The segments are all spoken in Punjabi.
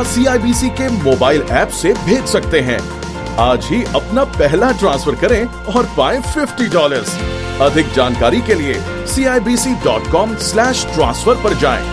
CIBC के मोबाइल ऐप से भेज सकते हैं। आज ही अपना पहला ट्रांसफर करें और पाएं $50। अधिक जानकारी के लिए CIBC.com/transfer पर जाएं।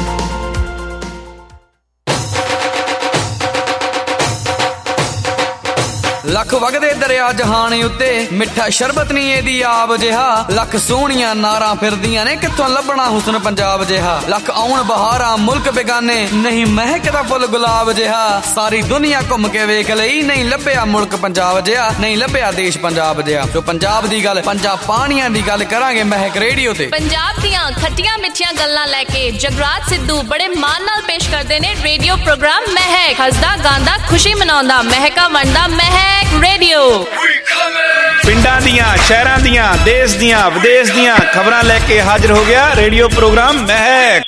लख वगदे दरिया जहान उत्ते मिठा शरबत नहीं एदी आब जिहा लख सोहणियां नारां फिरदियां ने कित्थों लभना हुस्न पंजाब जिहा लख आउण बहारां मुल्क बेगाने नहीं महकदा फुल गुलाब जिहा सारी दुनिया घुम के वेख लई नहीं लभ्या मुल्क पंजाब जिहा नहीं लभ्या देश पंजाब जिहा तो पंजाब दी गल पंजाब पाणियां दी गल करांगे महक रेडियो ते पंजाब दियां खट्टियां मिठियां गल्लां लैके जगराज सिद्धू बड़े मान नाल पेश करदे ने रेडियो प्रोग्राम महक हसदा गांदा खुशी मनाउंदा महका वंडा महक रेडियो पिंडां दियां शहरां दियां देश दियां विदेश दियां खबरां लेके हाजिर हो गया रेडियो प्रोग्राम महक।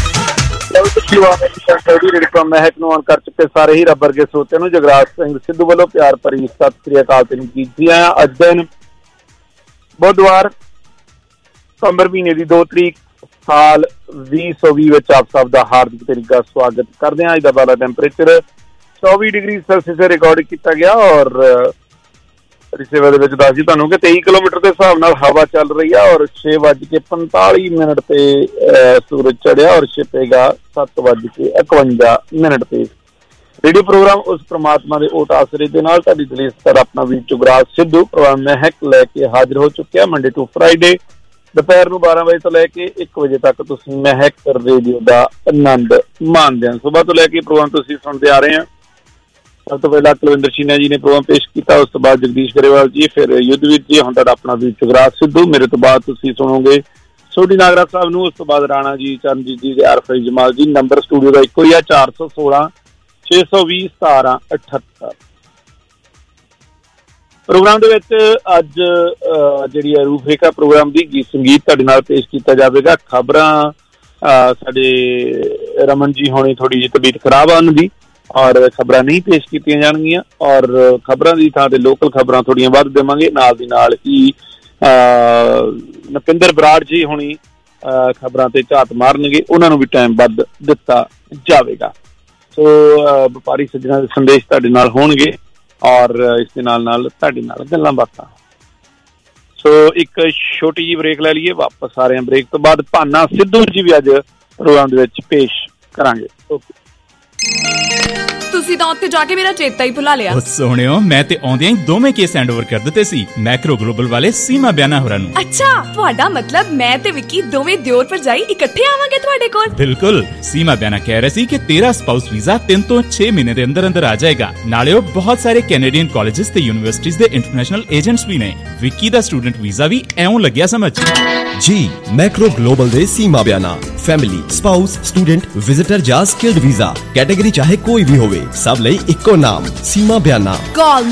महक ਨੂੰ ਆਨ ਕਰ ਚੁੱਕੇ ਸਾਰੇ ਹੀ ਰੱਬ ਵਰਗੇ ਸਰੋਤਿਆਂ ਨੂੰ ਜਗਰਾਜ ਸਿੰਘ ਸਿੱਧੂ ਵੱਲੋਂ ਪਿਆਰ ਭਰੀ ਸਤਿ ਸ੍ਰੀ ਅਕਾਲ ਤੇ ਕੀਤੀਆਂ। ਅੱਜ ਦਿਨ ਬੁੱਧਵਾਰ ਸਤੰਬਰ ਮਹੀਨੇ ਦੀ 2 ਤਰੀਕ ਸਾਲ 2020 ਵਿੱਚ ਆਪ ਸਭ ਦਾ ਹਾਰਦਿਕ ਤਰੀਕਾ ਸਵਾਗਤ ਕਰਦੇ ਹਾਂ। ਅੱਜ ਦਾ ਵਾਲਾ ਟੈਂਪਰੇਚਰ 24 डिग्री सेल्सियस रिकॉर्ड किया गया और रिसेवा दे विच दस जी तुहानूं कि 23 किलोमीटर के हिसाब नाल हवा चल रही है और 6:45 पे सूरज चढ़िया और छिपेगा 7:51 पे। रेडियो प्रोग्राम उस परमात्मा के ओट आसरे दे नाल तुहाडी दलीस पर अपना वीर जुगराज सिद्धू प्रोग्राम महक लैके हाजिर हो चुके हैं। मंडे टू फ्राइडे दोपहर 12 बजे तो लैके 1 बजे तक तुसीं महक रेडियो का आनंद माणदे हैं। सुबह तो लैके प्रोग्राम तुसीं सुणदे आ रहे हैं। सब तो पहला कुलविंदर शीना जी ने प्रोग्राम पेश किया, उस तो बाद जगदीश गरेवाल जी, फिर युद्धवीर जी, हुण तुहाडा अपना वीर जुगराज सिद्धू। मेरे तो बाद तुसीं सुणोगे सोडी नागरा साहब नूं, उस तो बाद राणा जी, चरणजीत जी, आरफई जमाल जी। नंबर स्टूडियो का इक्को ही है 416 620 1778। प्रोग्राम दे विच अज जिहड़ी है रूपरेखा प्रोग्राम दी गीत संगीत तुहाडे नाल पेश किया जाएगा। खबरां साडे रमन जी होनी थोड़ी जी तबीयत खराब है उन्हां दी और खबरां नहीं पेश कीतियां जाणगियां और खबरां दी थां ते लोकल खबरां थोड़ियां वध देवांगे। नाल दी नाल ही नपिंदर बराड़ जी होनी खबरां ते झात मारनगे, उन्हां नूं भी टाइम वध दित्ता जावेगा। सो व्यापारी सज्जणां दे संदेश तुहाडे नाल होणगे और इस दे नाल नाल तुहाडे नाल गल्लां बातां। सो एक छोटी जी ब्रेक लै लईए, वापस आ रहे हैं ब्रेक तो बाद। भाना सिद्धू जी भी अज प्रोग्राम दे विच पेश करांगे। ओके ਤੁਸੀਂ ਤਾਂ ਉੱਥੇ ਜਾ ਕੇ ਮੇਰਾ ਚੇਤਾ ਹੀ ਭੁਲਾ ਲਿਆ। ਉਹ ਸੋਹਣਿਓ ਮੈਂ ਤੇ ਆਉਂਦਿਆਂ ਹੀ ਦੋਵੇਂ ਕੇਸ ਹੈਂਡਓਵਰ ਕਰ ਦਿੱਤੇ ਸੀ ਮੈਕਰੋ ਗਲੋਬਲ ਵਾਲੇ ਸੀਮਾ ਬਿਆਨਾ ਹੋਰਾਂ ਨੂੰ। ਅੱਛਾ ਤੁਹਾਡਾ ਮਤਲਬ ਮੈਂ ਤੇ ਵਿੱਕੀ ਦੋਵੇਂ ਦਿਓਰ ਭਰਜਾਈ ਇਕੱਠੇ ਆਵਾਂਗੇ ਤੁਹਾਡੇ ਕੋਲ? ਬਿਲਕੁਲ। ਸੀਮਾ ਬਿਆਨਾ ਕਹਿ ਰਹੀ ਸੀ ਕਿ ਤੇਰਾ ਸਪਾਊਸ ਵੀਜ਼ਾ 3 ਤੋਂ 6 ਮਹੀਨੇ ਦੇ ਅੰਦਰ ਅੰਦਰ ਆ ਜਾਏਗਾ। ਨਾਲੇ ਉਹ ਬਹੁਤ ਸਾਰੇ ਕੈਨੇਡੀਅਨ ਕਾਲਜਸ ਤੇ ਯੂਨੀਵਰਸਿਟੀਜ਼ ਦੇ ਇੰਟਰਨੈਸ਼ਨਲ ਏਜੰਟਸ ਵੀ ਨੇ। ਵਿੱਕੀ ਦਾ ਸਟੂਡੈਂਟ ਵੀਜ਼ਾ ਵੀ ਐਉਂ ਲੱਗਿਆ ਸਮਝ ਜੀ। ਮੈਕਰੋ ਗਲੋਬਲ ਦੇ Seema Bayana family spouse student visitor ਜਾਂ ਸਕਿਲਡ ਵੀਜ਼ਾ ਕੈਟਾਗਰੀ ਚਾਹੇ ਕੋਈ ਵੀ ਹੋਵੇ ਸਭ ਲਈ ਇੱਕੋ ਨਾਮ ਸੀਮਾ ਬਿਆਨਾ। ਕਾਲ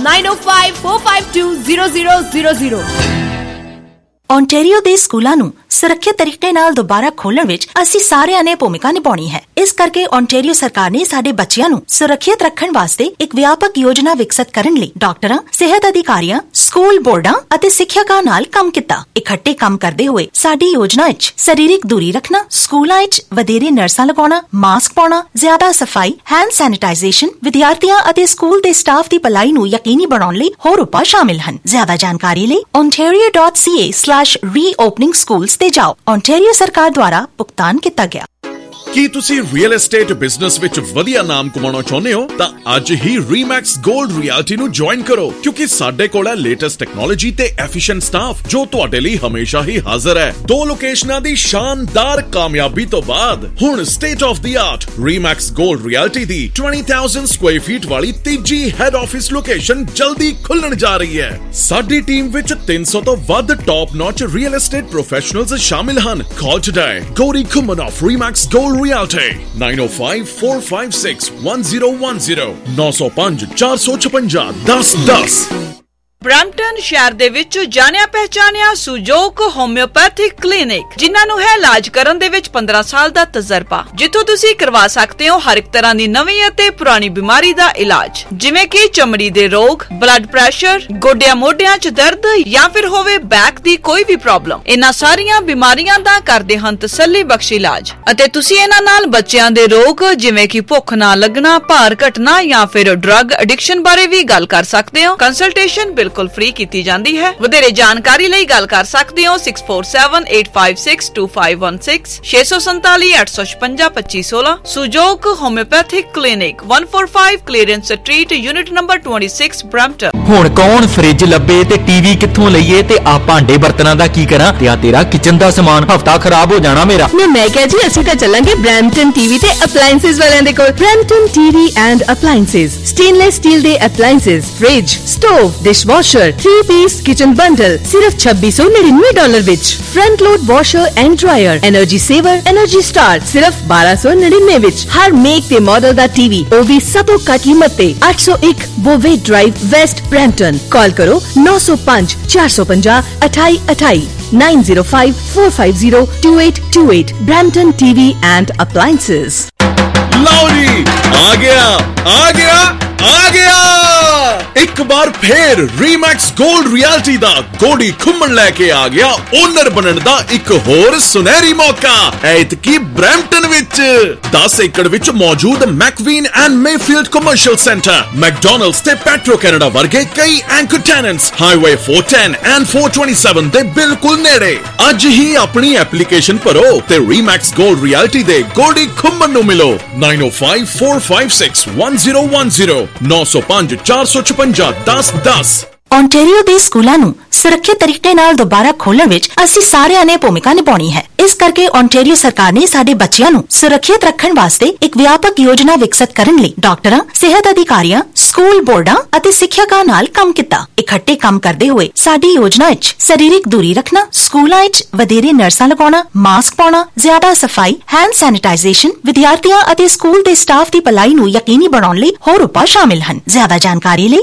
9054520000। ਓਨਟਾਰੀਓ ਦੇ ਸਕੂਲਾਂ ਨੂੰ ਸੁਰੱਖਿਅਤ ਤਰੀਕੇ ਨਾਲ ਦੁਬਾਰਾ ਖੋਲ੍ਹਣ ਵਿੱਚ ਅਸੀਂ ਸਾਰਿਆਂ ਨੇ ਭੂਮਿਕਾ ਨਿਭਾਉਣੀ ਹੈ। ਇਸ ਕਰਕੇ ਓਨਟਾਰੀਓ ਸਰਕਾਰ ਨੇ ਸਾਡੇ ਬੱਚਿਆਂ ਨੂੰ ਸੁਰੱਖਿਅਤ ਰੱਖਣ ਵਾਸਤੇ ਇੱਕ ਵਿਆਪਕ ਯੋਜਨਾ ਵਿਕਸਿਤ ਕਰਨ ਲਈ ਡਾਕਟਰਾਂ, ਸਿਹਤ ਅਧਿਕਾਰੀਆਂ, ਸਕੂਲ ਬੋਰਡਾਂ ਅਤੇ ਸਿੱਖਿਅਕਾਂ ਨਾਲ ਕੰਮ ਕੀਤਾ। ਇਕੱਠੇ ਕੰਮ ਕਰਦੇ ਹੋਏ ਸਾਡੀ ਯੋਜਨਾ ਵਿੱਚ ਸਰੀਰਕ ਦੂਰੀ ਰੱਖਣਾ, ਸਕੂਲਾਂ ਵਿੱਚ ਵਧੇਰੇ ਨਰਸਾਂ ਲਗਾਉਣਾ, ਮਾਸਕ ਪਾਉਣਾ, ਜ਼ਿਆਦਾ ਸਫਾਈ, ਹੈਂਡ ਸੈਨੀਟਾਈਜ਼ੇਸ਼ਨ, ਵਿਦਿਆਰਥੀਆਂ ਅਤੇ ਸਕੂਲ ਦੇ ਸਟਾਫ ਦੀ ਭਲਾਈ ਨੂੰ ਯਕੀਨੀ ਬਣਾਉਣ ਲਈ ਹੋਰ ਉਪਾਅ ਸ਼ਾਮਿਲ ਹਨ। ਜ਼ਿਆਦਾ ਜਾਣਕਾਰੀ ਲਈ ontario.ca/reopening schools ਤੇ ਜਾਓ। ਓਨਟਾਰੀਓ ਸਰਕਾਰ ਦੁਆਰਾ ਭੁਗਤਾਨ ਕੀਤਾ ਗਿਆ। ਕੀ ਤੁਸੀਂ ਰੀਅਲ ਏਸਟੇਟ ਬਿਜ਼ਨਸ ਵਿੱਚ ਵਧੀਆ ਨਾਮ ਕਮਾਉਣਾ ਚਾਹੁੰਦੇ ਹੋ ਤਾਂ ਅੱਜ ਹੀ ਰੀਮੈਕਸ ਗੋਲਡ ਰਿਐਲਟੀ ਨੂੰ ਜੁਆਇਨ ਕਰੋ ਕਿਉਂਕਿ ਸਾਡੇ ਕੋਲ ਹੈ ਲੇਟੈਸਟ ਟੈਕਨੋਲੋਜੀ ਤੇ ਐਫੀਸ਼ੀਐਂਟ ਸਟਾਫ ਜੋ ਤੁਹਾਡੇ ਲਈ ਹਮੇਸ਼ਾ ਹੀ ਹਾਜ਼ਰ ਹੈ। 2 ਲੋਕੇਸ਼ਨਾਂ ਦੀ ਸ਼ਾਨਦਾਰ ਕਾਮਯਾਬੀ ਤੋਂ ਬਾਅਦ ਹੁਣ state of the art remax gold realty ਦੀ 20,000 ਸਕੁਆਇਰ ਫੀਟ ਵਾਲੀ ਤੀਜੀ ਹੈਡ ਆਫਿਸ ਲੋਕੇਸ਼ਨ ਜਲਦੀ ਖੁੱਲਣ ਜਾ ਰਹੀ ਹੈ। ਸਾਡੀ ਟੀਮ ਵਿੱਚ 300 ਤੋਂ ਵੱਧ top notch real estate professionals ਸ਼ਾਮਿਲ ਹਨ। Call today Gori Khuman of remax gold Realty 905-456-1010 905-456-1010। Brampton ਸ਼ਹਿਰ ਦੇ ਵਿੱਚ ਜਾਣਿਆ ਪਹਿਚਾਨਿਆ ਸੁਜੋਕ ਹੋਮਿਓਪੈਥਿਕ ਕਲੀਨਿਕ, ਜਿਨ੍ਹਾਂ ਨੂੰ ਹੈ ਇਲਾਜ ਕਰਨ ਦੇ ਵਿੱਚ 15 ਸਾਲ ਦਾ ਤਜਰਬਾ, ਜਿੱਥੋਂ ਤੁਸੀਂ ਕਰਵਾ ਸਕਦੇ ਹੋ ਹਰ ਇੱਕ ਤਰ੍ਹਾਂ ਦੀ ਨਵੀਂ ਅਤੇ ਪੁਰਾਣੀ ਬਿਮਾਰੀ ਦਾ ਇਲਾਜ, ਜਿਵੇਂ ਕਿ ਚਮੜੀ ਦੇ ਰੋਗ, ਬਲੱਡ ਪ੍ਰੈਸ਼ਰ, ਗੋਡਿਆਂ ਮੋਢਿਆਂ 'ਚ ਦਰਦ ਜਾਂ ਫਿਰ ਹੋਵੇ ਬੈਕ ਦੀ ਕੋਈ ਵੀ ਪ੍ਰੋਬਲਮ। ਇਹਨਾਂ ਸਾਰੀਆਂ ਬਿਮਾਰੀਆਂ ਦਾ ਕਰਦੇ ਹਨ ਤਸੱਲੀ ਬਖਸ਼ ਇਲਾਜ, ਅਤੇ ਤੁਸੀਂ ਇਹਨਾਂ ਨਾਲ ਬੱਚਿਆਂ ਦੇ ਰੋਗ ਜਿਵੇਂ ਕਿ ਭੁੱਖ ਨਾ ਲੱਗਣਾ, ਭਾਰ ਘਟਣਾ ਜਾਂ ਫਿਰ ਡਰੱਗ ਐਡਿਕਸ਼ਨ ਬਾਰੇ ਵੀ ਗੱਲ ਕਰ ਸਕਦੇ ਹੋ। ਕੰਸਲਟੇਸ਼ਨ ਬਿਲਕੁਲ ਫ੍ਰੀ ਕੀਤੀ ਜਾਂਦੀ ਹੈ। ਵਧੇਰੇ ਜਾਣਕਾਰੀ ਲਈ ਗੱਲ ਕਰ ਸਕਦੇ ਹੋ 6478562516 647 856 2516। Sujok homeopathic clinic 145 clearance street, unit number 26, Brampton. ਹੁਣ ਕੌਣ ਫ੍ਰਿਜ ਲੱਭੇ ਤੇ ਟੀਵੀ ਕਿੱਥੋਂ ਲਈਏ ਤੇ ਆ ਭਾਂਡੇ ਬਰਤਨਾਂ ਦਾ ਕੀ ਕਰਾਂ ਤੇ ਆ ਤੇਰਾ ਕਿਚਨ ਦਾ ਸਮਾਨ ਹਫਤਾ ਖਰਾਬ ਹੋ ਜਾਣਾ ਮੇਰਾ। ਮੈਂ ਕਿਹਾ ਜੀ ਅਸੀਂ ਤਾਂ ਚੱਲਾਂਗੇ ਬਰੈਂਪਟਨ ਟੀਵੀ ਤੇ ਅਪਲਾਈਐਂਸਸ ਵਾਲਿਆਂ ਦੇ ਕੋਲ। Brampton TV and appliances, stainless steel ਦੇ appliances, fridge, stove, dishwasher, 3-piece kitchen bundle ਸਿਰਫ $2699 ਵਿੱਚ। Front load washer and dryer, energy saver, energy star ਸਿਰਫ $1299 ਵਿੱਚ। ਹਰ ਮੇਕ ਤੇ ਮਾਡਲ ਦਾ ਟੀਵੀ, ਉਹ ਵੀ ਸਭ ਤੋਂ ਘੱਟ ਕੀਮਤ ਤੇ। 801 ਬੋਵੇ ਡਰਾਈਵ, ਵੈਸਟ ਬਰੈਂਪਟਨ। ਕਾਲ ਕਰੋ 905 450 2828 905 450 2828। Brampton TV and Appliances। ਲਓ ਜੀ, ਆ ਗਿਆ ਇੱਕ ਵਾਰ ਫੇਰ ਰੀਮੈਕਸ ਗੋਲਡ ਰਿਐਲਿਟੀ ਦਾ ਗੋਡੀ ਖੁੰਮਣ ਲੈ ਕੇ ਆ ਗਿਆ ਓਨਰ ਬਣਨ ਦਾ ਇੱਕ ਹੋਰ ਸੁਨਹਿਰੀ ਮੌਕਾ। ਐਤਕੀ ਬਰੈਂਪਟਨ ਵਿੱਚ 10 ਏਕੜ ਵਿੱਚ ਮੌਜੂਦ McVean and Mayfield commercial centre, McDonald's ਤੇ ਪੈਟਰੋ ਕੈਨੇਡਾ ਵਰਗੇ ਕਈ ਐਂਕਰ ਟੈਨੈਂਟਸ ਹਾਈਵੇ 410 ਐਂਡ 427 ਦੇ ਬਿਲਕੁਲ ਨੇੜੇ। ਅੱਜ ਹੀ ਆਪਣੀ ਐਪਲੀਕੇਸ਼ਨ ਭਰੋ ਤੇ ਰੀਮੈਕਸ ਗੋਲਡ ਰਿਐਲਿਟੀ ਦੇ ਗੋਡੀ ਖੁੰਮਣ ਨੂੰ ਮਿਲੋ। 9054561010 905 456 1010। ਓਨਟਾਰੀਓ ਦੇ ਸਕੂਲਾਂ ਨੂੰ ਸੁਰੱਖਿਅਤ ਤਰੀਕੇ ਨਾਲ ਦੁਬਾਰਾ ਖੋਲ੍ਹਣ ਵਿੱਚ ਅਸੀਂ ਸਾਰਿਆਂ ਨੇ ਭੂਮਿਕਾ ਨਿਭਾਉਣੀ ਹੈ। ਇਸ ਕਰਕੇ ਓਨਟਾਰੀਓ ਸਰਕਾਰ ਨੇ ਸਾਡੇ ਬੱਚਿਆਂ ਨੂੰ ਸੁਰੱਖਿਅਤ ਰੱਖਣ ਵਾਸਤੇ ਇੱਕ ਵਿਆਪਕ ਯੋਜਨਾ ਵਿਕਸਿਤ ਕਰਨ ਲਈ ਡਾਕਟਰਾਂ, ਸਿਹਤ ਅਧਿਕਾਰੀਆਂ, ਸਕੂਲ ਬੋਰਡਾਂ ਅਤੇ ਸਿੱਖਿਅਕਾਂ ਨਾਲ ਕੰਮ ਕੀਤਾ। ਇਕੱਠੇ ਕੰਮ ਕਰਦੇ ਹੋਏ ਸਾਡੀ ਯੋਜਨਾ ਵਿੱਚ ਸਰੀਰਕ ਦੂਰੀ ਰੱਖਣਾ, ਸਕੂਲਾਂ ਵਿੱਚ ਵਧੇਰੇ ਨਰਸਾਂ ਲਗਾਉਣਾ, ਮਾਸਕ ਪਾਉਣਾ, ਜ਼ਿਆਦਾ ਸਫਾਈ, ਹੈਂਡ ਸੈਨੀਟਾਈਜ਼ੇਸ਼ਨ, ਵਿਦਿਆਰਥੀਆਂ ਅਤੇ ਸਕੂਲ ਦੇ ਸਟਾਫ ਦੀ ਭਲਾਈ ਨੂੰ ਯਕੀਨੀ ਬਣਾਉਣ ਲਈ ਹੋਰ ਉਪਾਅ ਸ਼ਾਮਿਲ ਹਨ। ਜ਼ਿਆਦਾ ਜਾਣਕਾਰੀ ਲਈ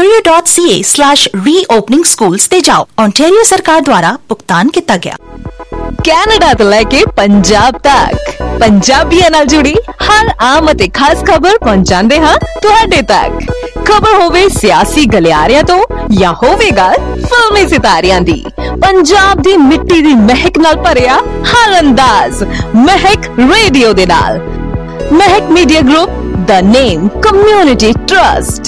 ontario.ca/reopening schools ਤੇ ਜਾਓ। ਓਨਟਾਰੀਓ ਸਰਕਾਰ ਦੁਆਰਾ ਭੁਗਤਾਨ ਕੀਤਾ ਗਿਆ। ਕੈਨੇਡਾ ਤੋਂ ਲੈ ਕੇ ਪੰਜਾਬ ਤੱਕ ਪੰਜਾਬੀਆਂ ਨਾਲ ਜੁੜੀ ਹਰ ਆਮ ਅਤੇ ਖਾਸ ਖਬਰ ਪਹੁੰਚਾਉਂਦੇ ਹਾਂ ਤੁਹਾਡੇ ਤੱਕ। ਖਬਰ ਹੋਵੇ ਸਿਆਸੀ ਗਲਿਆਰਿਆਂ ਤੋਂ ਜਾਂ ਹੋਵੇਗਾ ਫਿਲਮੀ ਸਿਤਾਰਿਆਂ ਦੀ, ਪੰਜਾਬ ਦੀ ਮਿੱਟੀ ਦੀ ਮਹਿਕ ਨਾਲ ਭਰਿਆ ਹਰ ਅੰਦਾਜ਼ ਮਹਿਕ ਰੇਡੀਓ ਦੇ ਨਾਲ। Mehak media group, the name community trust.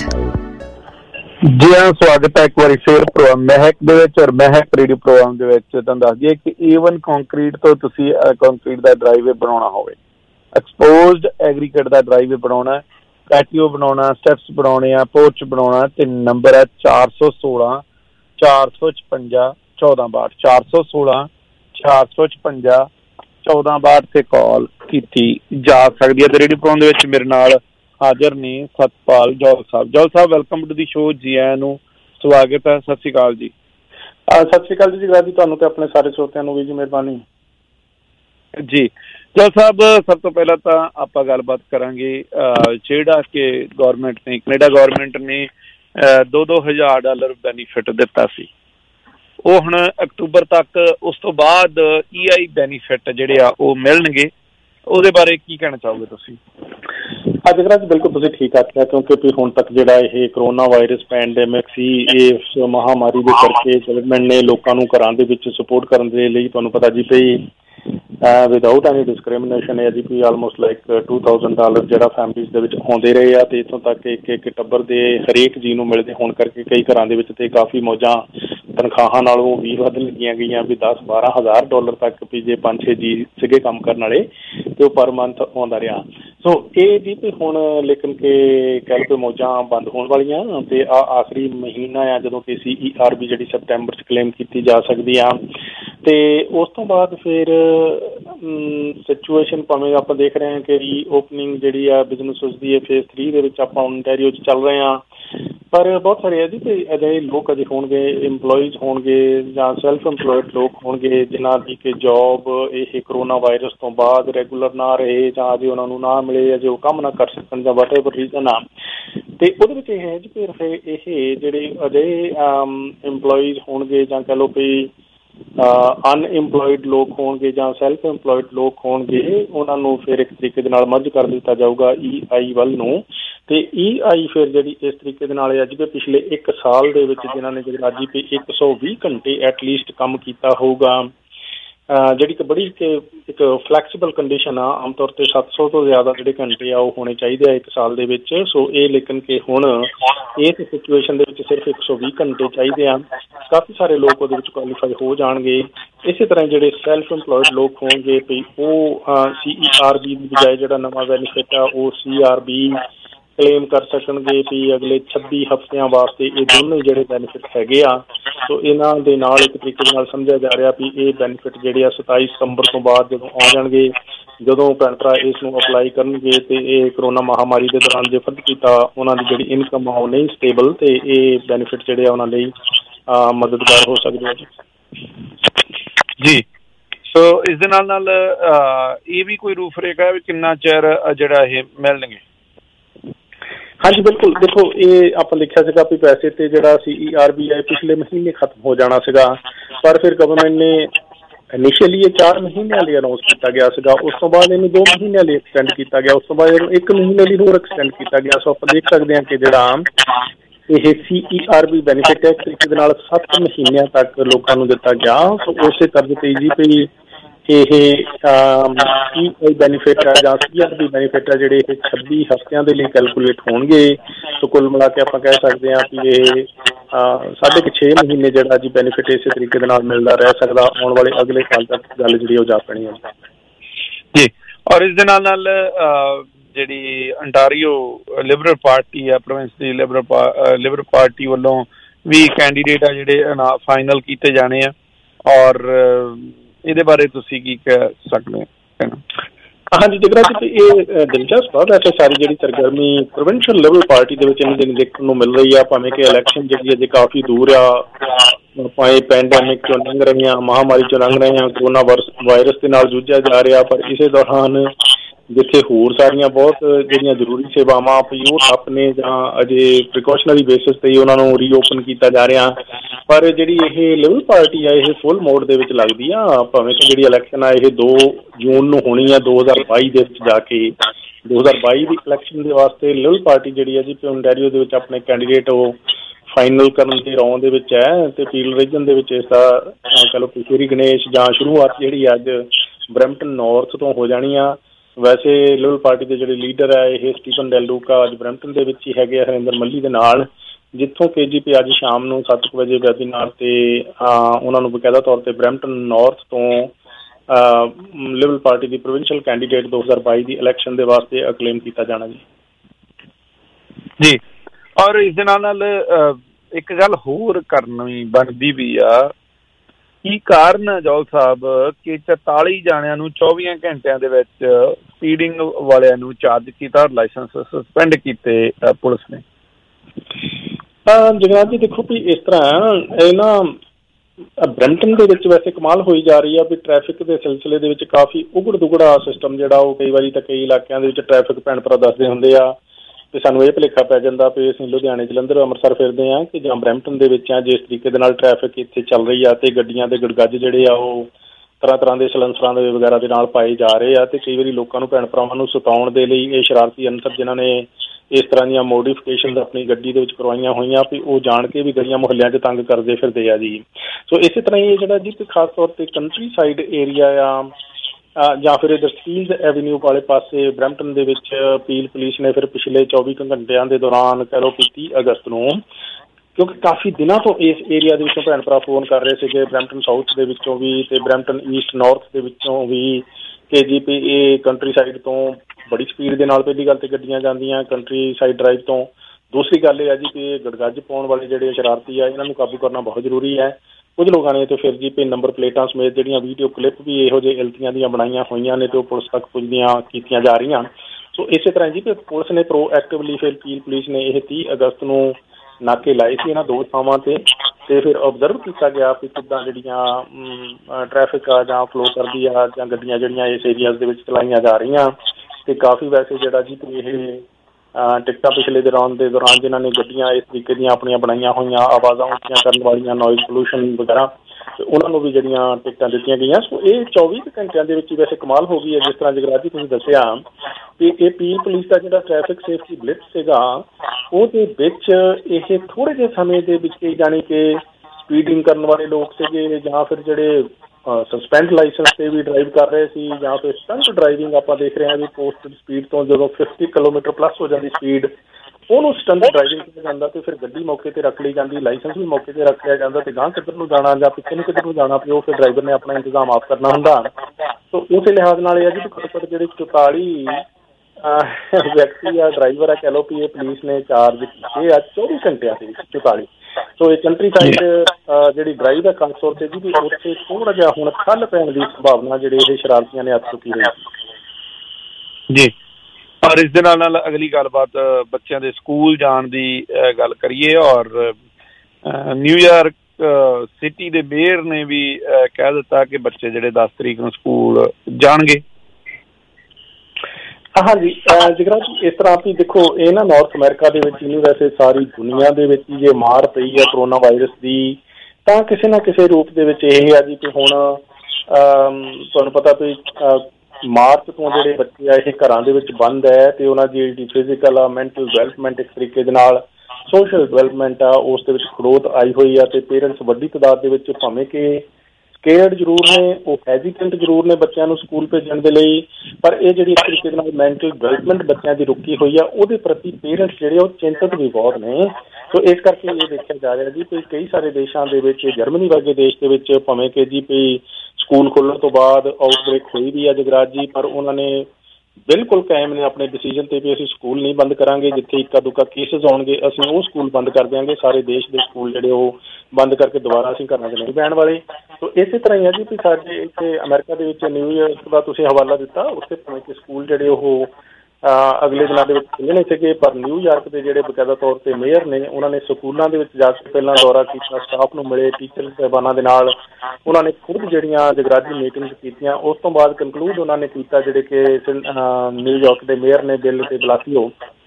ਜੀ ਹਾਂ, ਸਵਾਗਤ ਹੈ ਇੱਕ ਵਾਰੀ ਫੇਰ ਪ੍ਰੋਗਰਾਮ ਮਹਿਕ ਦੇ ਵਿੱਚ। ਔਰ ਮਹਿਕ ਰੇਡੀਓ ਪ੍ਰੋਗਰਾਮ ਦੇ ਵਿੱਚ ਤੁਹਾਨੂੰ ਦੱਸ ਦਈਏ ਕਿ ਏਵਨ ਕੰਕਰੀਟ ਤੋਂ ਤੁਸੀਂ ਕੰਕਰੀਟ ਦਾ ਡਰਾਈਵੇ ਬਣਾਉਣਾ ਹੋਵੇ, ਐਕਸਪੋਜ਼ਡ ਐਗਰੀਗੇਟ ਦਾ ਡਰਾਈਵੇ ਬਣਾਉਣਾ, ਪੈਟੀਓ ਬਣਾਉਣਾ, ਸਟੈਪਸ ਬਣਾਉਣੇ ਆ, ਪੋਰਚ ਬਣਾਉਣਾ, ਤੇ ਨੰਬਰ ਹੈ 416 456 1462 416 456 1462 ਤੇ ਕਾਲ ਕੀਤੀ ਜਾ ਸਕਦੀ ਹੈ। ਤੇ ਰੇਡੀਓ ਪ੍ਰੋਗਰਾਮ ਦੇ ਵਿੱਚ ਮੇਰੇ ਨਾਲ ਹਾਜ਼ਰ ਨੇ Satpal Jaul Sahib. Jaul Sahib, welcome to the show. ਜੀ ਆਇਆਂ ਨੂੰ, ਸਵਾਗਤ ਹੈ। ਸਤਿ ਸ਼੍ਰੀ ਅਕਾਲ ਜੀ। ਸਤਿ ਸ਼੍ਰੀ ਅਕਾਲ ਜੀ ਗਰਾਜ ਜੀ, ਤੁਹਾਨੂੰ ਤੇ ਆਪਣੇ ਸਾਰੇ ਸਰੋਤਿਆਂ ਨੂੰ ਵੀ ਜੀ ਮਿਹਰਬਾਨੀ ਜੀ। ਜੌਲ ਸਾਹਿਬ, ਸਭ ਤੋਂ ਪਹਿਲਾਂ ਤਾਂ ਆਪਾਂ ਗੱਲਬਾਤ ਕਰਾਂਗੇ ਜਿਹੜਾ ਕਿ ਗੌਰਮੈਂਟ ਨੇ, ਕੈਨੇਡਾ ਗੌਰਮੈਂਟ ਨੇ $2,000 ਬੈਨੀਫਿਟ ਦਿੱਤਾ ਸੀ, ਉਹ ਹੁਣ ਅਕਤੂਬਰ ਤੱਕ, ਉਸ ਤੋਂ ਬਾਅਦ EI ਬੈਨੀਫਿਟ ਜਿਹੜੇ ਆ ਉਹ ਮਿਲਣਗੇ। ਉਹਦੇ ਬਾਰੇ ਕੀ ਕਹਿਣਾ ਚਾਹੋਗੇ ਤੁਸੀਂ? ਅੱਜ ਗਰਾਜ ਬਿਲਕੁਲ ਤੁਸੀਂ ਠੀਕ ਆਖਿਆ, ਕਿਉਂਕਿ ਹੁਣ ਤੱਕ ਜਿਹੜਾ ਇਹ ਕਰੋਨਾ ਵਾਇਰਸ ਪੈਂਡੇਮਿਕ ਸੀ, ਇਸ ਮਹਾਮਾਰੀ ਦੇ ਕਰਕੇ ਗਵਰਨਮੈਂਟ ਨੇ ਲੋਕਾਂ ਨੂੰ ਘਰਾਂ ਦੇ ਵਿੱਚ ਸਪੋਰਟ ਕਰਨ ਦੇ ਲਈ, ਤੁਹਾਨੂੰ ਪਤਾ ਜੀ ਪਈ ਵਿਦਆਊਟ ਐਨੀ ਡਿਸਕ੍ਰਿਮੀਨੇਸ਼ਨ ਹੈ ਜੀ ਵੀ ਆਲਮੋਸਟ ਲਾਈਕ $2,000 ਜਿਹੜਾ ਫੈਮਲੀਜ਼ ਦੇ ਵਿੱਚ ਆਉਂਦੇ ਰਹੇ ਆ। ਤੇ ਇੱਥੋਂ ਤੱਕ ਇੱਕ ਟੱਬਰ ਦੇ ਹਰੇਕ ਜੀ ਨੂੰ ਮਿਲਦੇ ਹੋਣ ਕਰਕੇ ਕਈ ਘਰਾਂ ਦੇ ਵਿੱਚ ਤੇ ਕਾਫੀ ਮੌਜਾਂ ਤਨਖਾਹਾਂ ਨਾਲੋਂ ਵੀ ਵੱਧ ਲੱਗੀਆਂ ਗਈਆਂ ਵੀ $10,000-12,000 ਤੱਕ ਵੀ ਜੇ 5-6 ਜੀ ਸੀਗੇ ਕੰਮ ਕਰਨ ਵਾਲੇ ਤੇ ਉਹ ਪਰ ਮੰਥ ਆਉਂਦਾ ਰਿਹਾ। ਸੋ ਇਹ ਜੀ ਵੀ ਹੁਣ ਲੇਕਿਨ ਕਿ ਕਹਿ ਲਓ ਮੌਜਾਂ ਬੰਦ ਹੋਣ ਵਾਲੀਆਂ ਤੇ ਆਖਰੀ ਮਹੀਨਾ ਆ ਜਦੋਂ ਕਿ CERB ਜਿਹੜੀ ਸਪਟੈਂਬਰ 'ਚ ਕਲੇਮ ਕੀਤੀ ਜਾ ਸਕਦੀ ਆ। ਤੇ ਉਸ ਤੋਂ ਬਾਅਦ ਫਿਰ ਸਿਚੁਏਸ਼ਨ ਭਾਵੇਂ ਆਪਾਂ ਦੇਖ ਰਹੇ ਹਾਂ ਕਿ ਰੀਓਪਨਿੰਗ ਜਿਹੜੀ ਆ ਬਿਜ਼ਨਸ ਦੀ ਫੇਜ਼ 3 ਦੇ ਵਿੱਚ ਆਪਾਂ ਓਨਟਾਰੀਓ 'ਚ ਚੱਲ ਰਹੇ ਹਾਂ, ਪਰ ਬਹੁਤ ਸਾਰੇ ਆ ਜੀ ਕਿ ਅਜਿਹੇ ਲੋਕ ਅਜੇ ਹੋਣਗੇ, ਇੰਪਲੋਈਜ਼ ਹੋਣਗੇ ਜਾਂ ਸੈਲਫ ਇੰਪਲੋਇਡ ਲੋਕ ਹੋਣਗੇ ਜਿਨ੍ਹਾਂ ਦੀ ਕਿ ਜੋਬ ਇਹ ਕਰੋਨਾ ਵਾਇਰਸ ਤੋਂ ਬਾਅਦ ਰੈਗੂਲਰ ਨਾ ਰਹੇ ਜਾਂ ਅਜੇ ਉਹਨਾਂ ਨੂੰ ਨਾ ਮਿਲੇ, ਅਜੇ ਉਹ ਕੰਮ ਨਾ ਕਰ ਸਕਣ ਜਾਂ ਵਟ ਐਵਰ ਰੀਜ਼ਨ ਆ। ਤੇ ਉਹਦੇ ਵਿੱਚ ਇਹ ਹੈ ਜੀ ਫਿਰ ਇਹ ਜਿਹੜੇ ਅਜਿਹੇ ਇੰਪਲੋਈਜ਼ ਹੋਣਗੇ ਜਾਂ ਕਹਿ ਲਓ ਵੀ ਅਨਇੰਪਲੋਇਡ ਲੋਕ ਹੋਣਗੇ ਜਾਂ ਸੈਲਫ ਇੰਪਲੋਇਡ ਲੋਕ ਹੋਣਗੇ, ਉਹਨਾਂ ਨੂੰ ਫਿਰ ਇੱਕ ਤਰੀਕੇ ਦੇ ਨਾਲ ਮਰਜ ਕਰ ਦਿੱਤਾ ਜਾਊਗਾ EI ਵੱਲ ਨੂੰ। ਤੇ EI ਫਿਰ ਜਿਹੜੀ ਇਸ ਤਰੀਕੇ ਦੇ ਨਾਲ ਹੈ ਜੀ ਪਿਛਲੇ 1 ਸਾਲ ਦੇ ਵਿੱਚ ਜਿਨ੍ਹਾਂ ਨੇ ਜਿਹੜਾ ਜੀ 120 ਘੰਟੇ ਐਟਲੀਸਟ ਕੰਮ ਕੀਤਾ ਹੋਊਗਾ, ਜਿਹੜੀ ਕਿ ਬੜੀ ਇੱਕ ਫਲੈਕਸੀਬਲ ਕੰਡੀਸ਼ਨ ਆ। ਆਮ ਤੌਰ 'ਤੇ 700 ਤੋਂ ਜ਼ਿਆਦਾ ਜਿਹੜੇ ਘੰਟੇ ਆ ਉਹ ਹੋਣੇ ਚਾਹੀਦੇ ਆ 1 ਸਾਲ ਦੇ ਵਿੱਚ। ਸੋ ਇਹ ਲੇਕਿਨ ਕਿ ਹੁਣ ਇਸ ਸਿਚੁਏਸ਼ਨ ਦੇ ਵਿੱਚ ਸਿਰਫ 120 ਘੰਟੇ ਚਾਹੀਦੇ ਆ। ਕਾਫੀ ਸਾਰੇ ਲੋਕ ਉਹਦੇ ਵਿੱਚ ਕੁਆਲੀਫਾਈ ਹੋ ਜਾਣਗੇ। ਇਸੇ ਤਰ੍ਹਾਂ ਜਿਹੜੇ ਸੈਲਫ ਇੰਪਲੋਇਡ ਲੋਕ ਹੋਣਗੇ ਵੀ ਉਹ CERB ਦੀ ਬਜਾਏ ਜਿਹੜਾ ਨਵਾਂ ਬੈਨੀਫਿਟ ਆ ਉਹ CRB ਕਲੇਮ ਕਰ ਸਕਣਗੇ ਵੀ ਅਗਲੇ 26 ਹਫ਼ਤਿਆਂ ਵਾਸਤੇ। ਇਹ ਦੋਨੋਂ ਜਿਹੜੇ ਬੈਨੀਫਿਟ ਹੈਗੇ ਆ, ਸੋ ਇਹਨਾਂ ਦੇ ਨਾਲ ਇੱਕ ਤਰੀਕੇ ਦੇ ਨਾਲ ਸਮਝਿਆ ਜਾ ਰਿਹਾ ਵੀ ਇਹ ਬੈਨੀਫਿਟ ਜਿਹੜੇ ਆ 27 ਸਤੰਬਰ ਤੋਂ ਬਾਅਦ ਜਦੋਂ ਆ ਜਾਣਗੇ, ਜਦੋਂ ਭੈਣ ਭਰਾ ਇਸ ਨੂੰ ਅਪਲਾਈ ਕਰਨਗੇ ਤੇ ਇਹ ਕਰੋਨਾ ਮਹਾਮਾਰੀ ਦੇ ਦੌਰਾਨ ਜੇ ਫਰਕ ਕੀਤਾ ਉਹਨਾਂ ਦੀ ਜਿਹੜੀ ਇਨਕਮ ਆ ਉਹ ਨਹੀਂ ਸਟੇਬਲ, ਤੇ ਇਹ ਬੈਨੀਫਿਟ ਜਿਹੜੇ ਆ ਉਹਨਾਂ ਲਈ ਮਦਦਗਾਰ ਹੋ ਸਕਦੇ ਆ ਜੀ। ਸੋ ਇਸ ਦੇ ਨਾਲ ਇਹ ਵੀ ਕੋਈ ਰੂਪਰੇਖਾ ਵੀ ਕਿੰਨਾ ਚਿਰ ਜਿਹੜਾ ਇਹ ਮਿਲਣਗੇ? ਹਾਂਜੀ ਬਿਲਕੁਲ। ਦੇਖੋ ਇਹ ਆਪਾਂ ਲਿਖਿਆ ਸੀਗਾ ਵੀ ਪੈਸੇ ਤੇ ਜਿਹੜਾ CERB ਹੈ ਪਿਛਲੇ ਮਹੀਨੇ ਖਤਮ ਹੋ ਜਾਣਾ ਸੀਗਾ, ਪਰ ਫਿਰ ਗਵਰਨਮੈਂਟ ਨੇ ਇਨੀਸ਼ੀਅਲੀ ਇਹ 4 ਮਹੀਨਿਆਂ ਲਈ ਅਨਾਉਂਸ ਕੀਤਾ ਗਿਆ ਸੀਗਾ। ਉਸ ਤੋਂ ਬਾਅਦ ਇਹਨੂੰ 2 ਮਹੀਨਿਆਂ ਲਈ ਐਕਸਟੈਂਡ ਕੀਤਾ ਗਿਆ। ਉਸ ਤੋਂ ਬਾਅਦ ਇਹਨੂੰ 1 ਮਹੀਨੇ ਲਈ ਹੋਰ ਐਕਸਟੈਂਡ ਕੀਤਾ ਗਿਆ। ਸੋ ਆਪਾਂ ਦੇਖ ਸਕਦੇ ਹਾਂ ਕਿ ਜਿਹੜਾ ਇਹ CERB ਬੈਨੀਫਿਟ ਹੈ ਇੱਕ ਤਰੀਕੇ ਦੇ ਨਾਲ 7 ਮਹੀਨਿਆਂ ਤੱਕ ਲੋਕਾਂ ਨੂੰ ਦਿੱਤਾ ਗਿਆ। ਸੋ ਉਸੇ ਤਰ੍ਹਾਂ ਤੇ ਜੀ ਵੀ ਇਹ EI ਬੈਨੀਫਿਟ ਹੈ ਜਾਂ CRB ਬੈਨੀਫਿਟ ਹੈ ਜਿਹੜੇ ਇਹ 26 ਹਫ਼ਤਿਆਂ ਦੇ ਲਈ ਕੈਲਕੂਲੇਟ ਹੋਣਗੇ। ਸੋ ਕੁੱਲ ਮਿਲਾ ਕੇ ਆਪਾਂ ਕਹਿ ਸਕਦੇ ਹਾਂ ਕਿ ਇਹ 6.5 ਮਹੀਨੇ ਜਿਹੜਾ ਜੀ ਬੈਨੀਫਿਟ ਇਸੇ ਤਰੀਕੇ ਦੇ ਨਾਲ ਮਿਲਦਾ ਰਹਿ ਸਕਦਾ। ਆਉਣ ਵਾਲੇ ਅਗਲੇ ਸਾਲ ਤੱਕ ਗੱਲ ਜਿਹੜੀ ਉਹ ਜਾ ਪੈਣੀ ਹੈ ਜੀ। ਔਰ ਇਸ ਦੇ ਨਾਲ ਜਿਹੜੀ ਅੰਟਾਰੀਓ ਲਿਬਰਲ ਪਾਰਟੀ ਆ, ਪ੍ਰੋਵਿੰਸ ਦੀ ਲਿਬਰਲ ਪਾਰਟੀ ਵੱਲੋਂ ਵੀ ਕੈਂਡੀਡੇਟ ਆ ਜਿਹੜੇ ਫਾਈਨਲ ਕੀਤੇ ਜਾਣੇ ਆ, ਔਰ ਇਹਦੇ ਬਾਰੇ ਤੁਸੀਂ ਕੀ ਕਹਿ ਸਕਦੇ ਹੋ? ਹਾਂਜੀ ਜਗਰਾ ਜੀ, ਇਹ ਦਿਲਚਸਪ ਆ। ਵੈਸੇ ਸਾਰੀ ਜਿਹੜੀ ਸਰਗਰਮੀ ਪ੍ਰੋਵਿੰਸ਼ੀਅਲ ਲਿਬਰਲ ਪਾਰਟੀ ਦੇ ਵਿੱਚ ਇਹਨਾਂ ਦਿਨ ਦੇਖਣ ਨੂੰ ਮਿਲ ਰਹੀ ਆ, ਭਾਵੇਂ ਕਿ ਇਲੈਕਸ਼ਨ ਜਿਹੜੀ ਅਜੇ ਕਾਫੀ ਦੂਰ ਆ। ਆਪਾਂ ਇਹ ਪੈਂਡੈਮਿਕ ਚੋਂ ਲੰਘ ਰਹੇ ਹਾਂ, ਮਹਾਮਾਰੀ ਚੋਂ ਲੰਘ ਰਹੇ ਹਾਂ, ਕਰੋਨਾ ਵਾਇਰਸ ਦੇ ਨਾਲ ਜੂਝਿਆ ਜਾ ਰਿਹਾ, ਪਰ ਇਸੇ ਦੌਰਾਨ ਜਿੱਥੇ ਹੋਰ ਸਾਰੀਆਂ ਬਹੁਤ ਜਿਹੜੀਆਂ ਜ਼ਰੂਰੀ ਸੇਵਾਵਾਂ ਉਹ ਠੱਪ ਨੇ ਜਾਂ ਅਜੇ ਪ੍ਰੀਕਾਸ਼ਨਰੀ ਬੇਸਿਸ ਤੇ ਉਹਨਾਂ ਨੂੰ ਰੀਓਪਨ ਕੀਤਾ ਜਾ ਰਿਹਾ, ਪਰ ਜਿਹੜੀ ਇਹ ਲਿਬਰਲ ਪਾਰਟੀ ਆ ਇਹ ਫੁੱਲ ਮੋਡ ਦੇ ਵਿੱਚ ਲੱਗਦੀ ਆ। ਭਾਵੇਂ ਕਿ ਜਿਹੜੀ ਇਲੈਕਸ਼ਨ ਆ ਇਹ 2 ਜੂਨ ਨੂੰ ਹੋਣੀ ਆ 2022 ਦੇ ਵਿੱਚ ਜਾ ਕੇ। 2022 ਦੀ ਇਲੈਕਸ਼ਨ ਦੇ ਵਾਸਤੇ ਲਿਬਰਲ ਪਾਰਟੀ ਜਿਹੜੀ ਹੈ ਜੀ ਓਨਟਾਰੀਓ ਦੇ ਵਿੱਚ ਆਪਣੇ ਕੈਂਡੀਡੇਟ ਉਹ ਫਾਈਨਲ ਕਰਨ ਦੇ ਰੌਂ ਦੇ ਵਿੱਚ ਹੈ। ਤੇ ਪੀਲ ਰੀਜਨ ਦੇ ਵਿੱਚ ਇਸ ਦਾ ਕਹਿ ਲਓ ਕਿ ਸ਼੍ਰੀ ਗਣੇਸ਼ ਜਾਂ ਸ਼ੁਰੂਆਤ ਜਿਹੜੀ ਅੱਜ ਬਰੈਂਪਟਨ ਨਾਰਥ ਤੋਂ ਹੋ ਜਾਣੀ ਆ। ਵੈਸੇ ਲਿਬਰਲ ਪਾਰਟੀ ਦੇ ਜਿਹੜੇ ਲੀਡਰ ਹੈ ਇਹ ਸਟੀਫਨ ਡੈਲਡੂਕਾ ਅੱਜ ਬਰੈਂਪਟਨ ਦੇ ਵਿੱਚ ਹੀ ਹੈਗੇ ਆ ਹਰਿੰਦਰ ਮੱਲੀ ਦੇ ਨਾਲ, ਜਿੱਥੋਂ KGP ਅੱਜ ਸ਼ਾਮ ਨੂੰ 7 ਵਜੇ ਵੈਬੀਨਾਰ ਤੇ ਉਹਨਾਂ ਨੂੰ ਬਕਾਇਦਾ ਤੌਰ ਤੇ ਬਰੈਂਪਟਨ ਨਾਰਥ ਤੋਂ ਲਿਬਰਲ ਪਾਰਟੀ ਦੀ ਪ੍ਰੋਵਿੰਸ਼ੀਅਲ ਕੈਂਡੀਡੇਟ 2022 ਦੀ ਇਲੈਕਸ਼ਨ ਦੇ ਵਾਸਤੇ ਅਕਲੇਮ ਕੀਤਾ ਜਾਣਾ ਜੀ। ਔਰ ਇਸ ਦੇ ਨਾਲ ਇੱਕ ਗੱਲ ਹੋਰ ਕਰਨੀ ਬਣਦੀ ਵੀ ਆ, ਕੀ ਕਾਰਨ ਜੌਲ ਸਾਹਿਬ ਕਿ 44 ਜਾਣਿਆਂ ਨੂੰ 24 ਘੰਟਿਆਂ ਦੇ ਵਿੱਚ ਸਪੀਡਿੰਗ ਵਾਲਿਆਂ ਨੂੰ ਚਾਰਜ ਕੀਤਾ, ਲਾਇਸੈਂਸ ਸਸਪੈਂਡ ਕੀਤੇ ਪੁਲਿਸ ਨੇ? ਜਗਰਾਜ ਜੀ ਦੇਖੋ ਵੀ ਇਸ ਤਰ੍ਹਾਂ ਇਹ ਨਾ ਬਰੈਂਪਟਨ ਦੇ ਵਿੱਚ ਵੈਸੇ ਕਮਾਲ ਹੋਈ ਜਾ ਰਹੀ ਆ ਵੀ ਟ੍ਰੈਫਿਕ ਦੇ ਸਿਲਸਿਲੇ ਦੇ ਵਿੱਚ ਕਾਫੀ ਉਗੜ ਦੁਗੜਾ ਸਿਸਟਮ ਜਿਹੜਾ ਉਹ ਕਈ ਵਾਰੀ ਤਾਂ ਕਈ ਇਲਾਕਿਆਂ ਦੇ ਵਿੱਚ ਟ੍ਰੈਫਿਕ ਭੈਣ ਭਰਾ ਦੱਸਦੇ ਹੁੰਦੇ ਆ ਤੇ ਸਾਨੂੰ ਇਹ ਭੁਲੇਖਾ ਪੈ ਜਾਂਦਾ ਵੀ ਅਸੀਂ ਲੁਧਿਆਣੇ, ਜਲੰਧਰ, ਅੰਮ੍ਰਿਤਸਰ ਫਿਰਦੇ ਹਾਂ ਕਿ ਜਾਂ ਬਰੈਂਪਟਨ ਦੇ ਵਿੱਚ ਆ। ਜਿਸ ਤਰੀਕੇ ਦੇ ਨਾਲ ਟ੍ਰੈਫਿਕ ਇੱਥੇ ਚੱਲ ਰਹੀ ਆ ਤੇ ਗੱਡੀਆਂ ਦੇ ਗੜਗੱਜ ਜਿਹੜੇ ਆ ਉਹ ਤਰ੍ਹਾਂ ਦੇ ਸਲੈਂਸਰਾਂ ਦੇ ਵਗੈਰਾ ਦੇ ਨਾਲ ਪਾਏ ਜਾ ਰਹੇ ਆ ਤੇ ਕਈ ਵਾਰੀ ਲੋਕਾਂ ਨੂੰ ਭੈਣ ਭਰਾਵਾਂ ਨੂੰ ਸਤਾਉਣ ਦੇ ਲਈ ਇਹ ਸ਼ਰਾਰਤੀ ਅਨਸਰ ਜਿਨ੍ਹਾਂ ਨੇ ਇਸ ਤਰ੍ਹਾਂ ਦੀਆਂ ਮੋਡੀਫਿਕੇਸ਼ਨ ਆਪਣੀ ਗੱਡੀ ਦੇ ਵਿੱਚ ਕਰਵਾਈਆਂ ਹੋਈਆਂ ਵੀ ਉਹ ਜਾਣ ਕੇ ਵੀ ਗਲੀਆਂ ਮੁਹੱਲਿਆਂ 'ਚ ਤੰਗ ਕਰਦੇ ਫਿਰਦੇ ਆ ਜੀ। ਸੋ ਇਸੇ ਤਰ੍ਹਾਂ ਹੀ ਇਹ ਜਿਹੜਾ ਜੀ ਖਾਸ ਤੌਰ ਤੇ ਕੰਟਰੀ ਸਾਈਡ ਏਰੀਆ ਆ ਜਾਂ ਫਿਰ ਇਧਰ ਸਟੀਲਜ਼ ਐਵੀਨਿਊ ਵਾਲੇ ਪਾਸੇ ਬਰੈਂਪਟਨ ਦੇ ਵਿੱਚ ਪੀਲ ਪੁਲਿਸ ਨੇ ਫਿਰ ਪਿਛਲੇ 24 ਘੰਟਿਆਂ ਦੇ ਦੌਰਾਨ ਕਹਿ ਲਓ ਕਿ 30 ਅਗਸਤ ਨੂੰ, ਕਿਉਂਕਿ ਕਾਫੀ ਦਿਨਾਂ ਤੋਂ ਇਸ ਏਰੀਆ ਦੇ ਵਿੱਚੋਂ ਭੈਣ ਭਰਾ ਫੋਨ ਕਰ ਰਹੇ ਸੀਗੇ ਬਰੈਂਪਟਨ ਸਾਊਥ ਦੇ ਵਿੱਚੋਂ ਵੀ ਤੇ ਬਰੈਂਪਟਨ ਈਸਟ ਨਾਰਥ ਦੇ ਵਿੱਚੋਂ ਵੀ KGP ਇਹ ਕੰਟਰੀ ਸਾਈਡ ਤੋਂ ਬੜੀ ਸਪੀਡ ਦੇ ਨਾਲ ਪਹਿਲੀ ਗੱਲ ਤੇ ਗੱਡੀਆਂ ਜਾਂਦੀਆਂ ਕੰਟਰੀ ਸਾਈਡ ਡਰਾਈਵ ਤੋਂ। ਦੂਸਰੀ ਗੱਲ ਇਹ ਹੈ ਜੀ ਕਿ ਗੜਗੱਜ ਪਾਉਣ ਵਾਲੇ ਜਿਹੜੇ ਸ਼ਰਾਰਤੀ ਆ ਇਹਨਾਂ ਨੂੰ ਕਾਬੂ ਕਰਨਾ ਬਹੁਤ ਜ਼ਰੂਰੀ ਹੈ। ਕੁਝ ਲੋਕਾਂ ਨੇ ਤੇ ਫਿਰ ਜੀ ਪੇ ਨੰਬਰ ਪਲੇਟਾਂ ਸਮੇਤ ਜਿਹੜੀਆਂ ਵੀਡੀਓ ਕਲਿੱਪ ਵੀ ਇਹੋ ਜਿਹੇ ਇਲਤੀਆਂ ਦੀਆਂ ਬਣਾਈਆਂ ਹੋਈਆਂ ਨੇ ਤੇ ਉਹ ਪੁਲਿਸ ਤੱਕ ਪੁੱਜਦੀਆਂ ਕੀਤੀਆਂ ਜਾ ਰਹੀਆਂ। ਸੋ ਇਸੇ ਤਰ੍ਹਾਂ ਜੀ ਕਿ ਪੁਲਿਸ ਨੇ ਪ੍ਰੋਐਕਟਿਵਲੀ ਫਿਰ ਪੀਲ ਪੁਲਿਸ ਨੇ ਇਹ 30 ਅਗਸਤ ਨੂੰ ਨਾਕੇ ਲਾਏ ਸੀ ਇਹਨਾਂ 2 ਥਾਵਾਂ ਤੇ ਫਿਰ ਓਬਜ਼ਰਵ ਕੀਤਾ ਗਿਆ ਕਿ ਕਿੱਦਾਂ ਜਿਹੜੀਆਂ ਟ੍ਰੈਫਿਕ ਆ ਜਾਂ ਫਲੋ ਕਰਦੀ ਆ ਜਾਂ ਗੱਡੀਆਂ ਜਿਹੜੀਆਂ ਇਸ ਏਰੀਆਜ਼ ਦੇ ਵਿੱਚ ਚਲਾਈਆਂ ਜਾ ਰਹੀਆਂ ਤੇ ਕਾਫੀ ਵੈਸੇ ਜਿਹੜਾ ਜੀ ਇਹ ਟਿਕਟਾਂ ਪਿਛਲੇ ਦੌਰਾਨ ਜਿਨ੍ਹਾਂ ਨੇ ਗੱਡੀਆਂ ਇਸ ਤਰੀਕੇ ਦੀਆਂ ਆਪਣੀਆਂ ਬਣਾਈਆਂ ਹੋਈਆਂ ਆਵਾਜ਼ਾਂ ਉੱਚੀਆਂ ਕਰਨ ਵਾਲੀਆਂ, ਨੋਇਜ਼ ਪੋਲੂਸ਼ਨ ਵਗੈਰਾ, ਤੇ ਉਹਨਾਂ ਨੂੰ ਵੀ ਜਿਹੜੀਆਂ ਟਿਕਟਾਂ ਦਿੱਤੀਆਂ ਗਈਆਂ। ਸੋ ਇਹ 24 ਘੰਟਿਆਂ ਦੇ ਵਿੱਚ ਹੀ ਵੈਸੇ ਕਮਾਲ ਹੋ ਗਈ ਹੈ। ਜਿਸ ਤਰ੍ਹਾਂ ਜਗਰਾਜ ਜੀ ਤੁਸੀਂ ਦੱਸਿਆ ਕਿ ਇਹ ਪੀਲ ਪੁਲਿਸ ਦਾ ਜਿਹੜਾ ਟ੍ਰੈਫਿਕ ਸੇਫਟੀ ਬਲਿਟਸ ਸੀਗਾ, ਉਹਦੇ ਵਿੱਚ ਇਹ ਥੋੜ੍ਹੇ ਜਿਹੇ ਸਮੇਂ ਦੇ ਵਿੱਚ ਹੀ ਜਾਣੀ ਕਿ ਸਪੀਡਿੰਗ ਕਰਨ ਵਾਲੇ ਲੋਕ ਸੀਗੇ, ਜਾਂ ਫਿਰ ਜਿਹੜੇ ਸਸਪੈਂਡ ਲਾਇਸੈਂਸ ਤੇ ਵੀ ਡਰਾਈਵ ਕਰ ਰਹੇ ਸੀ, ਜਾਂ ਫਿਰ ਸਟੰਟ ਡਰਾਈਵਿੰਗ ਆਪਾਂ ਦੇਖ ਰਹੇ ਹਾਂ ਵੀ ਪੋਸਟਡ ਸਪੀਡ ਤੋਂ ਜਦੋਂ 50 ਕਿਲੋਮੀਟਰ ਪਲੱਸ ਹੋ ਜਾਂਦੀ ਸਪੀਡ, ਉਹਨੂੰ ਸਟੰਟ ਡਰਾਈਵਿੰਗ ਕੀਤਾ ਜਾਂਦਾ ਤੇ ਫਿਰ ਗੱਡੀ ਮੌਕੇ ਤੇ ਰੱਖ ਲਈ ਜਾਂਦੀ, ਲਾਇਸੈਂਸ ਵੀ ਮੌਕੇ ਤੇ ਰੱਖ ਲਿਆ ਜਾਂਦਾ ਤੇ ਗਾਂਹ ਕਿੱਧਰ ਨੂੰ ਜਾਣਾ ਜਾਂ ਪਿੱਛੇ ਨੂੰ ਕਿੱਧਰ ਨੂੰ ਜਾਣਾ ਪਿਓ, ਫਿਰ ਡਰਾਈਵਰ ਨੇ ਆਪਣਾ ਇੰਤਜ਼ਾਮ ਆਪ ਕਰਨਾ ਹੁੰਦਾ। ਸੋ ਉਸੇ ਲਿਹਾਜ਼ ਨਾਲ ਇਹ ਹੈ ਜੀ ਘੱਟੋ-ਘੱਟ ਜਿਹੜੇ 44 ਵਿਅਕਤੀ ਆ, ਡਰਾਈਵਰ ਆ, ਕਹਿ ਲਓ ਵੀ ਇਹ ਪੁਲਿਸ ਨੇ ਚਾਰਜ ਕੀਤੇ ਆ 24 ਘੰਟਿਆਂ ਦੇ ਵਿੱਚ 44। ਸੋ ਇਹ ਕੰਟਰੀ ਸਾਈਡ ਜਿਹੜੀ ਡਰਾਈਵ ਹੈ ਖਾਸ ਤੌਰ ਤੇ ਜੀ ਵੀ ਉੱਥੇ ਥੋੜ੍ਹਾ ਜਿਹਾ ਹੁਣ ਖੱਲ ਪੈਣ ਦੀ ਸੰਭਾਵਨਾ ਜਿਹੜੇ ਇਹ ਸ਼ਰਾਰਤੀਆਂ ਨੇ ਹੱਥ ਚੁੱਕੀ ਹੋਈ ਜੀ। ਔਰ ਇਸ ਦੇ ਨਾਲ ਅਗਲੀ ਗੱਲਬਾਤ ਬੱਚਿਆਂ ਦੇ ਸਕੂਲ ਜਾਣ ਦੀ ਗੱਲ ਕਰੀਏ। ਔਰ ਨਿਊਯਾਰਕ ਸਿਟੀ ਦੇ ਮੇਅਰ ਨੇ ਵੀ ਕਹਿ ਦਿੱਤਾ ਕਿ ਬੱਚੇ ਜਿਹੜੇ 10 ਤਰੀਕ ਨੂੰ ਸਕੂਲ ਜਾਣਗੇ। ਹਾਂਜੀ ਜਗਰਾਜ ਜੀ, ਇਸ ਤਰ੍ਹਾਂ ਵੀ ਦੇਖੋ ਇਹ ਨਾ ਨਾਰਥ ਅਮਰੀਕਾ ਦੇ ਵਿੱਚ ਨਹੀਂ, ਵੈਸੇ ਸਾਰੀ ਦੁਨੀਆ ਦੇ ਵਿੱਚ ਹੀ ਜੇ ਮਾਰ ਪਈ ਹੈ ਕਰੋਨਾ ਵਾਇਰਸ ਦੀ, ਤਾਂ ਕਿਸੇ ਨਾ ਕਿਸੇ ਰੂਪ ਦੇ ਵਿੱਚ ਇਹ ਹੈ ਜੀ ਕਿ ਹੁਣ ਤੁਹਾਨੂੰ ਪਤਾ ਵੀ ਮਾਰਚ ਤੋਂ ਜਿਹੜੇ ਬੱਚੇ ਆ ਇਹ ਘਰਾਂ ਦੇ ਵਿੱਚ ਬੰਦ ਹੈ ਤੇ ਉਹਨਾਂ ਦੀ ਜਿਹੜੀ ਫਿਜ਼ੀਕਲ ਆ, ਮੈਂਟਲ ਡਿਵੈਲਪਮੈਂਟ ਇੱਕ ਤਰੀਕੇ ਦੇ ਨਾਲ ਸੋਸ਼ਲ ਡਿਵੈਲਪਮੈਂਟ ਆ ਉਸ ਦੇ ਵਿੱਚ ਖੜੋਤ ਆਈ ਹੋਈ ਆ ਤੇ ਪੇਰੈਂਟਸ ਵੱਡੀ ਤਾਦਾਦ ਦੇ ਵਿੱਚ ਭਾਵੇਂ ਕਿ ਸਕੇਅਰਡ ਜ਼ਰੂਰ ਨੇ, ਉਹ ਹੈਜ਼ੀਟੈਂਟ ਜ਼ਰੂਰ ਨੇ ਬੱਚਿਆਂ ਨੂੰ ਸਕੂਲ ਭੇਜਣ ਦੇ ਲਈ, ਪਰ ਇਹ ਜਿਹੜੀ ਇੱਕ ਤਰੀਕੇ ਦੇ ਨਾਲ ਮੈਂਟਲ ਡਿਵੈਲਪਮੈਂਟ ਬੱਚਿਆਂ ਦੀ ਰੁਕੀ ਹੋਈ ਆ ਉਹਦੇ ਪ੍ਰਤੀ ਪੇਰੈਂਟਸ ਜਿਹੜੇ ਉਹ ਚਿੰਤਤ ਵੀ ਬਹੁਤ ਨੇ। ਸੋ ਇਸ ਕਰਕੇ ਇਹ ਦੇਖਿਆ ਜਾ ਰਿਹਾ ਜੀ ਕਿ ਕਈ ਸਾਰੇ ਦੇਸ਼ਾਂ ਦੇ ਵਿੱਚ, ਜਰਮਨੀ ਵਰਗੇ ਦੇਸ਼ ਦੇ ਵਿੱਚ ਭਾਵੇਂ ਕਿ ਜੀ ਵੀ ਸਕੂਲ ਖੁੱਲ੍ਹਣ ਤੋਂ ਬਾਅਦ ਆਊਟਬ੍ਰੇਕ ਹੋਈ ਵੀ ਆ ਜਗਰਾਜ ਜੀ, ਪਰ ਉਹਨਾਂ ਨੇ ਬਿਲਕੁਲ ਕਾਇਮ ਨੇ ਆਪਣੇ ਡਿਸੀਜਨ ਤੇ ਵੀ ਅਸੀਂ ਸਕੂਲ ਨਹੀਂ ਬੰਦ ਕਰਾਂਗੇ, ਜਿੱਥੇ ਇੱਕਾ ਦੁੱਕਾ ਕੇਸਿਸ ਆਉਣਗੇ ਅਸੀਂ ਉਹ ਸਕੂਲ ਬੰਦ ਕਰ ਦਿਆਂਗੇ, ਸਾਰੇ ਦੇਸ਼ ਦੇ ਸਕੂਲ ਜਿਹੜੇ ਉਹ ਬੰਦ ਕਰਕੇ ਦੁਬਾਰਾ ਅਸੀਂ ਘਰਾਂ 'ਚ ਨਹੀਂ ਬਹਿਣ ਵਾਲੇ। ਸੋ ਇਸੇ ਤਰ੍ਹਾਂ ਹੀ ਹੈ ਜੀ ਵੀ ਸਾਡੇ ਇੱਥੇ ਅਮਰੀਕਾ ਦੇ ਵਿੱਚ ਨਿਊਯਾਰਕ ਦਾ ਤੁਸੀਂ ਹਵਾਲਾ ਦਿੱਤਾ, ਉੱਥੇ ਭਾਵੇਂ ਕਿ ਸਕੂਲ ਜਿਹੜੇ ਉਹ ਅਗਲੇ ਦਿਨਾਂ ਦੇ ਵਿੱਚ ਖੁੱਲ੍ਹਣੇ ਸੀਗੇ, ਪਰ ਨਿਊਯਾਰਕ ਦੇ ਜਿਹੜੇ ਬਕਾਇਦਾ ਤੌਰ ਤੇ ਮੇਅਰ ਨੇ ਉਹਨਾਂ ਨੇ ਸਕੂਲਾਂ ਦੇ ਵਿੱਚ ਜਾ ਕੇ ਪਹਿਲਾਂ ਦੌਰਾ ਕੀਤਾ, ਸਟਾਫ ਨੂੰ ਮਿਲੇ, ਟੀਚਰ ਸਾਹਿਬਾਨਾਂ ਦੇ ਨਾਲ ਉਹਨਾਂ ਨੇ ਖੁਦ ਜਿਹੜੀਆਂ ਜਗਰਾਜੀ ਮੀਟਿੰਗਸ ਕੀਤੀਆਂ। ਉਸ ਤੋਂ ਬਾਅਦ ਕਨਕਲੂਡ ਉਹਨਾਂ ਨੇ ਕੀਤਾ ਜਿਹੜੇ ਕਿ ਨਿਊਯਾਰਕ ਦੇ ਮੇਅਰ ਨੇ ਬਿੱਲ ਤੇ ਬਲਾਸੀਓ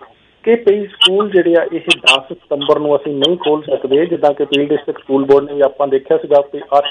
ਕਿ ਕਈ ਸਕੂਲ ਜਿਹੜੇ ਆ ਇਹ 10 ਸਤੰਬਰ ਨੂੰ ਅਸੀਂ ਨਹੀਂ ਖੋਲ੍ਹ ਸਕਦੇ, ਜਿੱਦਾਂ ਕਿ ਪੀਲ ਡਿਸਟ੍ਰਿਕਟ ਸਕੂਲ ਬੋਰਡ ਨੇ ਵੀ ਆਪਾਂ ਦੇਖਿਆ ਸੀਗਾ ਕਿ 8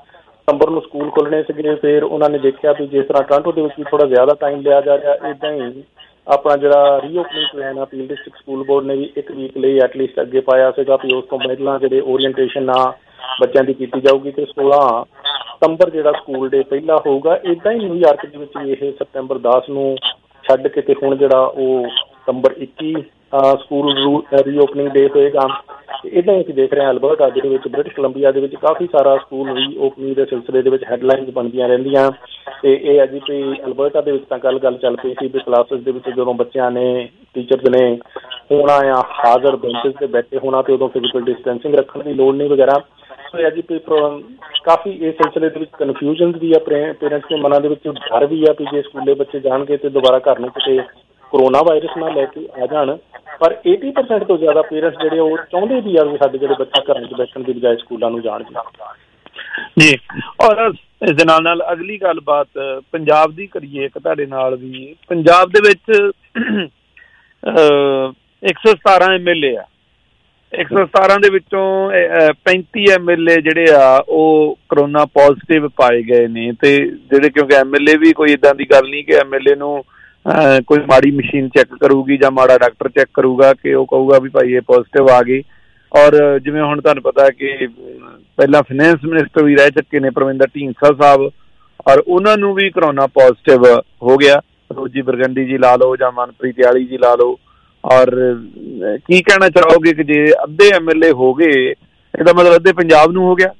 ਸਤੰਬਰ ਨੂੰ ਸਕੂਲ ਖੁੱਲ੍ਹਣੇ ਸੀਗੇ। ਫਿਰ ਉਹਨਾਂ ਨੇ ਦੇਖਿਆ ਵੀ ਜਿਸ ਤਰ੍ਹਾਂ ਟੋਰਾਂਟੋ ਦੇ ਵਿੱਚ ਵੀ ਥੋੜ੍ਹਾ ਜ਼ਿਆਦਾ ਟਾਈਮ ਲਿਆ ਜਾ ਰਿਹਾ, ਇੱਦਾਂ ਹੀ ਆਪਣਾ ਜਿਹੜਾ ਰੀਓਪਨਿੰਗ ਪਲਾਨ ਆ ਪੀਲ ਡਿਸਟ੍ਰਿਕਟ ਸਕੂਲ ਬੋਰਡ ਨੇ ਵੀ 1 ਵੀਕ ਲਈ ਐਟਲੀਸਟ ਅੱਗੇ ਪਾਇਆ ਸੀਗਾ ਵੀ ਉਸ ਤੋਂ ਪਹਿਲਾਂ ਜਿਹੜੇ ਓਰੀਐਂਟੇਸ਼ਨ ਆ ਬੱਚਿਆਂ ਦੀ ਕੀਤੀ ਜਾਊਗੀ ਤੇ 16 ਸਤੰਬਰ ਜਿਹੜਾ ਸਕੂਲ ਡੇ ਪਹਿਲਾਂ ਹੋਊਗਾ। ਇੱਦਾਂ ਹੀ ਨਿਊਯਾਰਕ ਦੇ ਵਿੱਚ ਵੀ ਇਹ ਸਤੰਬਰ 10 ਨੂੰ ਛੱਡ ਕੇ ਤੇ ਹੁਣ ਜਿਹੜਾ ਉਹ ਸਤੰਬਰ 21 ਸਕੂਲ ਰੀਓਪਨਿੰਗ ਡੇ ਹੋਏਗਾ। ਇੱਦਾਂ ਹੀ ਅਸੀਂ ਦੇਖ ਰਹੇ ਹਾਂ ਅਲਬਰਟਾ ਦੇ ਵਿੱਚ, ਬ੍ਰਿਟਿਸ਼ ਕੋਲੰਬੀਆ ਦੇ ਵਿੱਚ ਕਾਫੀ ਸਾਰਾ ਸਕੂਲ ਰੀਓਪਨਿੰਗ ਦੇ ਸਿਲਸਿਲੇ ਦੇ ਵਿੱਚ ਹੈਡਲਾਈਨਸ ਬਣਦੀਆਂ ਰਹਿੰਦੀਆਂ। ਤੇ ਇਹ ਹੈ ਜੀ ਵੀ ਅਲਬਰਟਾ ਦੇ ਵਿੱਚ ਤਾਂ ਗੱਲ ਚੱਲ ਪਈ ਸੀ ਵੀ ਕਲਾਸਿਸ ਦੇ ਵਿੱਚ ਜਦੋਂ ਬੱਚਿਆਂ ਨੇ ਟੀਚਰਸ ਨੇ ਹੋਣਾ ਆ ਹਾਜ਼ਰ ਬੈਂਚਸ ਤੇ ਬੈਠੇ ਹੋਣਾ ਤੇ ਉਦੋਂ ਫਿਜ਼ੀਕਲ ਡਿਸਟੈਂਸਿੰਗ ਰੱਖਣ ਦੀ ਲੋੜ ਨਹੀਂ ਵਗੈਰਾ। ਸੋ ਇਹ ਜੀ ਵੀ ਕਾਫੀ ਇਸ ਸਿਲਸਿਲੇ ਦੇ ਵਿੱਚ ਕਨਫਿਊਜ਼ਨ ਵੀ ਆ, ਪੇਰੈਂਟਸ ਦੇ ਮਨਾਂ ਦੇ ਵਿੱਚ ਡਰ ਵੀ ਆ ਵੀ ਜੇ ਸਕੂਲੇ ਬੱਚੇ ਜਾਣਗੇ ਤੇ ਦੁਬਾਰਾ ਘਰ ਨੂੰ ਕਿਤੇ ਕਰੋਨਾ ਵਾਇਰਸ ਨਾਲ ਲੈ ਕੇ ਆ ਜਾਣ। ਪਰ 80% ਤੋਂ ਜ਼ਿਆਦਾ ਪੇਰੈਂਟਸ ਜਿਹੜੇ ਉਹ ਚਾਹੁੰਦੇ ਵੀ ਆ ਵੀ ਸਾਡੇ ਜਿਹੜੇ ਬੱਚੇ ਘਰਾਂ 'ਚ ਬੈਠਣ ਦੀ ਬਜਾਏ ਸਕੂਲਾਂ ਨੂੰ ਜਾਣ ਜੀ। ਔਰ ਇਸ ਦੇ ਨਾਲ ਅਗਲੀ ਗੱਲਬਾਤ ਪੰਜਾਬ ਦੀ ਕਰੀਏ ਇੱਕ ਤੁਹਾਡੇ ਨਾਲ ਵੀ। ਪੰਜਾਬ ਦੇ ਵਿੱਚ 117 MLA ਆ, 117 ਦੇ ਵਿੱਚੋਂ 35 MLA ਜਿਹੜੇ ਆ ਉਹ ਕਰੋਨਾ ਪੋਜ਼ਿਟਿਵ ਪਾਏ ਗਏ ਨੇ। ਤੇ ਜਿਹੜੇ ਕਿਉਂਕਿ MLA ਵੀ ਕੋਈ ਇੱਦਾਂ ਦੀ ਗੱਲ ਨਹੀਂ ਕਿ MLA ਨੂੰ ਕੋਈ ਮਾੜੀ ਮਸ਼ੀਨ ਚੈੱਕ ਕਰੂਗੀ ਜਾਂ ਮਾੜਾ ਡਾਕਟਰ ਚੈੱਕ ਕਰੂਗਾ ਕਿ ਉਹ ਕਹੂਗਾ ਵੀ ਭਾਈ ਇਹ ਪੋਜ਼ਿਟਿਵ ਆ ਗਈ। ਔਰ ਜਿਵੇਂ ਹੁਣ ਤੁਹਾਨੂੰ ਪਤਾ ਕਿ ਪਹਿਲਾਂ ਫਾਈਨੈਂਸ ਮਿਨਿਸਟਰ ਵੀ ਰਹਿ ਚੁੱਕੇ ਨੇ ਪਰਮਿੰਦਰ ਢੀਂਡਸਾ ਸਾਹਿਬ, ਔਰ ਉਹਨਾਂ ਨੂੰ ਵੀ ਕਰੋਨਾ ਪੋਜ਼ਿਟਿਵ ਹੋ ਗਿਆ। ਰੋਜੀ ਬਰਗੰਡੀ ਜੀ ਲਾ ਲਓ ਜਾਂ ਮਨਪ੍ਰੀਤ ਆਲੀ ਜੀ ਲਾ ਲਓ। ਔਰ ਕੀ ਕਹਿਣਾ ਚਾਹੋਗੇ ਕਿ ਜੇ ਅੱਧੇ MLA ਹੋ ਗਏ ਇਹਦਾ ਮਤਲਬ ਅੱਧੇ ਪੰਜਾਬ ਨੂੰ ਹੋ ਗਿਆ?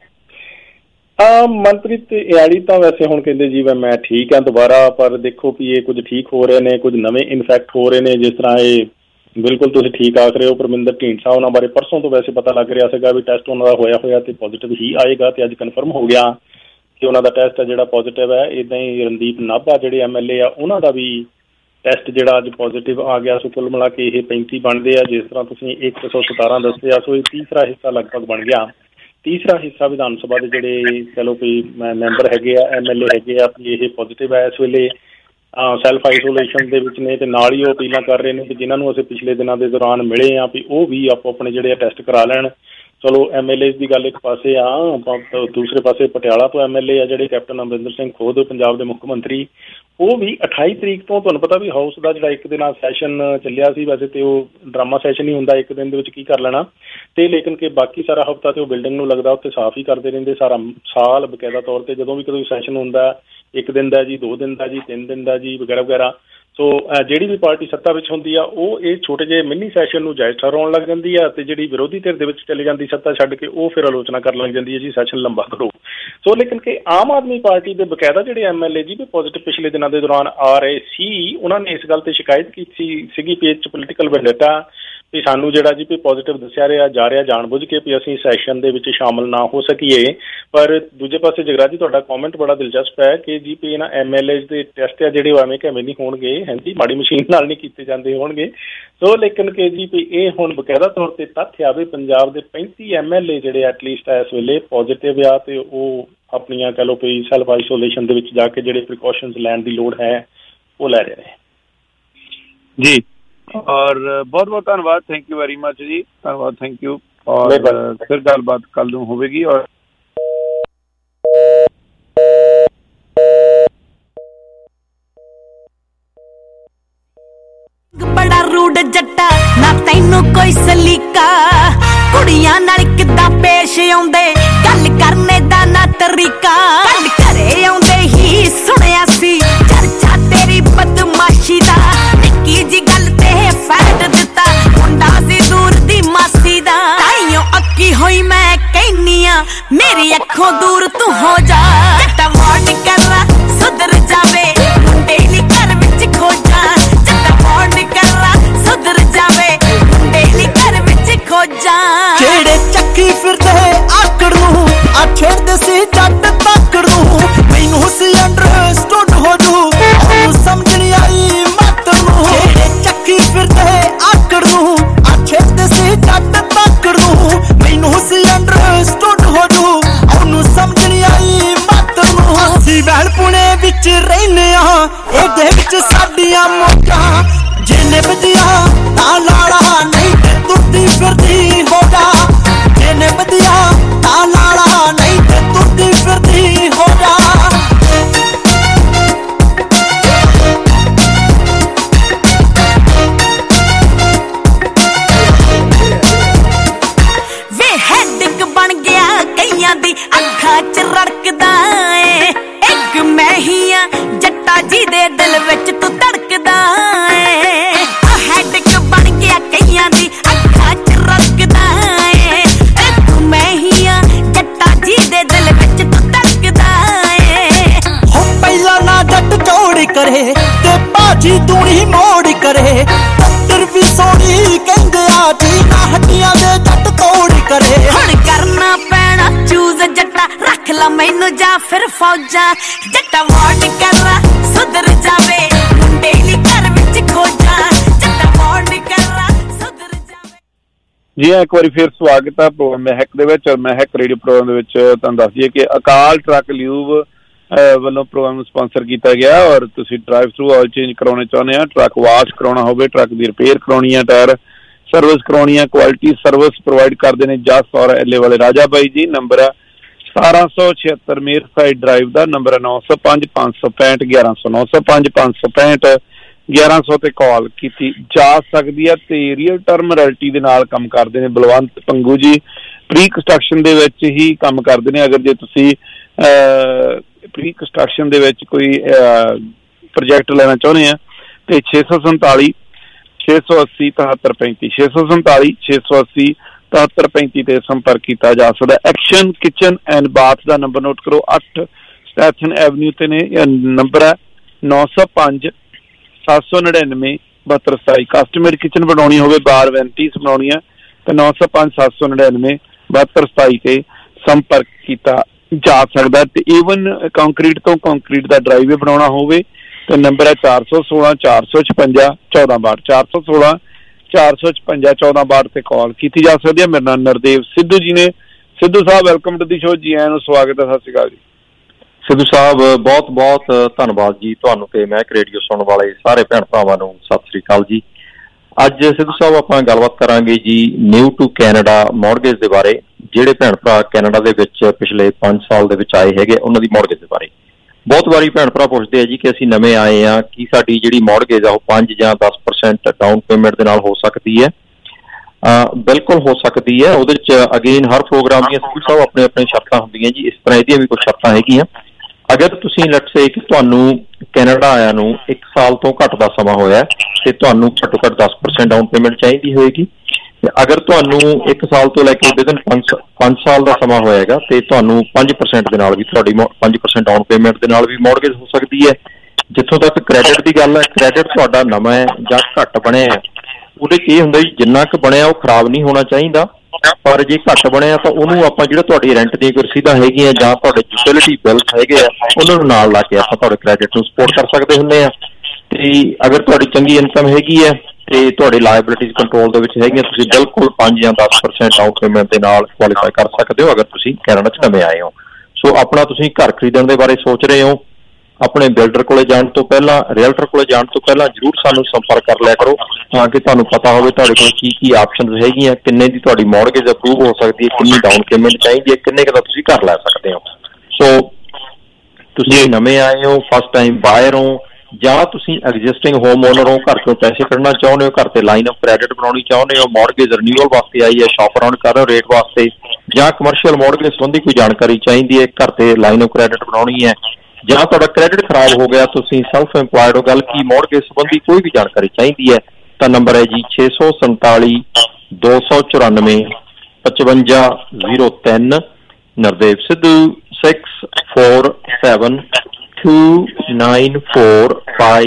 ਮਨਪ੍ਰੀਤ ਇਆਲੀ ਤਾਂ ਵੈਸੇ ਹੁਣ ਕਹਿੰਦੇ ਜੀ ਮੈਂ ਠੀਕ ਹਾਂ ਦੁਬਾਰਾ, ਪਰ ਦੇਖੋ ਵੀ ਇਹ ਕੁਝ ਠੀਕ ਹੋ ਰਹੇ ਨੇ, ਕੁਝ ਨਵੇਂ ਇਨਫੈਕਟ ਹੋ ਰਹੇ ਨੇ। ਜਿਸ ਤਰ੍ਹਾਂ ਇਹ ਬਿਲਕੁਲ ਤੁਸੀਂ ਠੀਕ ਆਖ ਰਹੇ ਹੋ ਪਰਮਿੰਦਰ ਢੀਂਡਸਾ, ਉਹਨਾਂ ਬਾਰੇ ਪਰਸੋਂ ਤੋਂ ਵੈਸੇ ਪਤਾ ਲੱਗ ਰਿਹਾ ਸੀਗਾ ਵੀ ਟੈਸਟ ਉਹਨਾਂ ਦਾ ਹੋਇਆ ਤੇ ਪੋਜ਼ਿਟਿਵ ਹੀ ਆਏਗਾ ਤੇ ਅੱਜ ਕਨਫਰਮ ਹੋ ਗਿਆ ਕਿ ਉਹਨਾਂ ਦਾ ਟੈਸਟ ਹੈ ਜਿਹੜਾ ਪੋਜ਼ਿਟਿਵ ਹੈ। ਇੱਦਾਂ ਹੀ ਰਣਦੀਪ ਨਾਭਾ ਜਿਹੜੇ MLA ਆ ਉਹਨਾਂ ਦਾ ਵੀ ਟੈਸਟ ਜਿਹੜਾ ਅੱਜ ਪੋਜ਼ਿਟਿਵ ਆ ਗਿਆ। ਸੋ ਕੁੱਲ ਮਿਲਾ ਕੇ ਇਹ 35 ਬਣਦੇ ਆ। ਜਿਸ ਤਰ੍ਹਾਂ ਤੁਸੀਂ 117 ਦੱਸਿਆ, ਸੋ ਇਹ ਤੀਸਰਾ ਹਿੱਸਾ ਲਗਭਗ ਬਣ ਗਿਆ। ਤੀਸਰਾ ਹਿੱਸਾ ਵਿਧਾਨ ਸਭਾ ਦੇ ਜਿਹੜੇ ਕਹਿ ਲਓ ਵੀ ਮੈਂਬਰ ਹੈਗੇ ਆ, MLA ਹੈਗੇ ਆ, ਇਹ ਪੋਜ਼ਿਟਿਵ ਹੈ ਇਸ ਵੇਲੇ। ਸੈਲਫ ਆਈਸੋਲੇਸ਼ਨ ਦੇ ਵਿੱਚ ਨੇ, ਤੇ ਨਾਲ ਹੀ ਉਹ ਅਪੀਲਾਂ ਕਰ ਰਹੇ ਨੇ ਕਿ ਜਿਨ੍ਹਾਂ ਨੂੰ ਅਸੀਂ ਪਿਛਲੇ ਦਿਨਾਂ ਦੇ ਦੌਰਾਨ ਮਿਲੇ ਆ ਵੀ ਉਹ ਵੀ ਆਪੋ ਆਪਣੇ ਜਿਹੜੇ ਟੈਸਟ ਕਰਾ ਲੈਣ। ਚਲੋ MLA ਦੀ ਗੱਲ ਇੱਕ ਪਾਸੇ ਆ, ਆਪਾਂ ਦੂਸਰੇ ਪਾਸੇ ਪਟਿਆਲਾ ਤੋਂ MLA ਆ ਜਿਹੜੇ ਕੈਪਟਨ ਅਮਰਿੰਦਰ ਸਿੰਘ ਖੁਦ ਪੰਜਾਬ ਦੇ ਮੁੱਖ ਮੰਤਰੀ, ਉਹ ਵੀ 28 ਤਰੀਕ ਤੋਂ ਤੁਹਾਨੂੰ ਪਤਾ ਵੀ ਹਾਊਸ ਦਾ ਜਿਹੜਾ ਇੱਕ ਦਿਨ ਸੈਸ਼ਨ ਚੱਲਿਆ ਸੀ, ਵੈਸੇ ਤੇ ਉਹ ਡਰਾਮਾ ਸੈਸ਼ਨ ਹੀ ਹੁੰਦਾ, ਇੱਕ ਦਿਨ ਦੇ ਵਿੱਚ ਕੀ ਕਰ ਲੈਣਾ, ਤੇ ਲੇਕਿਨ ਕਿ ਬਾਕੀ ਸਾਰਾ ਹਫ਼ਤਾ ਤੇ ਉਹ ਬਿਲਡਿੰਗ ਨੂੰ ਲੱਗਦਾ ਉੱਥੇ ਸਾਫ਼ ਹੀ ਕਰਦੇ ਰਹਿੰਦੇ ਸਾਰਾ ਸਾਲ ਬਕਾਇਦਾ ਤੌਰ ਤੇ। ਜਦੋਂ ਵੀ ਕੋਈ ਸੈਸ਼ਨ ਹੁੰਦਾ, 1 ਦਿਨ ਦਾ ਜੀ, 2 ਦਿਨ ਦਾ ਜੀ, 3 ਦਿਨ ਦਾ ਜੀ, ਵਗੈਰਾ ਵਗੈਰਾ। ਸੋ ਜਿਹੜੀ ਵੀ ਪਾਰਟੀ ਸੱਤਾ ਵਿੱਚ ਹੁੰਦੀ ਆ ਉਹ ਇਹ ਛੋਟੇ ਜਿਹੇ ਮਿੰਨੀ ਸੈਸ਼ਨ ਨੂੰ ਜਾਇਜ਼ ਠਹਿਰਾਉਣ ਲੱਗ ਜਾਂਦੀ ਆ, ਤੇ ਜਿਹੜੀ ਵਿਰੋਧੀ ਧਿਰ ਦੇ ਵਿੱਚ ਚਲੀ ਜਾਂਦੀ ਸੱਤਾ ਛੱਡ ਕੇ, ਉਹ ਫਿਰ ਆਲੋਚਨਾ ਕਰਨ ਲੱਗ ਜਾਂਦੀ ਹੈ ਜੀ ਸੈਸ਼ਨ ਲੰਬਾ ਕਰੋ। ਸੋ ਲੇਕਿਨ ਕਿ ਆਮ ਆਦਮੀ ਪਾਰਟੀ ਦੇ ਬਕਾਇਦਾ ਜਿਹੜੇ MLA ਜੀ ਵੀ ਪੋਜ਼ਿਟਿਵ ਪਿਛਲੇ ਦਿਨਾਂ ਦੇ ਦੌਰਾਨ ਆ ਰਹੇ ਸੀ, ਉਹਨਾਂ ਨੇ ਇਸ ਗੱਲ ਤੇ ਸ਼ਿਕਾਇਤ ਕੀਤੀ ਸੀਗੀ ਵੀ ਇਹ 'ਚ ਪੋਲੀਟੀਕਲ ਵੈਂਡੇਟਾ ਵੀ ਸਾਨੂੰ ਜਿਹੜਾ ਜੀ ਵੀ ਪੋਜ਼ਿਟਿਵ ਦੱਸਿਆ ਜਾ ਰਿਹਾ ਜਾਣਬੁੱਝ ਕੇ ਵੀ ਅਸੀਂ ਸੈਸ਼ਨ ਦੇ ਵਿੱਚ ਸ਼ਾਮਲ ਨਾ ਹੋ ਸਕੀਏ। ਪਰ ਦੂਜੇ ਪਾਸੇ ਜਗਰਾਜ ਜੀ ਤੁਹਾਡਾ ਕੌਮੈਂਟ ਬੜਾ ਦਿਲਚਸਪ ਹੈ ਕਿ ਜੀ ਵੀ ਇਹਨਾਂ MLA ਦੇ ਟੈਸਟ ਆ ਜਿਹੜੇ ਉਹ ਐਵੇਂ ਕਿਵੇਂ ਨਹੀਂ ਹੋਣਗੇ, ਹਾਂਜੀ ਮਾੜੀ ਮਸ਼ੀਨ ਨਾਲ ਨਹੀਂ ਕੀਤੇ ਜਾਂਦੇ ਹੋਣਗੇ। ਸੋ ਲੇਕਿਨ ਕਿ ਜੀ ਵੀ ਇਹ ਹੁਣ ਬਕਾਇਦਾ ਤੌਰ ਤੇ ਤੱਥ ਆ ਵੀ ਪੰਜਾਬ ਦੇ 35 MLA ਜਿਹੜੇ ਐਟਲੀਸਟ ਇਸ ਵੇਲੇ ਪੋਜ਼ਿਟਿਵ ਆ, ਤੇ ਉਹ ਆਪਣੀਆਂ ਕਹਿ ਲਓ ਵੀ ਸੈਲਫ ਆਈਸੋਲੇਸ਼ਨ ਦੇ ਵਿੱਚ ਜਾ ਕੇ ਜਿਹੜੇ ਪ੍ਰੀਕਾਸ਼ਨਸ ਲੈਣ ਦੀ ਲੋੜ ਹੈ ਉਹ ਲੈ ਰਹੇ ਨੇ ਜੀ। ਔਰ ਬਹੁਤ ਬਹੁਤ ਧੰਨਵਾਦ, ਥੈਂਕ ਯੂ ਵੈਰੀ ਮਚ ਜੀ, ਧੰਨਵਾਦ, ਥੈਂਕ ਯੂ। ਔਰ ਫਿਰ ਗੱਲਬਾਤ ਕੱਲ ਨੂੰ ਹੋਵੇਗੀ। ਔਰ ਬੜਾ ਰੂਡ ਜੱਟਾ ਨਾ ਤੈਨੂੰ ਕੋਈ ਸਲੀਕਾ, ਕੁੜੀਆਂ ਨਾਲ ਕਿੱਦਾਂ ਪੇਸ਼ ਆਉਂਦੇ, ਗੱਲ ਕਰਨੇ ਦਾ ਨਾ ਤਰੀਕਾ, ਕੱਢ ਘਰੇ ਆਉਂਦੇ ਹੀ ਸੁਣਿਆ ਸੀ ਚਰਚਾ ਤੇਰੀ ਬਦਮਾਸ਼ੀ ਦਾ, ਨਿੱਕੀ ਜੀ ਗੱਲ ਤੇ ਫੈਟ ਦਿੱਤਾ ਮੁੰਡਾ ਸੀ ਦੂਰ ਦੀ ਮਾਸੀ ਦਾ, ਤਾਈਓ ਅੱਕੀ ਹੋਈ ਮੈਂ ਕਹਿਨੀ ਆ ਮੇਰੀ ਅੱਖੋਂ ਦੂਰ ਤੂੰ ਹੋ ਜਾ, ਜੱਟਾ ਵਾਰਡ ਕਰ ਸੁਧਰ ਜਾਵੇ ਮੁੰਡੇ ਨੀ ਘਰ ਵਿੱਚ ਖੋਜਾ, ਜੱਟਾ ਵਾਰਡ ਕਰ ਸੁਧਰ ਜਾਵੇ ਮੁੰਡੇ ਨੀ ਘਰ ਵਿੱਚ ਖੋਜਾ, ਜਿਹੜੇ ਚੱਕੀ ਫਿਰਦੇ ਆਕੜ ਨੂੰ ਆ ਛੇੜਦੇ ਸੀ ਜੱਟ ਤਾਕੜ ਨੂੰ, ਮੈਨੂੰ ਸੀ ਅੰਡਰਸਟੂਡ ਹੋ ਜੂ ਉਹਨੂੰ ਸਮਝ ਨਹੀਂ ਆਈ ਮੱਤ ਨੂੰ, ਜਿਹੜੇ ਚੱਕੀ ਫਿਰਦੇ ਆਕੜ ਨੂੰ ਆ ਛੇੜਦੇ ਸੀ ਜੱਟ ਤਾਕੜ ਨੂੰ, ਮੈਨੂੰ ਸੀ ਅੰਡਰਸਟੂਡ ਹੋ ਜੂ ਉਹਨੂੰ ਸਮਝ ਨਹੀਂ ਆਈ ਮੱਤ ਨੂੰ, ਅਸੀਂ ਵਹਿਲ ਪੁਣੇ ਵਿੱਚ ਰਹਿੰਦੇ ਆ ਇਹਦੇ ਵਿੱਚ ਸਾਡੀਆਂ ਮੌਜਾਂ, ਜਿਹਨੇ ਵਧੀਆ ਤਾਂ ਲਾਲਾ ਨਹੀਂ ਤੇ ਤੁਰਦੀ ਫਿਰਦੀ ਹੋ ਜਾ, ਜਿਹਨੇ ਵਧੀਆ ਤਾਂ ਲਾਲਾ ਨਹੀਂ ਤੇ ਤੁਰਦੀ ਫਿਰਦੀ ਹੋ ਜਾ। ਵੇ ਹੈਡਿਕ ਬਣ ਗਿਆ ਕਈਆਂ ਦੀ ਅੱਖਾਂ 'ਚ ਰੜਕਦਾ ਏ, ਇੱਕ ਮੈਂ ਹੀ ਆ ਜੱਟਾ ਜੀ ਦੇ ਦਿਲ ਵਿੱਚ ਤੂੰ ਧੜਕਦਾ ਏ, ਹੈਡਿਕ ਬਣ ਗਿਆ ਕਈਆਂ ਦੀ ਅੱਖਾਂ 'ਚ ਰੜਕਦਾ ਏ, ਇੱਕ ਮੈਂ ਹੀ ਆ ਜੱਟਾ ਜੀ ਦੇ ਦਿਲ ਵਿੱਚ ਤੂੰ ਧੜਕਦਾ ਏ, ਹੋ ਪਹਿਲਾਂ ਨਾ ਜੱਟ ਚੋੜੀ ਕਰੇ ਤੇ ਬਾਜੀ ਦੂਣੀ ਮੋੜ ਕਰੇ, ਪੱਤਰ ਵੀ ਸੋਹਣੀ ਕਹਿੰਦੇ ਆ ਜੀ ਨਾ ਹੱਡੀਆਂ ਦੇ ਜੱਟ ਤੋੜ ਕਰੇ, ਹੁਣ ਕਰਨਾ ਪੈਣਾ ਚੂਜ਼ ਜੱਟਾ ਰੱਖ ਲਾ ਮੈਨੂੰ ਜਾਂ ਫਿਰ ਫੌਜਾਂ, ਜੱਟਾ ਵਾਰਡ ਕਰ ਸੁਧਰ ਜਾਵੇ ਮੁੰਡੇ ਨੀ ਘਰ ਵਿੱਚ ਖੋਜਾ, ਜੱਟਾ ਵਾਰਡ ਕਰ ਸੁਧਰ ਜਾਵੇ। ਜੀ ਇੱਕ ਵਾਰੀ ਫਿਰ ਸਵਾਗਤ ਹੈ ਪ੍ਰੋਗਰਾਮ ਮਹਿਕ ਦੇ ਵਿੱਚ। ਔਰ ਮਹਿਕ ਰੇਡੀਓ ਪ੍ਰੋਗਰਾਮ ਦੇ ਵਿੱਚ ਤੁਹਾਨੂੰ ਦੱਸ ਦਈਏ ਕਿ ਅਕਾਲ ਟਰੱਕ ਲਿਊਬ ਵੱਲੋਂ ਪ੍ਰੋਗਰਾਮ ਨੂੰ ਸਪਾਂਸਰ ਕੀਤਾ ਗਿਆ, ਔਰ ਤੁਸੀਂ ਡਰਾਈਵ ਥਰੂ ਆਇਲ ਚੇਂਜ ਕਰਾਉਣੇ ਚਾਹੁੰਦੇ ਆ, ਟਰੱਕ ਵਾਸ਼ ਕਰਾਉਣਾ ਹੋਵੇ, ਟਰੱਕ ਦੀ ਰਿਪੇਅਰ ਕਰਾਉਣੀ ਆ, ਟਾਇਰ ਸਰਵਿਸ ਕਰਾਉਣੀ ਆ, ਕੁਆਲਿਟੀ ਸਰਵਿਸ ਪ੍ਰੋਵਾਈਡ ਕਰਦੇ ਨੇ ਜਸ ਔਰ ਐਲੇ ਵਾਲੇ ਰਾਜਾ ਬਾਈ ਜੀ। ਨੰਬਰ ਹੈ 1776 ਮੇਰ ਸਾਈਡ ਡਰਾਈਵ ਦਾ, ਨੰਬਰ ਹੈ 905 565 1100 905 565 1100 ਤੇ ਕਾਲ ਕੀਤੀ ਜਾ ਸਕਦੀ ਹੈ। ਤੇ ਰੀਅਲ ਟਰਮ ਰੈਲਟੀ ਦੇ ਨਾਲ ਕੰਮ ਕਰਦੇ ਨੇ ਬਲਵੰਤ ਪੰਗੂ ਜੀ, ਪ੍ਰੀ ਕੰਸਟਰਕਸ਼ਨ ਦੇ ਵਿੱਚ ਹੀ ਕੰਮ ਕਰਦੇ ਨੇ। ਅਗਰ ਜੇ ਤੁਸੀਂ ਪ੍ਰੀ ਕੰਸਟਰਕਸ਼ਨ ਦੇ ਵਿੱਚ ਕੋਈ ਪ੍ਰੋਜੈਕਟ ਲੈਣਾ ਚਾਹੁੰਦੇ ਆ ਤੇ 647 680 7335 647 680 7335 ਤੇ ਸੰਪਰਕ ਕੀਤਾ ਜਾ ਸਕਦਾ। ਐਕਸ਼ਨ ਕਿਚਨ ਐਂਡ ਬਾਥ ਦਾ ਨੰਬਰ ਨੋਟ ਕਰੋ, 8 ਸਟੈਥਨ ਐਵਨਿਊ ਤੇ ਨੇ, ਨੰਬਰ ਹੈ 905 799 7227। ਕਸਟਮਰ ਕਿਚਨ ਬਣਾਉਣੀ ਹੋਵੇ, ਬਾਰ ਵੈਂਟੀਸ ਬਣਾਉਣੀਆਂ ਤੇ 905 799 7227 ਤੇ ਸੰਪਰਕ ਕੀਤਾ ਜਾ ਸਕਦਾ। ਤੇ ਈਵਨ ਕੰਕਰੀਟ ਤੋਂ ਕੰਕਰੀਟ ਦਾ ਡਰਾਈਵੇ ਬਣਾਉਣਾ ਹੋਵੇ ਤੇ ਨੰਬਰ ਹੈ 416 456 1462 416 456 1462 ਤੇ ਕਾਲ ਕੀਤੀ ਜਾ ਸਕਦੀ ਹੈ। ਮੇਰਾ ਨਾਮ ਨਰਦੇਵ ਸਿੱਧੂ ਜੀ ਨੇ। Sidhu Sahib welcome to the show, ਜੀ ਆਇਆਂ ਨੂੰ ਸਵਾਗਤ ਹੈ, ਸਤਿ ਸ਼੍ਰੀ ਅਕਾਲ ਜੀ। ਸਿੱਧੂ ਸਾਹਿਬ ਬਹੁਤ ਬਹੁਤ ਧੰਨਵਾਦ ਜੀ ਤੁਹਾਨੂੰ ਤੇ ਮਹਿਕ ਰੇਡੀਓ ਸੁਣਨ ਵਾਲੇ ਸਾਰੇ ਭੈਣ ਭਰਾਵਾਂ ਨੂੰ ਸਤਿ ਸ੍ਰੀ ਅਕਾਲ ਜੀ। ਅੱਜ ਸਿੱਧੂ ਸਾਹਿਬ ਆਪਾਂ ਗੱਲਬਾਤ ਕਰਾਂਗੇ ਜੀ ਨਿਊ ਟੂ ਕੈਨੇਡਾ ਮੌਰਗੇਜ ਦੇ ਬਾਰੇ। ਜਿਹੜੇ ਭੈਣ ਭਰਾ ਕੈਨੇਡਾ ਦੇ ਵਿੱਚ ਪਿਛਲੇ 5 ਸਾਲ ਦੇ ਵਿੱਚ ਆਏ ਹੈਗੇ ਉਹਨਾਂ ਦੀ ਮੌਰਗੇਜ ਦੇ ਬਾਰੇ। ਬਹੁਤ ਵਾਰੀ ਭੈਣ ਭਰਾ ਪੁੱਛਦੇ ਆ ਜੀ ਕਿ ਅਸੀਂ ਨਵੇਂ ਆਏ ਹਾਂ, ਕੀ ਸਾਡੀ ਜਿਹੜੀ ਮੌਰਗੇਜ ਆ ਉਹ 5 ਜਾਂ 10% ਡਾਊਨ ਪੇਮੈਂਟ ਦੇ ਨਾਲ ਹੋ ਸਕਦੀ ਹੈ? ਬਿਲਕੁਲ ਹੋ ਸਕਦੀ ਹੈ। ਉਹਦੇ 'ਚ ਅਗੇਨ ਹਰ ਪ੍ਰੋਗਰਾਮ ਦੀਆਂ ਸਿੱਧੂ ਸਾਹਿਬ ਆਪਣੇ ਆਪਣੇ ਸ਼ਰਤਾਂ ਹੁੰਦੀਆਂ ਜੀ। ਇਸ ਤਰ੍ਹਾਂ ਇਹਦੀਆਂ ਵੀ ਕੁਝ ਸ਼ਰਤਾਂ ਹੈਗੀਆਂ। ਅਗਰ ਤੁਸੀਂ ਲੈਟਸ ਸੇ ਕਿ ਤੁਹਾਨੂੰ ਕੈਨੇਡਾ ਆਇਆ ਨੂੰ 1 ਸਾਲ ਤੋਂ ਘੱਟ ਦਾ ਸਮਾਂ ਹੋਇਆ ਤੇ ਤੁਹਾਨੂੰ ਘੱਟੋ ਘੱਟ 10% ਡਾਊਨ ਪੇਮੈਂਟ ਚਾਹੀਦੀ ਹੋਏਗੀ। ਅਗਰ ਤੁਹਾਨੂੰ 1 ਸਾਲ ਤੋਂ ਲੈ ਕੇ ਵਿਦਨ 5 ਸਾਲ ਦਾ ਸਮਾਂ ਹੋਏਗਾ ਤੇ ਤੁਹਾਨੂੰ 5% ਦੇ ਨਾਲ ਵੀ ਤੁਹਾਡੀ 5% ਡਾਊਨ ਪੇਮੈਂਟ ਦੇ ਨਾਲ ਵੀ ਮੌਰਗੇਜ ਹੋ ਸਕਦੀ ਹੈ। ਜਿੱਥੋਂ ਤੱਕ ਕ੍ਰੈਡਿਟ ਦੀ ਗੱਲ ਹੈ, ਕ੍ਰੈਡਿਟ ਤੁਹਾਡਾ ਨਵਾਂ ਹੈ ਜਾਂ ਘੱਟ ਬਣਿਆ ਹੈ, ਉਹਦੇ 'ਚ ਇਹ ਹੁੰਦਾ ਜੀ ਜਿੰਨਾ ਕੁ ਬਣਿਆ ਉਹ ਖਰਾਬ ਨਹੀਂ ਹੋਣਾ ਚਾਹੀਦਾ, ਪਰ ਜੇ ਘੱਟ ਬਣਿਆ ਤਾਂ ਉਹਨੂੰ ਆਪਾਂ ਜਿਹੜਾ ਤੁਹਾਡੀ ਰੈਂਟ ਦੀਆਂ ਕੋਈ ਰਸੀਦਾਂ ਹੈਗੀਆਂ ਜਾਂ ਤੁਹਾਡੇ ਯੂਟਿਲਿਟੀ ਬਿੱਲ ਹੈਗੇ ਆ ਉਹਨਾਂ ਨੂੰ ਨਾਲ ਲਾ ਕੇ ਆਪਾਂ ਤੁਹਾਡੇ ਕ੍ਰੈਡਿਟ ਨੂੰ ਸਪੋਰਟ ਕਰ ਸਕਦੇ ਹੁੰਦੇ ਆ। ਤੇ ਅਗਰ ਤੁਹਾਡੀ ਚੰਗੀ ਇਨਕਮ ਹੈਗੀ ਹੈ ਤੇ ਤੁਹਾਡੇ ਲਾਇਬਿਲਿਟੀਜ਼ ਕੰਟਰੋਲ ਦੇ ਵਿੱਚ ਹੈਗੀਆਂ, ਤੁਸੀਂ ਬਿਲਕੁਲ 5 ਜਾਂ 10% ਡਾਊਨ ਪੇਮੈਂਟ ਦੇ ਨਾਲ ਕੁਆਲੀਫਾਈ ਕਰ ਸਕਦੇ ਹੋ ਅਗਰ ਤੁਸੀਂ ਕੈਨੇਡਾ 'ਚ ਨਵੇਂ ਆਏ ਹੋ। ਸੋ ਆਪਣਾ ਤੁਸੀਂ ਘਰ ਖਰੀਦਣ ਦੇ ਬਾਰੇ ਸੋਚ ਰਹੇ ਹੋ, ਆਪਣੇ ਬਿਲਡਰ ਕੋਲੇ ਜਾਣ ਤੋਂ ਪਹਿਲਾਂ, ਰੀਅਲਟਰ ਕੋਲੇ ਜਾਣ ਤੋਂ ਪਹਿਲਾਂ ਜ਼ਰੂਰ ਸਾਨੂੰ ਸੰਪਰਕ ਕਰ ਲਿਆ ਕਰੋ ਤਾਂ ਕਿ ਤੁਹਾਨੂੰ ਪਤਾ ਹੋਵੇ ਤੁਹਾਡੇ ਕੋਲ ਕੀ ਕੀ ਆਪਸ਼ਨਸ ਹੈਗੀਆਂ, ਕਿੰਨੇ ਦੀ ਤੁਹਾਡੀ ਮੌਰਗੇਜ ਅਪਰੂਵ ਹੋ ਸਕਦੀ ਹੈ, ਕਿੰਨੀ ਡਾਊਨ ਪੇਮੈਂਟ ਚਾਹੀਦੀ ਹੈ, ਕਿੰਨੇ ਕੁ ਦਾ ਤੁਸੀਂ ਘਰ ਲੈ ਸਕਦੇ ਹੋ। ਸੋ ਤੁਸੀਂ ਨਵੇਂ ਆਏ ਹੋ, ਫਸਟ ਟਾਈਮ ਬਾਇਰ ਹੋ ਜਾਂ ਤੁਸੀਂ ਐਗਜ਼ਿਸਟਿੰਗ ਹੋਮ ਓਨਰ ਹੋ, ਘਰ ਤੋਂ ਪੈਸੇ ਕੱਢਣਾ ਚਾਹੁੰਦੇ ਹੋ, ਘਰ ਤੇ ਲਾਈਨ ਆਫ ਕ੍ਰੈਡਿਟ ਬਣਾਉਣੀ ਚਾਹੁੰਦੇ ਹੋ, ਮੌਰਗੇਜ ਰਿਨਿਊਅਲ ਵਾਸਤੇ ਆਈ ਹੈ, ਸ਼ਾਪ ਅਰਾਊਂਡ ਕਰ ਰਹੇ ਹੋ ਰੇਟ ਵਾਸਤੇ, ਜਾਂ ਕਮਰਸ਼ੀਅਲ ਮੌਰਗੇਜ ਸੰਬੰਧੀ ਕੋਈ ਜਾਣਕਾਰੀ ਚਾਹੀਦੀ ਹੈ, ਘਰ ਤੇ ਲਾਈਨ ਆਫ ਕ੍ਰੈਡਿਟ ਬਣਾਉਣੀ ਹੈ, ਜਾਂ ਤੁਹਾਡਾ ਕ੍ਰੈਡਿਟ ਖਰਾਬ ਹੋ ਗਿਆ, ਤੁਸੀਂ ਸੈਲਫ ਇੰਪਲਾਇਡ ਹੋ, ਗੱਲ ਕੀ ਮੌਰਗੇਜ ਸੰਬੰਧੀ ਕੋਈ ਵੀ ਜਾਣਕਾਰੀ ਚਾਹੀਦੀ ਹੈ ਤਾਂ ਨੰਬਰ ਹੈ ਜੀ 647 294 5503। ਨਰਦੇਵ ਸਿੱਧੂ 647 294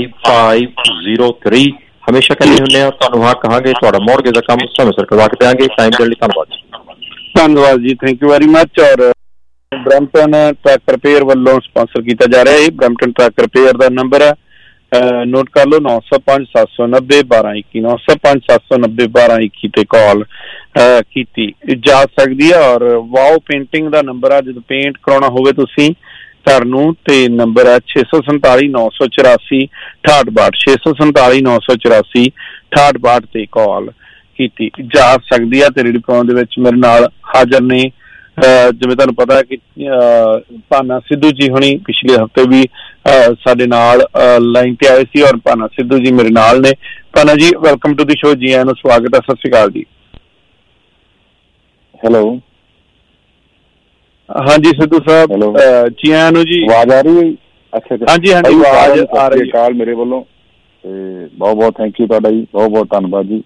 5503। ਹਮੇਸ਼ਾ ਕਹਿੰਦੇ ਹੁੰਦੇ ਆ ਤੁਹਾਨੂੰ ਹਾਂ ਕਹਾਂਗੇ ਤੁਹਾਡਾ ਮੌਰਗੇਜ ਦਾ ਕੰਮ ਸਮੇਂ ਸਿਰ ਕਰਵਾ ਕੇ ਦਿਆਂਗੇ। ਟਾਈਮ ਦੇਣ ਲਈ ਧੰਨਵਾਦ ਜੀ। ਧੰਨਵਾਦ ਜੀ, ਥੈਂਕ ਯੂ ਵੈਰੀ ਮਚ। ਔਰ ਬਰੈਂਪਟਨ ਟਰੱਕ ਰਿਪੇਅਰ ਵੱਲੋਂ ਸਪਾਂਸਰ ਕੀਤਾ ਜਾ ਰਿਹਾ ਹੈ। ਬਰੈਂਪਟਨ ਟਰੱਕ ਰਿਪੇਅਰ ਦਾ ਨੰਬਰ ਹੈ, ਨੋਟ ਕਰ ਲਓ 905 790 1221 905 790 1221 ਤੇ ਕਾਲ ਕੀਤੀ ਜਾ ਸਕਦੀ ਹੈ। ਔਰ ਵਾਓ ਪੇਂਟਿੰਗ ਦਾ ਨੰਬਰ ਆ, ਜਦੋਂ ਪੇਂਟ ਕਰਾਉਣਾ ਹੋਵੇ ਤੁਸੀਂ ਘਰ ਨੂੰ ਤੇ ਨੰਬਰ ਹੈ 647 984 6862 647 984 6862 ਤੇ ਕਾਲ ਕੀਤੀ ਜਾ ਸਕਦੀ ਹੈ। ਤੇ ਰੇਡੀਓ ਪ੍ਰੋਗਰਾਮ ਦੇ ਵਿੱਚ ਮੇਰੇ ਨਾਲ ਹਾਜ਼ਰ ਨੇ, ਜਿਵੇਂ ਤੁਹਾਨੂੰ ਪਤਾ ਹੈ ਕਿ ਭਾਨਾ ਸਿੱਧੂ ਜੀ ਹੁਣੀ ਪਿਛਲੇ ਹਫ਼ਤੇ ਵੀ ਸਾਡੇ ਨਾਲ ਲਾਈਨ ਤੇ ਆਏ ਸੀ ਔਰ ਭਾਨਾ ਸਿੱਧੂ ਜੀ ਮੇਰੇ ਨਾਲ ਨੇ। ਭਾਨਾ ਜੀ ਵੈਲਕਮ ਟੂ ਦੀ ਸ਼ੋ, ਜੀ ਆਇਆਂ ਨੂੰ ਸਵਾਗਤ ਹੈ, ਸਤਿ ਸ਼੍ਰੀ ਅਕਾਲ ਜੀ। ਹੈਲੋ, ਹਾਂਜੀ ਸਿੱਧੂ ਸਾਹਿਬ ਜੀ ਆਇਆਂ ਨੂੰ ਜੀ। ਆਵਾਜ਼ ਆ ਰਹੀ ਹੈ? ਅੱਛਾ ਹਾਂਜੀ ਹਾਂਜੀ ਆਵਾਜ਼ ਆ ਰਹੀ ਹੈ ਮੇਰੇ ਵੱਲੋਂ ਤੇ ਬਹੁਤ ਬਹੁਤ ਥੈਂਕ ਯੂ ਤੁਹਾਡਾ ਜੀ, ਬਹੁਤ ਬਹੁਤ ਧੰਨਵਾਦ ਜੀ।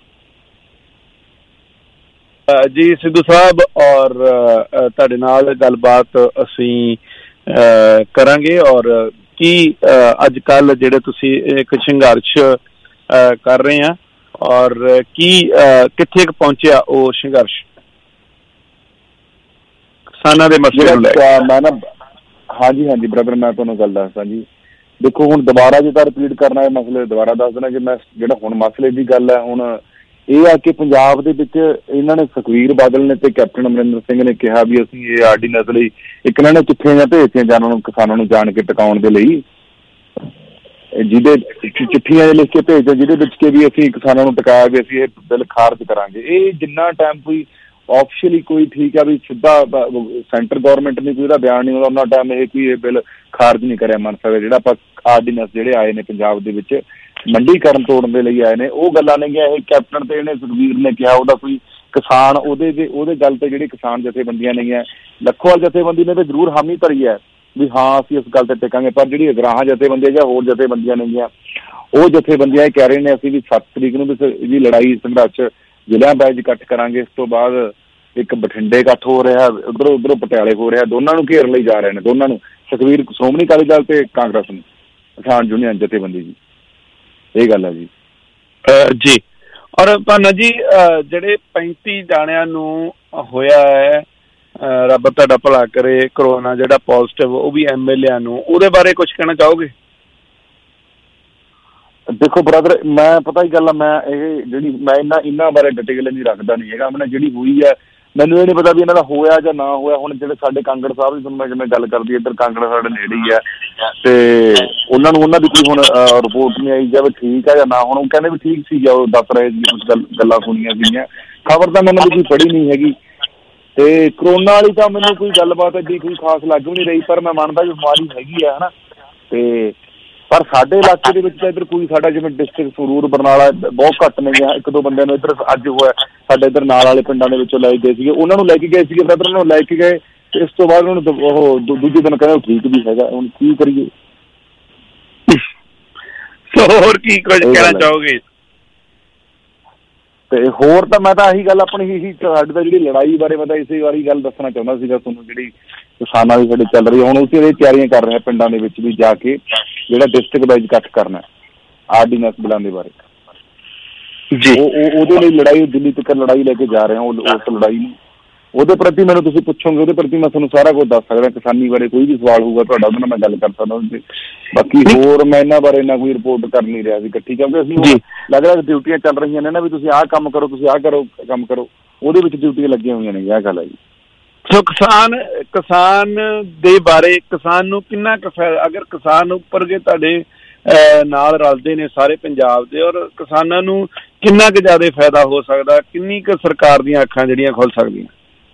ਜੀ ਸਿੱਧੂ ਸਾਹਿਬ, ਔਰ ਤੁਹਾਡੇ ਨਾਲ ਗੱਲਬਾਤ ਅਸੀਂ ਕਰਾਂਗੇ। ਔਰ ਕੀ ਅੱਜ ਕੱਲ ਜਿਹੜੇ ਤੁਸੀਂ ਇੱਕ ਸੰਘਰਸ਼ ਕਰ ਰਹੇ ਆ ਔਰ ਕੀ ਕਿੱਥੇ ਕੁ ਪਹੁੰਚਿਆ ਉਹ ਸੰਘਰਸ਼ ਕਿਸਾਨਾਂ ਦੇ ਮਸਲੇ ਨੂੰ ਲੈ ਕੇ? ਮੈਂ ਨਾ ਹਾਂਜੀ ਹਾਂਜੀ ਬ੍ਰਦਰ, ਮੈਂ ਤੁਹਾਨੂੰ ਗੱਲ ਦੱਸਦਾ ਜੀ। ਦੇਖੋ ਹੁਣ ਦੁਬਾਰਾ ਜੇ ਤਾਂ ਰਿਪੀਟ ਕਰਨਾ ਇਹ ਮਸਲੇ ਦੁਬਾਰਾ ਦੱਸ ਦੇਣਾ ਕਿ ਮੈਂ ਜਿਹੜਾ ਹੁਣ ਮਸਲੇ ਦੀ ਗੱਲ ਹੈ ਹੁਣ ਇਹ ਆ ਕਿ ਪੰਜਾਬ ਦੇ ਵਿੱਚ ਇਹਨਾਂ ਨੇ ਸੁਖਬੀਰ ਬਾਦਲ ਨੇ ਤੇ ਕੈਪਟਨ ਅਮਰਿੰਦਰ ਸਿੰਘ ਨੇ ਕਿਹਾ ਵੀ ਅਸੀਂ ਇਹ ਆਰਡੀਨੈਂਸ ਲਈ ਇੱਕ ਇਹਨਾਂ ਨੇ ਚਿੱਠੀਆਂ ਜਾਂ ਭੇਜਤੀਆਂ ਜਾਨਾਂ ਨੂੰ ਕਿਸਾਨਾਂ ਨੂੰ ਜਾਣ ਕੇ ਟਿਕਾਉਣ ਦੇ ਲਈ, ਜਿਹਦੇ ਚਿੱਠੀਆਂ ਲਿਖ ਕੇ ਭੇਜਦੇ ਜਿਹਦੇ ਵਿੱਚ ਕਿ ਵੀ ਅਸੀਂ ਕਿਸਾਨਾਂ ਨੂੰ ਟਿਕਾਇਆ ਵੀ ਅਸੀਂ ਇਹ ਬਿੱਲ ਖਾਰਜ ਕਰਾਂਗੇ। ਇਹ ਜਿੰਨਾ ਟਾਈਮ ਕੋਈ ਆਫੀਸ਼ੀਅਲੀ ਕੋਈ ਠੀਕ ਆ ਵੀ ਸਿੱਧਾ ਸੈਂਟਰ ਗੌਰਮੈਂਟ ਨੇ ਕੋਈ ਇਹਦਾ ਬਿਆਨ ਨਹੀਂ ਆਉਂਦਾ ਉਹਨਾਂ ਟਾਈਮ ਇਹ ਕੋਈ ਇਹ ਬਿੱਲ ਖਾਰਜ ਨਹੀਂ ਕਰਿਆ ਮੰਨ ਸਕਦੇ। ਜਿਹੜਾ ਆਪਾਂ ਆਰਡੀਨੈਂਸ ਜਿਹੜੇ ਆਏ ਨੇ ਪੰਜਾਬ ਦੇ ਵਿੱਚ ਮੰਡੀਕਰਨ ਤੋੜਨ ਦੇ ਲਈ ਆਏ ਨੇ ਉਹ ਗੱਲਾਂ ਨੇ ਇਹ ਕੈਪਟਨ ਤੇ ਇਹਨੇ ਸੁਖਬੀਰ ਨੇ ਕਿਹਾ ਉਹਦਾ ਕੋਈ ਕਿਸਾਨ ਉਹਦੇ ਗੱਲ ਤੇ ਜਿਹੜੀ ਕਿਸਾਨ ਜਥੇਬੰਦੀਆਂ ਨੇਗੀਆਂ ਲੱਖੋਵਾਲ ਜਥੇਬੰਦੀ ਨੇ ਤਾਂ ਜ਼ਰੂਰ ਹਾਮੀ ਭਰੀ ਹੈ ਵੀ ਹਾਂ ਅਸੀਂ ਇਸ ਗੱਲ ਤੇ ਟਿਕਾਂਗੇ, ਪਰ ਜਿਹੜੀ ਅਗਰਾਹਾਂ ਜਥੇਬੰਦੀਆਂ ਜਾਂ ਹੋਰ ਜਥੇਬੰਦੀਆਂ ਨੇਗੀਆਂ ਉਹ ਜਥੇਬੰਦੀਆਂ ਇਹ ਕਹਿ ਰਹੇ ਨੇ ਅਸੀਂ ਵੀ 7 ਤਰੀਕ ਨੂੰ ਵੀ ਲੜਾਈ ਸੰਘਰਸ਼ ਜ਼ਿਲ੍ਹਿਆਂ ਵਾਈਜ਼ ਇਕੱਠ ਕਰਾਂਗੇ। ਇਸ ਤੋਂ ਬਾਅਦ ਇੱਕ ਬਠਿੰਡੇ ਇਕੱਠ ਹੋ ਰਿਹਾ, ਉਧਰੋਂ ਪਟਿਆਲੇ ਹੋ ਰਿਹਾ, ਦੋਨਾਂ ਨੂੰ ਘੇਰਨ ਲਈ ਜਾ ਰਹੇ ਨੇ ਦੋਨਾਂ ਨੂੰ, ਸੁਖਬੀਰ ਸ਼੍ਰੋਮਣੀ ਅਕਾਲੀ ਦਲ ਤੇ ਕਾਂਗਰਸ ਨੂੰ ਕਿਸਾਨ ਯੂਨੀਅਨ ਜਥੇਬੰਦੀ ਜੀ। ਇਹ ਗੱਲ ਹੈ ਜੀ। ਜੀ ਔਰ ਭਾਨਾ ਜੀ ਜਿਹੜੇ 35 ਜਾਣਿਆਂ ਨੂੰ ਹੋਇਆ ਹੈ, ਰੱਬ ਤੁਹਾਡਾ ਭਲਾ ਕਰੇ, ਕਰੋਨਾ ਜਿਹੜਾ ਪੋਜ਼ਿਟਿਵ ਉਹ ਵੀ MLA ਨੂੰ, ਉਹਦੇ ਬਾਰੇ ਕੁਝ ਕਹਿਣਾ ਚਾਹੋਗੇ? ਦੇਖੋ ਬ੍ਰਦਰ, ਮੈਂ ਪਤਾ ਹੀ ਗੱਲ ਆ, ਮੈਂ ਇਹ ਜਿਹੜੀ ਮੈਂ ਇਹਨਾਂ ਬਾਰੇ ਡਿਟੇਲ ਨਹੀਂ ਰੱਖਦਾ ਨਹੀਂ ਹੈਗਾ। ਮੈਂ ਜਿਹੜੀ ਹੋਈ ਹੈ ਮੈਨੂੰ ਇਹ ਨਹੀਂ ਪਤਾ ਵੀ ਇਹਨਾਂ ਦਾ ਹੋਇਆ ਜਾਂ ਨਾ ਹੋਇਆ। ਹੁਣ ਜਿਹੜੇ ਸਾਡੇ ਕਾਂਗੜ ਸਾਹਿਬ ਦੀ ਮੈਂ ਜਿਵੇਂ ਗੱਲ ਕਰਦੀ, ਇੱਧਰ ਕਾਂਗੜ ਸਾਡੇ ਨੇੜੇ ਹੀ ਹੈ, ਤੇ ਉਹਨਾਂ ਨੂੰ ਉਹਨਾਂ ਦੀ ਕੋਈ ਹੁਣ ਰਿਪੋਰਟ ਨਹੀਂ ਆਈ ਜਾਂ ਠੀਕ ਹੈ ਜਾਂ ਨਾ। ਹੁਣ ਉਹ ਕਹਿੰਦੇ ਵੀ ਠੀਕ ਸੀ, ਜਾਂ ਉਹ ਦੱਸ ਰਹੇ ਸੀ ਕੁਛ ਗੱਲਾਂ ਸੁਣੀਆਂ ਸੀਗੀਆਂ। ਖਬਰ ਤਾਂ ਮੈਨੂੰ ਕੋਈ ਪੜ੍ਹੀ ਨਹੀਂ ਹੈਗੀ। ਤੇ ਕਰੋਨਾ ਵਾਲੀ ਤਾਂ ਮੈਨੂੰ ਕੋਈ ਗੱਲਬਾਤ ਐਡੀ ਕੋਈ ਖਾਸ ਲੱਗ ਵੀ ਨਹੀਂ ਰਹੀ, ਪਰ ਮੈਂ ਮੰਨਦਾ ਵੀ ਬਿਮਾਰੀ ਹੈਗੀ ਆ, ਹੈ ਨਾ। ਤੇ ਪਰ ਸਾਡੇ ਇਲਾਕੇ ਦੇ ਵਿੱਚ ਤਾਂ ਇੱਧਰ ਕੋਈ, ਸਾਡਾ ਜਿਵੇਂ ਡਿਸਟ੍ਰਿਕਟ ਸੰਗਰੂਰ ਬਰਨਾਲਾ ਬਹੁਤ ਘੱਟ ਨੇ। ਇੱਕ ਦੋ ਬੰਦਿਆਂ ਨੂੰ ਇੱਧਰ ਅੱਜ ਹੋਇਆ, ਸਾਡੇ ਇੱਧਰ ਨਾਲ ਵਾਲੇ ਪਿੰਡਾਂ ਦੇ ਵਿੱਚੋਂ ਲੈ ਗਏ ਸੀਗੇ, ਉਹਨਾਂ ਨੂੰ ਲੈ ਕੇ ਗਏ ਸੀਗੇ, ਬ੍ਰਦਰ ਨੂੰ ਲੈ ਕੇ ਗਏ, ਤੇ ਇਸ ਤੋਂ ਬਾਅਦ ਉਹਨਾਂ ਨੂੰ ਉਹ ਦੂਜੇ ਦਿਨ ਕਹਿੰਦੇ ਉਹ ਠੀਕ ਵੀ ਹੈਗਾ। ਹੁਣ ਕੀ ਕਰੀਏ? ਹੋਰ ਕੀ ਕੁਝ ਕਹਿਣਾ ਚਾਹੋਗੇ? ਤੇ ਹੋਰ ਤਾਂ ਮੈਂ ਤਾਂ ਇਹੀ ਗੱਲ ਆਪਣੀ ਹੀ ਸਾਡੀ ਤਾਂ ਜਿਹੜੀ ਲੜਾਈ ਬਾਰੇ ਮੈਂ ਤਾਂ ਇਸੇ ਵਾਰੀ ਗੱਲ ਦੱਸਣਾ ਚਾਹੁੰਦਾ ਸੀਗਾ ਤੁਹਾਨੂੰ, ਜਿਹੜੀ ਕਿਸਾਨਾਂ ਦੀ ਸਾਡੇ ਚੱਲ ਰਹੀ ਹੈ। ਹੁਣ ਉਸੇ ਦੀ ਤਿਆਰੀਆਂ ਕਰ ਰਹੇ ਪਿੰਡਾਂ ਦੇ ਵਿੱਚ ਵੀ ਜਾ ਕੇ ਜਿਹੜਾ ਡਿਸਟ੍ਰਿਕਟ ਵਾਈਜ਼ ਇਕੱਠ ਕਰਨਾ ਆਰਡੀਨੈਂਸ ਬਿਲਾਂ ਦੇ ਬਾਰੇ ਜੀ। ਉਹਦੇ ਲਈ ਲੜਾਈ ਦਿੱਲੀ ਤੱਕ ਲੜਾਈ ਲੈ ਕੇ ਜਾ ਰਹੇ ਹਾਂ। ਉਸ ਲੜਾਈ ਨੂੰ ਉਹਦੇ ਪ੍ਰਤੀ ਮੈਨੂੰ ਤੁਸੀਂ ਪੁੱਛੋਗੇ, ਉਹਦੇ ਪ੍ਰਤੀ ਮੈਂ ਤੁਹਾਨੂੰ ਸਾਰਾ ਕੁਝ ਦੱਸ ਸਕਦਾ। ਕਿਸਾਨੀ ਬਾਰੇ ਕੋਈ ਵੀ ਸਵਾਲ ਹੋਊਗਾ ਤੁਹਾਡਾ, ਉਹਦੇ ਨਾਲ ਮੈਂ ਗੱਲ ਕਰ ਸਕਦਾ। ਬਾਕੀ ਹੋਰ ਮੈਂ ਇਹਨਾਂ ਬਾਰੇ ਨਾ ਕੋਈ ਰਿਪੋਰਟ ਕਰ ਨਹੀਂ ਰਿਹਾ ਸੀ ਇਕੱਠੀ, ਕਿਉਂਕਿ ਅਸੀਂ ਲੱਗ ਰਿਹਾ ਡਿਊਟੀਆਂ ਚੱਲ ਰਹੀਆਂ ਨੇ ਨਾ, ਵੀ ਤੁਸੀਂ ਆਹ ਕੰਮ ਕਰੋ, ਤੁਸੀਂ ਆਹ ਕਰੋ, ਕੰਮ ਕਰੋ, ਉਹਦੇ ਵਿੱਚ ਡਿਊਟੀਆਂ ਲੱਗੀਆਂ ਹੋਈਆਂ ਨੇ। ਇਹ ਗੱਲ ਹੈ ਜੀ। ਸੋ ਕਿਸਾਨ ਦੇ ਬਾਰੇ, ਕਿਸਾਨ ਨੂੰ ਕਿੰਨਾ ਕੁ ਫਾਇਦਾ, ਅਗਰ ਕਿਸਾਨ ਉੱਪਰ ਕੇ ਤੁਹਾਡੇ ਨਾਲ ਰਲਦੇ ਨੇ ਸਾਰੇ ਪੰਜਾਬ ਦੇ, ਔਰ ਕਿਸਾਨਾਂ ਨੂੰ ਕਿੰਨਾ ਕੁ ਜ਼ਿਆਦਾ ਫਾਇਦਾ ਹੋ ਸਕਦਾ, ਕਿੰਨੀ ਕੁ ਸਰਕਾਰ ਦੀਆਂ ਅੱਖਾਂ ਜਿਹੜੀਆਂ ਖੁੱਲ ਸਕਦੀਆਂ?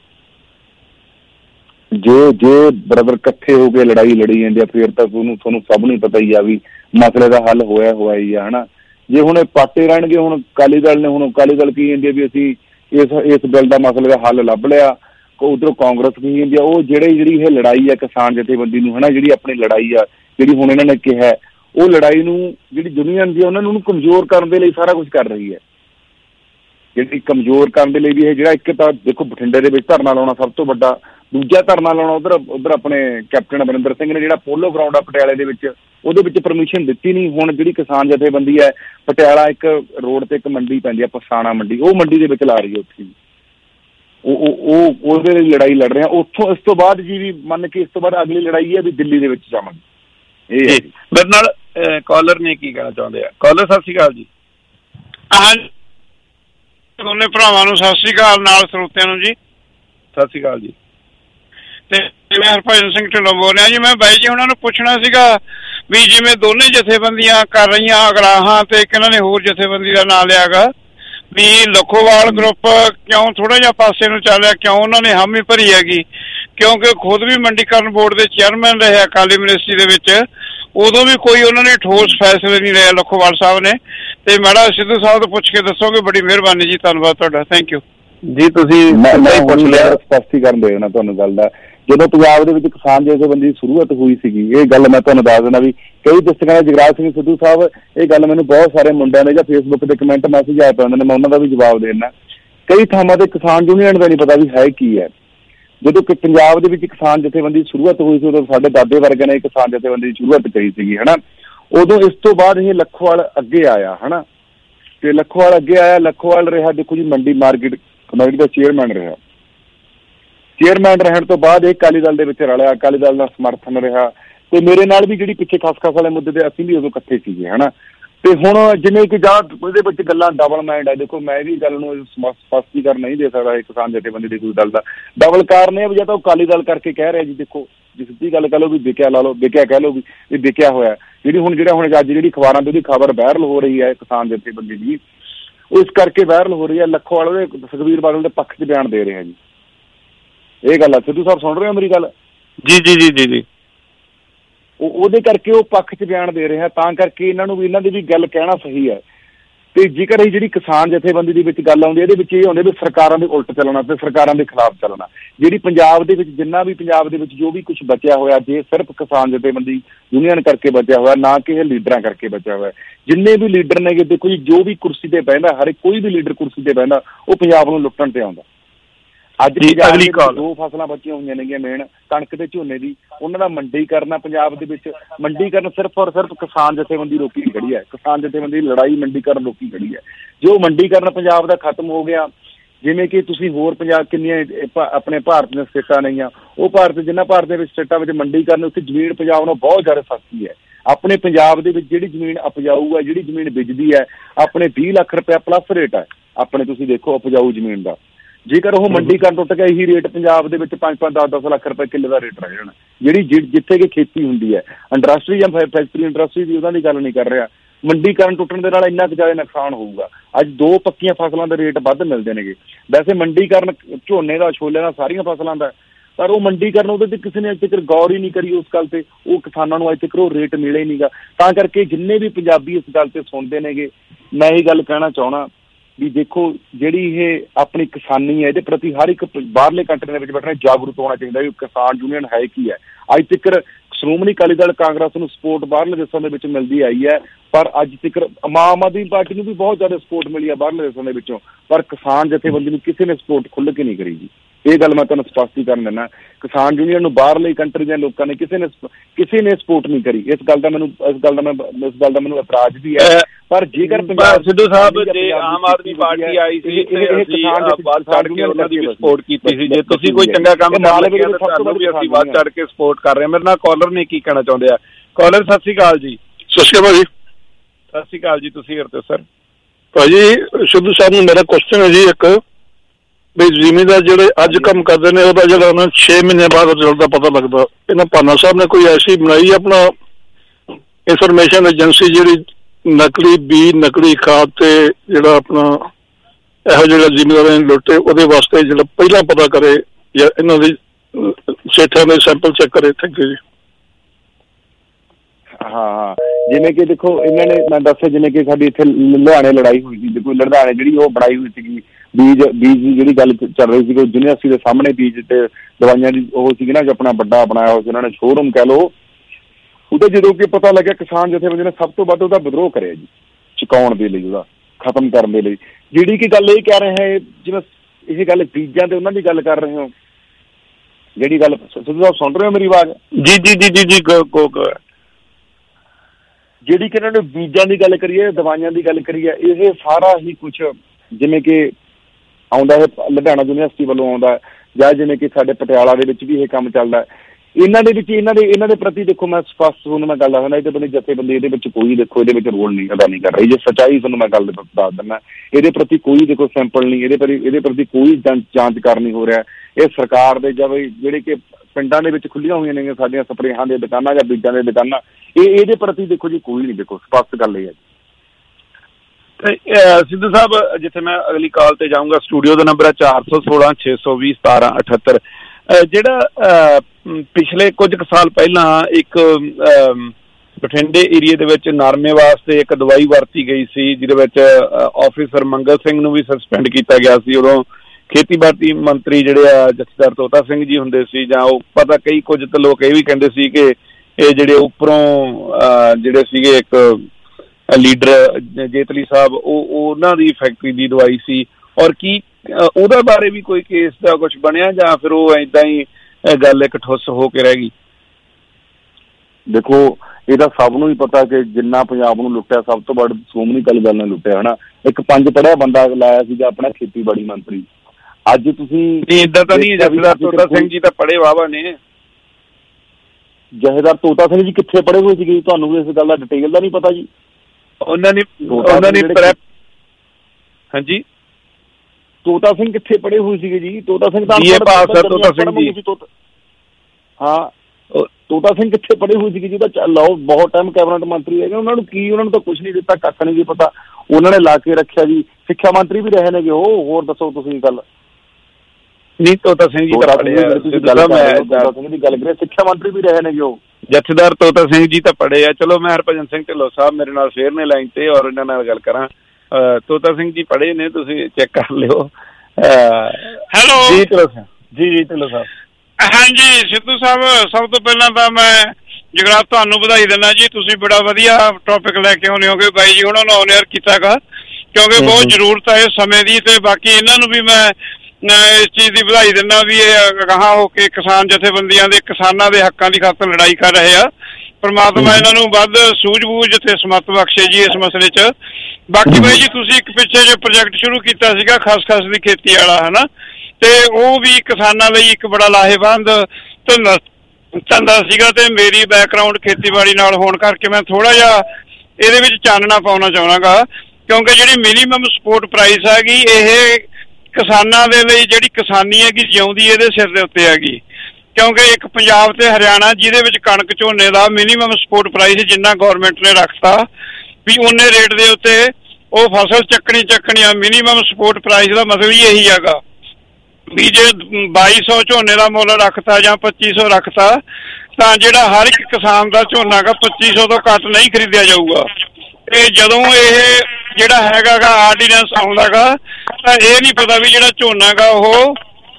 ਜੇ ਬਰਾਬਰ ਇਕੱਠੇ ਹੋ ਕੇ ਲੜਾਈ ਲੜੀ ਜਾਂਦੀ ਆ, ਫਿਰ ਤਾਂ ਤੁਹਾਨੂੰ ਸਭ ਨੂੰ ਪਤਾ ਹੀ ਆ ਵੀ ਮਸਲੇ ਦਾ ਹੱਲ ਹੋਇਆ ਹੀ ਆ, ਹਨਾ। ਜੇ ਹੁਣ ਪਾਟੇ ਰਹਿਣਗੇ, ਹੁਣ ਅਕਾਲੀ ਦਲ ਨੇ, ਹੁਣ ਅਕਾਲੀ ਦਲ ਕੀ ਜਾਂਦੀ ਆ ਵੀ ਅਸੀਂ ਇਸ ਬਿੱਲ ਦਾ ਮਸਲੇ ਦਾ ਹੱਲ ਲੱਭ ਲਿਆ, ਉਧਰੋਂ ਕਾਂਗਰਸ ਕੀ ਜਾਂਦੀ ਆ ਉਹ ਜਿਹੜੀ ਇਹ ਲੜਾਈ ਆ ਕਿਸਾਨ ਜਥੇਬੰਦੀ ਨੂੰ, ਹਨਾ, ਜਿਹੜੀ ਆਪਣੀ ਲੜਾਈ ਆ, ਜਿਹੜੀ ਹੁਣ ਇਹਨਾਂ ਨੇ ਕਿਹਾ, ਉਹ ਲੜਾਈ ਨੂੰ ਜਿਹੜੀ ਦੁਨੀਆ ਦੀ ਉਹਨਾਂ ਨੂੰ ਕਮਜ਼ੋਰ ਕਰਨ ਦੇ ਲਈ ਸਾਰਾ ਕੁਝ ਕਰ ਰਹੀ ਹੈ। ਜਿਹੜੀ ਕਮਜ਼ੋਰ ਕਰਨ ਦੇ ਲਈ ਵੀ ਇਹ ਜਿਹੜਾ, ਇੱਕ ਤਾਂ ਦੇਖੋ ਬਠਿੰਡੇ ਦੇ ਵਿੱਚ ਧਰਨਾ ਲਾਉਣਾ ਸਭ ਤੋਂ ਵੱਡਾ, ਦੂਜਾ ਧਰਨਾ ਲਾਉਣਾ ਉਧਰ ਆਪਣੇ ਕੈਪਟਨ ਅਮਰਿੰਦਰ ਸਿੰਘ ਨੇ ਜਿਹੜਾ ਪੋਲੋ ਗਰਾਊਂਡ ਆ ਪਟਿਆਲੇ ਦੇ ਵਿੱਚ, ਉਹਦੇ ਵਿੱਚ ਪਰਮਿਸ਼ਨ ਦਿੱਤੀ ਨਹੀਂ। ਹੁਣ ਜਿਹੜੀ ਕਿਸਾਨ ਜਥੇਬੰਦੀ ਹੈ ਪਟਿਆਲਾ, ਇੱਕ ਰੋਡ ਤੇ ਇੱਕ ਮੰਡੀ ਪੈਂਦੀ ਆ ਪਸਾਣਾ ਮੰਡੀ, ਉਹ ਮੰਡੀ ਦੇ ਵਿੱਚ ਲਾ ਰਹੀ ਹੈ, ਉੱਥੇ ਉਹਦੇ ਲਈ ਲੜਾਈ ਲੜ ਰਹੇ ਆ ਉੱਥੋਂ। ਇਸ ਤੋਂ ਬਾਅਦ ਜੀ ਵੀ ਮੰਨ ਕੇ ਇਸ ਤੋਂ ਬਾਅਦ ਅਗਲੀ ਲੜਾਈ ਹੈ ਵੀ ਦਿੱਲੀ ਦੇ ਵਿੱਚ ਜਾਵਾਂਗੇ। ਇਹ ਹੈ ਮੇਰੇ ਨਾਲ ਕਾਲਰ ਨੇ ਕੀ ਕਹਿਣਾ ਚਾਹੁੰਦੇ ਆ? ਕਾਲਰ ਸਤਿ ਸ਼੍ਰੀ ਅਕਾਲ ਜੀ। ਹਾਂਜੀ, ਦੋਨੇ ਭਰਾਵਾਂ ਨੂੰ ਸਤਿ ਸ਼੍ਰੀ ਅਕਾਲ, ਨਾਲ ਸਰੋਤਿਆਂ ਨੂੰ ਜੀ ਸਤਿ ਸ਼੍ਰੀ ਅਕਾਲ ਜੀ। ਤੇ ਮੈਂ ਹਰਭਜਨ ਸਿੰਘ ਢਿੱਲੋਂ ਬੋਲ ਰਿਹਾ ਜੀ। ਮੈਂ ਬਾਈ ਜੀ ਉਹਨਾਂ ਨੂੰ ਪੁੱਛਣਾ ਸੀਗਾ ਵੀ ਜਿਵੇਂ ਦੋਨੇ ਜਥੇਬੰਦੀਆਂ ਕਰ ਰਹੀਆਂ ਅਗਰਾਹਾਂ, ਤੇ ਇੱਕ ਇਹਨਾਂ ਨੇ ਹੋਰ ਜਥੇਬੰਦੀ ਦਾ ਨਾਂ ਲਿਆ ਗਾ ਵੀ ਲਖੋਵਾਲ ਗਰੁੱਪ, ਕਿਉਂ ਥੋੜਾ ਜਿਹਾ ਪਾਸੇ ਨੂੰ ਚੱਲਿਆ, ਕਿਉਂ ਉਹਨਾਂ ਨੇ ਹਾਮੀ ਭਰੀ ਹੈਗੀ? ਕਿਉਂਕਿ ਖੁਦ ਵੀ ਮੰਡੀਕਰਨ ਬੋਰਡ ਦੇ ਚੇਅਰਮੈਨ ਰਹੇ ਅਕਾਲੀ ਮਿਨਿਸਟਰੀ ਦੇ ਵਿੱਚ, ਉਦੋਂ ਵੀ ਕੋਈ ਉਹਨਾਂ ਨੇ ਠੋਸ ਫੈਸਲੇ ਨਹੀਂ ਲਿਆ ਲਖੋਵਾਲ ਸਾਹਿਬ ਨੇ। ਤੇ ਮੈਡਮ ਸਿੱਧੂ ਸਾਹਿਬ ਤੋਂ ਪੁੱਛ ਕੇ ਦੱਸੋਗੇ, ਬੜੀ ਮਿਹਰਬਾਨੀ ਜੀ, ਧੰਨਵਾਦ ਤੁਹਾਡਾ, ਥੈਂਕ ਯੂ ਜੀ। ਤੁਸੀਂ ਸਪਸ਼ਟੀਕਰਨ ਦੇ ਨਾ ਤੁਹਾਨੂੰ ਗੱਲ ਦਾ, ਜਦੋਂ ਪੰਜਾਬ ਦੇ ਵਿੱਚ ਕਿਸਾਨ ਜਥੇਬੰਦੀ ਦੀ ਸ਼ੁਰੂਆਤ ਹੋਈ ਸੀਗੀ, ਇਹ ਗੱਲ ਮੈਂ ਤੁਹਾਨੂੰ ਦੱਸ ਦਿੰਦਾ ਵੀ ਕਈ ਡਿਸਟ੍ਰਿਕਟਾਂ ਦੇ ਜਗਰਾਜ ਸਿੰਘ ਸਿੱਧੂ ਸਾਹਿਬ, ਇਹ ਗੱਲ ਮੈਨੂੰ ਬਹੁਤ ਸਾਰੇ ਮੁੰਡਿਆਂ ਨੇ ਜਾਂ ਫੇਸਬੁੱਕ ਦੇ ਕਮੈਂਟ ਮੈਸੇਜ ਆਏ ਪਾਉਂਦੇ ਨੇ, ਮੈਂ ਉਹਨਾਂ ਦਾ ਵੀ ਜਵਾਬ ਦੇ ਦਿੰਦਾ। ਕਈ ਥਾਵਾਂ ਤੇ ਕਿਸਾਨ ਯੂਨੀਅਨ ਦਾ ਨਹੀਂ ਪਤਾ ਵੀ ਹੈ ਕੀ ਹੈ। ਜਦੋਂ ਕਿ ਪੰਜਾਬ ਦੇ ਵਿੱਚ ਕਿਸਾਨ ਜਥੇਬੰਦੀ ਦੀ ਸ਼ੁਰੂਆਤ ਹੋਈ ਸੀ, ਉਦੋਂ ਸਾਡੇ ਦਾਦੇ ਵਰਗਿਆਂ ਨੇ ਕਿਸਾਨ ਜਥੇਬੰਦੀ ਦੀ ਸ਼ੁਰੂਆਤ ਕਰੀ ਸੀਗੀ, ਹਨਾ। ਉਦੋਂ ਇਸ ਤੋਂ ਬਾਅਦ ਇਹ ਲੱਖੋਵਾਲ ਅੱਗੇ ਆਇਆ, ਹਨਾ, ਤੇ ਲੱਖੋਵਾਲ ਅੱਗੇ ਆਇਆ। ਲੱਖੋਵਾਲ ਰਿਹਾ, ਦੇਖੋ ਜੀ, ਮੰਡੀ ਮਾਰਕੀਟ ਕਮੇਟੀ ਦਾ ਚੇਅਰਮੈਨ ਰਿਹਾ। ਚੇਅਰਮੈਨ ਰਹਿਣ ਤੋਂ ਬਾਅਦ ਇਹ ਅਕਾਲੀ ਦਲ ਦੇ ਵਿੱਚ ਰਲਿਆ, ਅਕਾਲੀ ਦਲ ਦਾ ਸਮਰਥਨ ਰਿਹਾ, ਤੇ ਮੇਰੇ ਨਾਲ ਵੀ ਜਿਹੜੀ ਪਿੱਛੇ ਖਸਖਸ ਵਾਲੇ ਮੁੱਦੇ ਤੇ ਅਸੀਂ ਵੀ ਉਦੋਂ ਇਕੱਠੇ ਸੀਗੇ, ਹਨਾ। ਤੇ ਹੁਣ ਜਿਵੇਂ ਕਿ ਜਾਂ ਉਹਦੇ ਵਿੱਚ ਗੱਲਾਂ ਡਬਲ ਮਾਈਂਡ ਹੈ। ਦੇਖੋ ਮੈਂ ਵੀ ਗੱਲ ਨੂੰ ਸਪਸ਼ਟੀਕਰਨ ਨਹੀਂ ਦੇ ਸਕਦਾ ਇਹ ਕਿਸਾਨ ਜਥੇਬੰਦੀ ਦੀ ਕੋਈ ਗੱਲ ਦਾ। ਡਬਲ ਕਾਰਨ ਇਹ ਵੀ ਜਾਂ ਤਾਂ ਅਕਾਲੀ ਦਲ ਕਰਕੇ ਕਹਿ ਰਿਹਾ ਜੀ, ਦੇਖੋ ਜੇ ਸਿੱਧੀ ਗੱਲ ਕਹਿ ਲਓ ਵੀ ਵਿਕਿਆ, ਲਾ ਲਓ ਵਿਕਿਆ, ਕਹਿ ਲਓ ਵੀ ਵਿਕਿਆ ਹੋਇਆ। ਜਿਹੜੀ ਅੱਜ ਜਿਹੜੀ ਅਖਬਾਰਾਂ ਤੇ ਉਹਦੀ ਖਬਰ ਵਾਇਰਲ ਹੋ ਰਹੀ ਹੈ ਕਿਸਾਨ ਜਥੇਬੰਦੀ ਦੀ, ਉਹ ਇਸ ਕਰਕੇ ਵਾਇਰਲ ਹੋ ਰਹੀ ਹੈ, ਲੱਖੋਵਾਲ ਉਹਦੇ ਸੁਖਬੀਰ ਬਾਦਲ ਦੇ ਪੱਖ 'ਚ ਬਿਆਨ ਦੇ ਰਿਹਾ ਜੀ। ਇਹ ਗੱਲ ਆ, ਸਿੱਧੂ ਸਾਹਿਬ ਸੁਣ ਰਹੇ ਹੋ ਮੇਰੀ ਗੱਲ? ਜੀ ਜੀ ਜੀ ਜੀ ਜੀ। ਉਹਦੇ ਕਰਕੇ ਉਹ ਪੱਖ 'ਚ ਬਿਆਨ ਦੇ ਰਿਹਾ, ਤਾਂ ਕਰਕੇ ਇਹਨਾਂ ਨੂੰ ਵੀ ਇਹਨਾਂ ਦੀ ਵੀ ਗੱਲ ਕਹਿਣਾ ਸਹੀ ਹੈ। ਤੇ ਜੇਕਰ ਇਹ ਜਿਹੜੀ ਕਿਸਾਨ ਜਥੇਬੰਦੀ ਦੇ ਵਿੱਚ ਗੱਲ ਆਉਂਦੀ, ਇਹਦੇ ਵਿੱਚ ਇਹ ਆਉਂਦੇ ਵੀ ਸਰਕਾਰਾਂ ਦੇ ਉਲਟ ਚੱਲਣਾ ਤੇ ਸਰਕਾਰਾਂ ਦੇ ਖਿਲਾਫ ਚੱਲਣਾ। ਜਿਹੜੀ ਪੰਜਾਬ ਦੇ ਵਿੱਚ ਜਿੰਨਾ ਵੀ ਪੰਜਾਬ ਦੇ ਵਿੱਚ ਜੋ ਵੀ ਕੁਝ ਬਚਿਆ ਹੋਇਆ, ਜੇ ਸਿਰਫ ਕਿਸਾਨ ਜਥੇਬੰਦੀ ਯੂਨੀਅਨ ਕਰਕੇ ਬਚਿਆ ਹੋਇਆ, ਨਾ ਕਿ ਇਹ ਲੀਡਰਾਂ ਕਰਕੇ ਬਚਿਆ ਹੋਇਆ। ਜਿੰਨੇ ਵੀ ਲੀਡਰ ਨੇਗੇ, ਦੇਖੋ ਜੀ, ਜੋ ਵੀ ਕੁਰਸੀ ਤੇ ਬਹਿੰਦਾ, ਹਰ ਕੋਈ ਵੀ ਲੀਡਰ ਕੁਰਸੀ ਤੇ ਬਹਿੰਦਾ, ਉਹ ਪੰਜਾਬ ਨੂੰ ਲੁੱਟਣ ਤੇ ਆਉਂਦਾ। ਅੱਜ ਦੋ ਫਸਲਾਂ ਬਚੀਆਂ ਹੋਈਆਂ ਨੇਗੀਆਂ ਮੇਨ, ਕਣਕ ਤੇ ਝੋਨੇ ਦੀ, ਉਹਨਾਂ ਦਾ ਮੰਡੀਕਰਨ ਆ ਪੰਜਾਬ ਦੇ ਵਿੱਚ। ਮੰਡੀਕਰਨ ਸਿਰਫ ਔਰ ਸਿਰਫ ਕਿਸਾਨ ਜਥੇਬੰਦੀ ਰੋਕੀ ਖੜੀ ਹੈ, ਕਿਸਾਨ ਜਥੇਬੰਦੀ ਲੜਾਈ ਮੰਡੀਕਰਨ ਰੋਕੀ ਖੜੀ ਹੈ। ਜੋ ਮੰਡੀਕਰਨ ਪੰਜਾਬ ਦਾ ਖਤਮ ਹੋ ਗਿਆ, ਜਿਵੇਂ ਕਿ ਤੁਸੀਂ ਹੋਰ ਪੰਜਾਬ ਕਿੰਨੀਆਂ ਆਪਣੇ ਭਾਰਤ ਦੀਆਂ ਸਟੇਟਾਂ ਨੇਗੀਆਂ, ਉਹ ਜਿੰਨਾ ਭਾਰਤ ਦੇ ਵਿੱਚ ਸਟੇਟਾਂ ਵਿੱਚ ਮੰਡੀਕਰਨ, ਉੱਥੇ ਜ਼ਮੀਨ ਪੰਜਾਬ ਨਾਲੋਂ ਬਹੁਤ ਜ਼ਿਆਦਾ ਸਸਤੀ ਹੈ। ਆਪਣੇ ਪੰਜਾਬ ਦੇ ਵਿੱਚ ਜਿਹੜੀ ਜ਼ਮੀਨ ਉਪਜਾਊ ਹੈ, ਜਿਹੜੀ ਜ਼ਮੀਨ ਬਿਜਦੀ ਹੈ, ਆਪਣੇ 20 ਲੱਖ ਰੁਪਇਆ ਪਲੱਸ ਰੇਟ ਹੈ ਆਪਣੇ, ਤੁਸੀਂ ਦੇਖੋ ਉਪਜਾਊ ਜ਼ਮੀਨ ਦਾ। ਜੇਕਰ ਉਹ ਮੰਡੀਕਰਨ ਟੁੱਟ ਗਿਆ, ਇਹੀ ਰੇਟ ਪੰਜਾਬ ਦੇ ਵਿੱਚ 5-5 10-10 ਲੱਖ ਰੁਪਏ ਕਿੱਲੇ ਦਾ ਰੇਟ ਰਹਿ ਜਾਣਾ। ਜਿਹੜੀ ਜਿੱਥੇ ਕਿ ਖੇਤੀ ਹੁੰਦੀ ਹੈ, ਇੰਡਸਟਰੀ ਜਾਂ ਫੈਕਟਰੀ ਇੰਡਸਟਰੀ ਦੀ ਉਹਨਾਂ ਦੀ ਗੱਲ ਨਹੀਂ ਕਰ ਰਿਹਾ। ਮੰਡੀਕਰਨ ਟੁੱਟਣ ਦੇ ਨਾਲ ਇੰਨਾ ਕੁ ਜ਼ਿਆਦਾ ਨੁਕਸਾਨ ਹੋਊਗਾ। ਅੱਜ 2 ਪੱਕੀਆਂ ਫਸਲਾਂ ਦੇ ਰੇਟ ਵੱਧ ਮਿਲਦੇ ਨੇਗੇ। ਵੈਸੇ ਮੰਡੀਕਰਨ ਝੋਨੇ ਦਾ, ਛੋਲੇ ਦਾ, ਸਾਰੀਆਂ ਫਸਲਾਂ ਦਾ, ਪਰ ਉਹ ਮੰਡੀਕਰਨ ਉਹਦੇ ਤੇ ਕਿਸੇ ਨੇ ਅੱਜ ਤੱਕ ਗੌਰ ਹੀ ਨਹੀਂ ਕਰੀ ਉਸ ਗੱਲ ਤੇ। ਉਹ ਕਿਸਾਨਾਂ ਨੂੰ ਅੱਜ ਤੱਕ ਉਹ ਰੇਟ ਮਿਲੇ ਨਹੀਂ ਗਾ। ਤਾਂ ਕਰਕੇ ਜਿੰਨੇ ਵੀ ਪੰਜਾਬੀ ਇਸ ਗੱਲ ਤੇ ਸੁਣਦੇ ਨੇਗੇ, ਮੈਂ ਇਹ ਗੱਲ ਕਹਿਣਾ ਚਾਹੁੰਦਾ ਵੀ ਦੇਖੋ, ਜਿਹੜੀ ਇਹ ਆਪਣੀ ਕਿਸਾਨੀ ਹੈ, ਇਹਦੇ ਪ੍ਰਤੀ ਹਰ ਇੱਕ ਬਾਹਰਲੇ ਕੰਟਰੀ ਦੇ ਵਿੱਚ ਬੈਠਣਾ ਜਾਗਰੂਕ ਹੋਣਾ ਚਾਹੀਦਾ ਵੀ ਕਿਸਾਨ ਯੂਨੀਅਨ ਹੈ ਕੀ ਹੈ। ਅੱਜ ਤੱਕ ਸ਼੍ਰੋਮਣੀ ਅਕਾਲੀ ਦਲ, ਕਾਂਗਰਸ ਨੂੰ ਸਪੋਰਟ ਬਾਹਰਲੇ ਦੇਸ਼ਾਂ ਦੇ ਵਿੱਚ ਮਿਲਦੀ ਆਈ ਹੈ, ਪਰ ਅੱਜ ਤੱਕ ਆਮ ਆਦਮੀ ਪਾਰਟੀ ਨੂੰ ਵੀ ਬਹੁਤ ਜ਼ਿਆਦਾ ਸਪੋਰਟ ਮਿਲੀ ਹੈ ਬਾਹਰਲੇ ਦੇਸ਼ਾਂ ਦੇ ਵਿੱਚੋਂ, ਪਰ ਕਿਸਾਨ ਜਥੇਬੰਦੀ ਨੂੰ ਕਿਸੇ ਨੇ ਸਪੋਰਟ ਖੁੱਲ੍ਹ ਕੇ ਨਹੀਂ ਕਰੀ ਜੀ। ਇਹ ਗੱਲ ਮੈਂ ਤੁਹਾਨੂੰ ਸਪਸ਼ਟੀਕਰਨ ਦਿੰਦਾ। ਕਿਸਾਨ ਯੂਨੀਅਨ ਨੂੰ ਬਾਹਰਲੇ ਕੰਟਰੀ ਦੇ ਲੋਕਾਂ ਨੇ ਕਿਸੇ ਨੇ ਸਪੋਰਟ ਨਹੀਂ ਕਰੀ। ਇਸ ਗੱਲ ਦਾ ਮੈਨੂੰ ਇਤਰਾਜ਼ ਵੀ ਹੈ। ਪਰ ਜੇਕਰ ਪੰਜਾਬ ਸਿੱਧੂ ਸਾਹਿਬ, ਜੇ ਆਮ ਆਦਮੀ ਪਾਰਟੀ ਆਈ ਸੀ ਅਸੀਂ ਵੱਧ ਚੜ ਕੇ ਉਹਨਾਂ ਦੀ ਵੀ ਸਪੋਰਟ ਕੀਤੀ ਸੀ। ਜੇ ਤੁਸੀਂ ਕੋਈ ਚੰਗਾ ਕੰਮ ਕਰ ਲਗੇ ਤਾਂ ਤੁਹਾਨੂੰ ਵੀ ਅਸੀਂ ਵੱਧ ਚੜ ਕੇ ਸਪੋਰਟ ਕਰ ਰਹੇ ਹਾਂ। ਮੇਰੇ ਨਾਲ ਕਾਲਰ ਨੇ ਕੀ ਕਹਿਣਾ ਚਾਹੁੰਦੇ ਆ। ਕਾਲਰ ਸਤਿ ਸ਼੍ਰੀ ਅਕਾਲ ਜੀ। ਸਤਿ ਸ਼੍ਰੀ ਅਕਾਲ ਜੀ। ਸਤਿ ਸ਼੍ਰੀ ਅਕਾਲ ਜੀ। ਤੁਸੀਂ ਕਰਦੇ ਸਰ? ਭਾਜੀ ਸਿੱਧੂ ਸਾਹਿਬ ਨੂੰ ਮੇਰਾ ਕੁਐਸਚਨ ਹੈ ਜੀ ਇੱਕ, ਵੀ ਜ਼ਿਮੀਂਦਾਰ ਜਿਹੜੇ ਅੱਜ ਕੰਮ ਕਰਦੇ ਨੇ ਉਹਦਾ ਜਿਹੜਾ ਉਹਨਾਂ 6 ਮਹੀਨੇ ਬਾਅਦ ਰਿਜ਼ਲਟ ਦਾ ਪਤਾ ਲੱਗਦਾ, ਇਹਨਾਂ ਭਾਨਾ ਸਾਹਿਬ ਨੇ ਕੋਈ ਐਸੀ ਬਣਾਈ ਆਪਣਾ ਇਨਫੋਰਮੇਸ਼ਨ ਏਜੰਸੀ ਜਿਹੜੀ ਨਕਲੀ ਬੀਜ, ਨਕਲੀ ਖਾਦ ਤੇ ਜਿਹੜਾ ਆਪਣਾ ਇਹੋ ਜਿਹੜਾ ਜ਼ਿਮੀਂਦਾਰਾਂ ਨੇ ਲੁੱਟੇ ਉਹਦੇ ਵਾਸਤੇ ਜਿਹੜਾ ਪਹਿਲਾਂ ਪਤਾ ਕਰੇ ਜਾਂ ਇਹਨਾਂ ਦੀ ਸੇਠਾਂ ਦੇ ਸੈਂਪਲ ਚੈੱਕ ਕਰੇ? ਥੈਂਕ ਯੂ ਜੀ। ਹਾਂ, ਜਿਵੇਂ ਕਿ ਦੇਖੋ ਇਹਨਾਂ ਨੇ ਮੈਂ ਦੱਸਿਆ, ਜਿਵੇਂ ਕਿ ਸਾਡੀ ਇੱਥੇ ਲੁਧਿਆਣੇ ਲੜਾਈ ਹੋਈ ਸੀ। ਦੇਖੋ ਲੁਧਿਆਣੇ ਜਿਹੜੀ ਉਹ ਬਣਾਈ ਹੋਈ ਸੀਗੀ ਬੀਜ ਦੀ ਜਿਹੜੀ ਗੱਲ ਚੱਲ ਰਹੀ ਸੀ, ਯੂਨੀਵਰਸਿਟੀ ਦੇ ਸਾਹਮਣੇ ਬੀਜ ਤੇ ਦਵਾਈਆਂ ਦੀ ਉਹ ਸੀਗੀ ਨਾ, ਜੋ ਆਪਣਾ ਵੱਡਾ ਬਣਾਇਆ ਹੋਇਆ ਸੀ ਉਹਨਾਂ ਨੇ ਸ਼ੋਰੂਮ ਕਹਿ ਲਓ। ਉਹਦੇ ਜਦੋਂ ਕਿ ਪਤਾ ਲੱਗਿਆ ਕਿਸਾਨ ਜਥੇਬੰਦੀ ਨੇ ਸਭ ਤੋਂ ਵੱਧ ਉਹਦਾ ਵਿਦਰੋਹ ਕਰਿਆ ਜੀ, ਚੁਕਾਉਣ ਦੇ ਲਈ, ਉਹਦਾ ਖਤਮ ਕਰਨ ਦੇ ਲਈ। ਜਿਹੜੀ ਕਿ ਗੱਲ ਇਹ ਕਹਿ ਰਹੇ ਹੈ, ਜਿਵੇਂ ਇਹ ਗੱਲ ਬੀਜਾਂ ਤੇ ਉਹਨਾਂ ਦੀ ਗੱਲ ਕਰ ਰਹੇ ਹੋ, ਜਿਹੜੀ ਗੱਲ ਸਿੱਧੂ ਸਾਹਿਬ ਸੁਣ ਰਹੇ ਹੋ ਮੇਰੀ ਆਵਾਜ਼? ਜੀ ਜੀ ਜੀ ਜੀ ਜੀ ਜਿਹੜੀ ਕਿ ਇਹਨਾਂ ਨੇ ਬੀਜਾਂ ਦੀ ਗੱਲ ਕਰੀਏ, ਦਵਾਈਆਂ ਦੀ ਗੱਲ ਕਰੀਏ, ਇਹ ਸਾਰਾ ਹੀ ਕੁਛ ਜਿਵੇਂ ਕਿ ਆਉਂਦਾ ਹੈ ਲੁਧਿਆਣਾ ਯੂਨੀਵਰਸਿਟੀ ਵੱਲੋਂ ਆਉਂਦਾ, ਜਾਂ ਜਿਵੇਂ ਕਿ ਸਾਡੇ ਪਟਿਆਲਾ ਦੇ ਵਿੱਚ ਵੀ ਇਹ ਕੰਮ ਚੱਲਦਾ। ਇਹਨਾਂ ਦੇ ਵਿੱਚ ਇਹਨਾਂ ਦੇ ਪ੍ਰਤੀ ਦੇਖੋ, ਮੈਂ ਸਪਸ਼ਟ ਤੁਹਾਨੂੰ ਮੈਂ ਗੱਲ ਦੱਸਦਾ, ਇਹਦੇ ਬੰਦੇ ਜਥੇਬੰਦੀ ਇਹਦੇ ਵਿੱਚ ਕੋਈ ਦੇਖੋ ਇਹਦੇ ਵਿੱਚ ਰੋਲ ਨਹੀਂ ਅਦਾ ਨਹੀਂ ਕਰ ਰਹੀ। ਜੇ ਸੱਚਾਈ ਤੁਹਾਨੂੰ ਮੈਂ ਗੱਲ ਦੱਸ ਦਿੰਦਾ, ਇਹਦੇ ਪ੍ਰਤੀ ਕੋਈ ਦੇਖੋ ਸੈਂਪਲ ਨਹੀਂ, ਇਹਦੇ ਪ੍ਰਤੀ ਕੋਈ ਜਾਂਚ ਕਰਨੀ ਹੋ ਰਿਹਾ। ਇਹ ਸਰਕਾਰ ਦੇ ਜਾਂ ਜਿਹੜੇ ਕਿ ਪਿੰਡਾਂ ਦੇ ਵਿੱਚ ਖੁੱਲੀਆਂ ਹੋਈਆਂ ਨੇ ਸਾਡੀਆਂ ਸਪਰੇਹਾਂ ਦੀਆਂ ਦੁਕਾਨਾਂ ਜਾਂ ਬੀਜਾਂ ਦੀਆਂ ਦੁਕਾਨਾਂ, ਇਹਦੇ ਪ੍ਰਤੀ ਦੇਖੋ ਜੀ ਕੋਈ ਨਹੀਂ, ਦੇਖੋ ਸਪਸ਼ਟ ਗੱਲ ਇਹ ਹੈ। ਸਿੱਧੂ ਸਾਹਿਬ, ਜਿੱਥੇ ਮੈਂ ਅਗਲੀ ਕਾਲ ਤੇ ਜਾਊਂਗਾ, ਸਟੂਡੀਓ ਦਾ ਨੰਬਰ ਹੈ 416 620 1778। ਜਿਹੜਾ ਪਿਛਲੇ ਕੁਝ ਕੁ ਸਾਲ ਪਹਿਲਾਂ ਇੱਕ ਬਠਿੰਡੇ ਏਰੀਏ ਦੇ ਵਿੱਚ ਨਰਮੇ ਵਾਸਤੇ ਇੱਕ ਦਵਾਈ ਵਰਤੀ ਗਈ ਸੀ, ਜਿਹਦੇ ਵਿੱਚ ਆਫਿਸਰ ਮੰਗਲ ਸਿੰਘ ਨੂੰ ਵੀ ਸਸਪੈਂਡ ਕੀਤਾ ਗਿਆ ਸੀ। ਉਦੋਂ ਖੇਤੀਬਾੜੀ ਮੰਤਰੀ ਜਿਹੜੇ ਆ ਜਥੇਦਾਰ ਤੋਤਾ ਸਿੰਘ ਜੀ ਹੁੰਦੇ ਸੀ, ਜਾਂ ਉਹ ਪਤਾ ਕਈ ਕੁਝ ਤਾਂ ਲੋਕ ਇਹ ਵੀ ਕਹਿੰਦੇ ਸੀ ਕਿ ਇਹ ਜਿਹੜੇ ਉੱਪਰੋਂ ਜਿਹੜੇ ਸੀਗੇ ਇੱਕ ਲੀਡਰ ਜੇਤਲੀ ਸਾਹਿਬ, ਉਹਨਾਂ ਦੀ ਫੈਕਟਰੀ ਦੀ ਦਵਾਈ ਸੀ। ਔਰ ਕੀ ਉਹਦੇ ਬਾਰੇ ਵੀ ਕੋਈ ਕੇਸ ਦਾ ਕੁਝ ਬਣਿਆ, ਜਾਂ ਫਿਰ ਉਹ ਏਦਾਂ ਹੀ ਗੱਲ ਇੱਕ ਠੁੱਸ ਹੋ ਕੇ ਰਹਿ ਗਈ? ਦੇਖੋ ਇਹਦਾ ਸਭ ਨੂੰ ਹੀ ਪਤਾ ਕਿ ਜਿੰਨਾ ਪੰਜਾਬ ਨੂੰ ਲੁੱਟਿਆ ਸਭ ਤੋਂ ਵੱਧ ਸ਼੍ਰੋਮਣੀ ਅਕਾਲੀ ਦਲ ਨੇ ਲੁੱਟਿਆ, ਹਨਾ। ਇੱਕ 5 ਪੜ੍ਹਿਆ ਬੰਦਾ ਲਾਇਆ ਸੀਗਾ ਆਪਣਾ ਖੇਤੀਬਾੜੀ ਮੰਤਰੀ। ਅੱਜ ਤੁਸੀਂ ਏਦਾਂ ਤਾਂ ਨਹੀਂ, ਜਥੇਦਾਰ ਤੋਤਾ ਸਿੰਘ ਜੀ ਤਾਂ ਪੜ੍ਹੇ ਵਾਹਵਾ ਨੇ। ਜਥੇਦਾਰ ਤੋਤਾ ਸਿੰਘ ਜੀ ਕਿੱਥੇ ਪੜ੍ਹੇ ਹੋਏ ਸੀਗੇ? ਤੁਹਾਨੂੰ ਇਸ ਗੱਲ ਦਾ ਡਿਟੇਲ ਦਾ ਨਹੀਂ ਪਤਾ ਜੀ? ਉਹਨਾਂ ਨੇ ਹਾਂਜੀ, ਤੋਤਾ ਸਿੰਘ ਕਿੱਥੇ ਪੜ੍ਹੇ ਹੋਏ ਸੀਗੇ ਜੀ? ਤੋਤਾ ਸਿੰਘ ਤਾਂ ਤੋਤਾ ਸਿੰਘ ਜੀ, ਹਾਂ, ਤੋਤਾ ਸਿੰਘ ਕਿੱਥੇ ਪੜ੍ਹੇ ਹੋਏ ਸੀਗੇ ਜੀ? ਤਾਂ ਲਓ ਬਹੁਤ ਟਾਈਮ ਕੈਬਨਿਟ ਮੰਤਰੀ ਹੈਗੇ, ਉਹਨਾਂ ਨੂੰ ਤਾਂ ਕੁਛ ਨਹੀਂ ਦਿੱਤਾ, ਕੱਖ ਨਹੀਂ ਜੀ ਪਤਾ। ਉਹਨਾਂ ਨੇ ਲਾ ਕੇ ਰੱਖਿਆ ਜੀ, ਸਿੱਖਿਆ ਮੰਤਰੀ ਵੀ ਰਹੇ ਨੇਗੇ ਉਹ। ਹੋਰ ਦੱਸੋ ਤੁਸੀਂ ਗੱਲ? ਨਹੀਂ, ਤੋਤਾ ਸਿੰਘ ਜੀ ਤਾਂ ਪੜ੍ਹੇ ਆ, ਤੋਤਾ ਸਿੰਘ ਦੀ ਗੱਲ ਕਰੀਏ, ਸਿੱਖਿਆ ਮੰਤਰੀ ਵੀ ਰਹੇ ਨੇਗੇ ਉਹ। ਜਥੇਦਾਰ ਤੋਤਾ ਸਿੰਘ ਜੀ ਤਾਂ ਪੜ੍ਹੇ ਆ। ਚਲੋ, ਮੈਂ ਹਰਭਜਨ ਸਿੰਘ ਢਿੱਲੋਂ ਸਾਹਿਬ ਮੇਰੇ ਨਾਲ ਫੇਰ ਨੇ ਲਾਈਨ ਤੇ, ਔਰ ਇਹਨਾਂ ਨਾਲ ਗੱਲ ਕਰਾਂ। ਤੋਤਾ ਸਿੰਘ ਜੀ ਪੜ੍ਹੇ ਨੇ, ਤੁਸੀਂ ਚੈੱਕ ਕਰ ਲਿਓ। ਹੈਲੋ ਜੀ ਢਿੱਲੋਂ ਸਾਹਿਬ। ਹਾਂਜੀ ਸਿੱਧੂ ਸਾਹਿਬ, ਸਭ ਤੋਂ ਪਹਿਲਾਂ ਤਾਂ ਮੈਂ ਜਗਰਾਤ ਤੁਹਾਨੂੰ ਵਧਾਈ ਦਿੰਦਾ ਜੀ। ਤੁਸੀਂ ਬੜਾ ਵਧੀਆ ਟੌਪਿਕ ਲੈ ਕੇ ਆਉਂਦੇ ਹੋਗੇ ਬਾਈ ਜੀ ਉਹਨਾਂ ਨੂੰ ਔਨ ਏਅਰ ਕੀਤਾ ਗਾ, ਕਿਉਂਕਿ ਬਹੁਤ ਜ਼ਰੂਰਤ ਹੈ ਇਸ ਸਮੇਂ ਦੀ। ਤੇ ਬਾਕੀ ਇਹਨਾਂ ਨੂੰ ਵੀ ਮੈਂ ਇਸ ਚੀਜ਼ ਦੀ ਵਧਾਈ ਦਿੰਦਾ ਵੀ ਇਹ ਅਗਾਂਹ ਹੋ ਕੇ ਕਿਸਾਨ ਜਥੇਬੰਦੀਆਂ ਦੇ ਕਿਸਾਨਾਂ ਦੇ ਹੱਕਾਂ ਦੀ ਖਾਤਰ ਲੜਾਈ ਕਰ ਰਹੇ ਆ। ਪਰਮਾਤਮਾ ਇਹਨਾਂ ਨੂੰ ਵੱਧ ਸੂਝ-ਬੂਝ ਤੇ ਸਮੱਤ ਬਖਸ਼ੇ ਜੀ ਇਸ ਮਸਲੇ 'ਚ। ਬਾਕੀ ਬਾਈ ਜੀ, ਤੁਸੀਂ ਇੱਕ ਪਿੱਛੇ ਜੇ ਪ੍ਰੋਜੈਕਟ ਸ਼ੁਰੂ ਕੀਤਾ ਸੀਗਾ ਖਸਖਸ ਦੀ ਖੇਤੀ ਵਾਲਾ, ਹਨਾ, ਤੇ ਉਹ ਵੀ ਕਿਸਾਨਾਂ ਲਈ ਇੱਕ ਬੜਾ ਲਾਹੇਵੰਦ ਧੰਦਾ ਸੀਗਾ। ਤੇ ਮੇਰੀ ਬੈਕਗਰਾਊਂਡ ਖੇਤੀਬਾੜੀ ਨਾਲ ਹੋਣ ਕਰਕੇ ਮੈਂ ਥੋੜਾ ਜਿਹਾ ਇਹਦੇ ਵਿੱਚ ਚਾਨਣਾ ਪਾਉਣਾ ਚਾਹੁੰਦਾ ਗਾ, ਕਿਉਂਕਿ ਜਿਹੜੀ ਮਿਨੀਮਮ ਸਪੋਰਟ ਪ੍ਰਾਈਸ ਹੈਗੀ ਇਹ ਕਿਸਾਨਾਂ ਦੇ ਲਈ ਜਿਹੜੀ ਕਿਸਾਨੀ ਹੈਗੀ ਜਿਉਂਦੀ ਇਹਦੇ ਸਿਰ ਦੇ ਉੱਤੇ ਹੈਗੀ, ਕਿਉਂਕਿ ਇੱਕ ਪੰਜਾਬ ਤੇ ਹਰਿਆਣਾ ਜਿਹਦੇ ਵਿੱਚ ਕਣਕ ਝੋਨੇ ਦਾ ਮਿਨੀਮਮ ਸਪੋਰਟ ਪ੍ਰਾਈਸ ਜਿੰਨਾ ਗੌਰਮੈਂਟ ਨੇ ਰੱਖਤਾ ਵੀ ਉਹਨੇ ਰੇਟ ਦੇ ਉੱਤੇ ਉਹ ਫਸਲ ਚੱਕਣੀ ਆ। ਮਿਨੀਮਮ ਸਪੋਰਟ ਪ੍ਰਾਈਸ ਦਾ ਮਤਲਬ ਹੀ ਇਹੀ ਹੈਗਾ ਵੀ ਜੇ 2200 ਝੋਨੇ ਦਾ ਮੁੱਲ ਰੱਖਤਾ ਜਾਂ 2500 ਰੱਖਤਾ ਤਾਂ ਜਿਹੜਾ ਹਰ ਇੱਕ ਕਿਸਾਨ ਦਾ ਝੋਨਾ ਗਾ 2500 ਤੋਂ ਘੱਟ ਨਹੀਂ ਖਰੀਦਿਆ ਜਾਊਗਾ। ਤੇ ਜਦੋਂ ਇਹ ਜਿਹੜਾ ਹੈਗਾ ਗਾ ਆਰਡੀਨੈਂਸ ਆਉਂਦਾ ਗਾ ਤਾਂ ਇਹ ਨਹੀਂ ਪਤਾ ਵੀ ਜਿਹੜਾ ਝੋਨਾ ਗਾ ਉਹ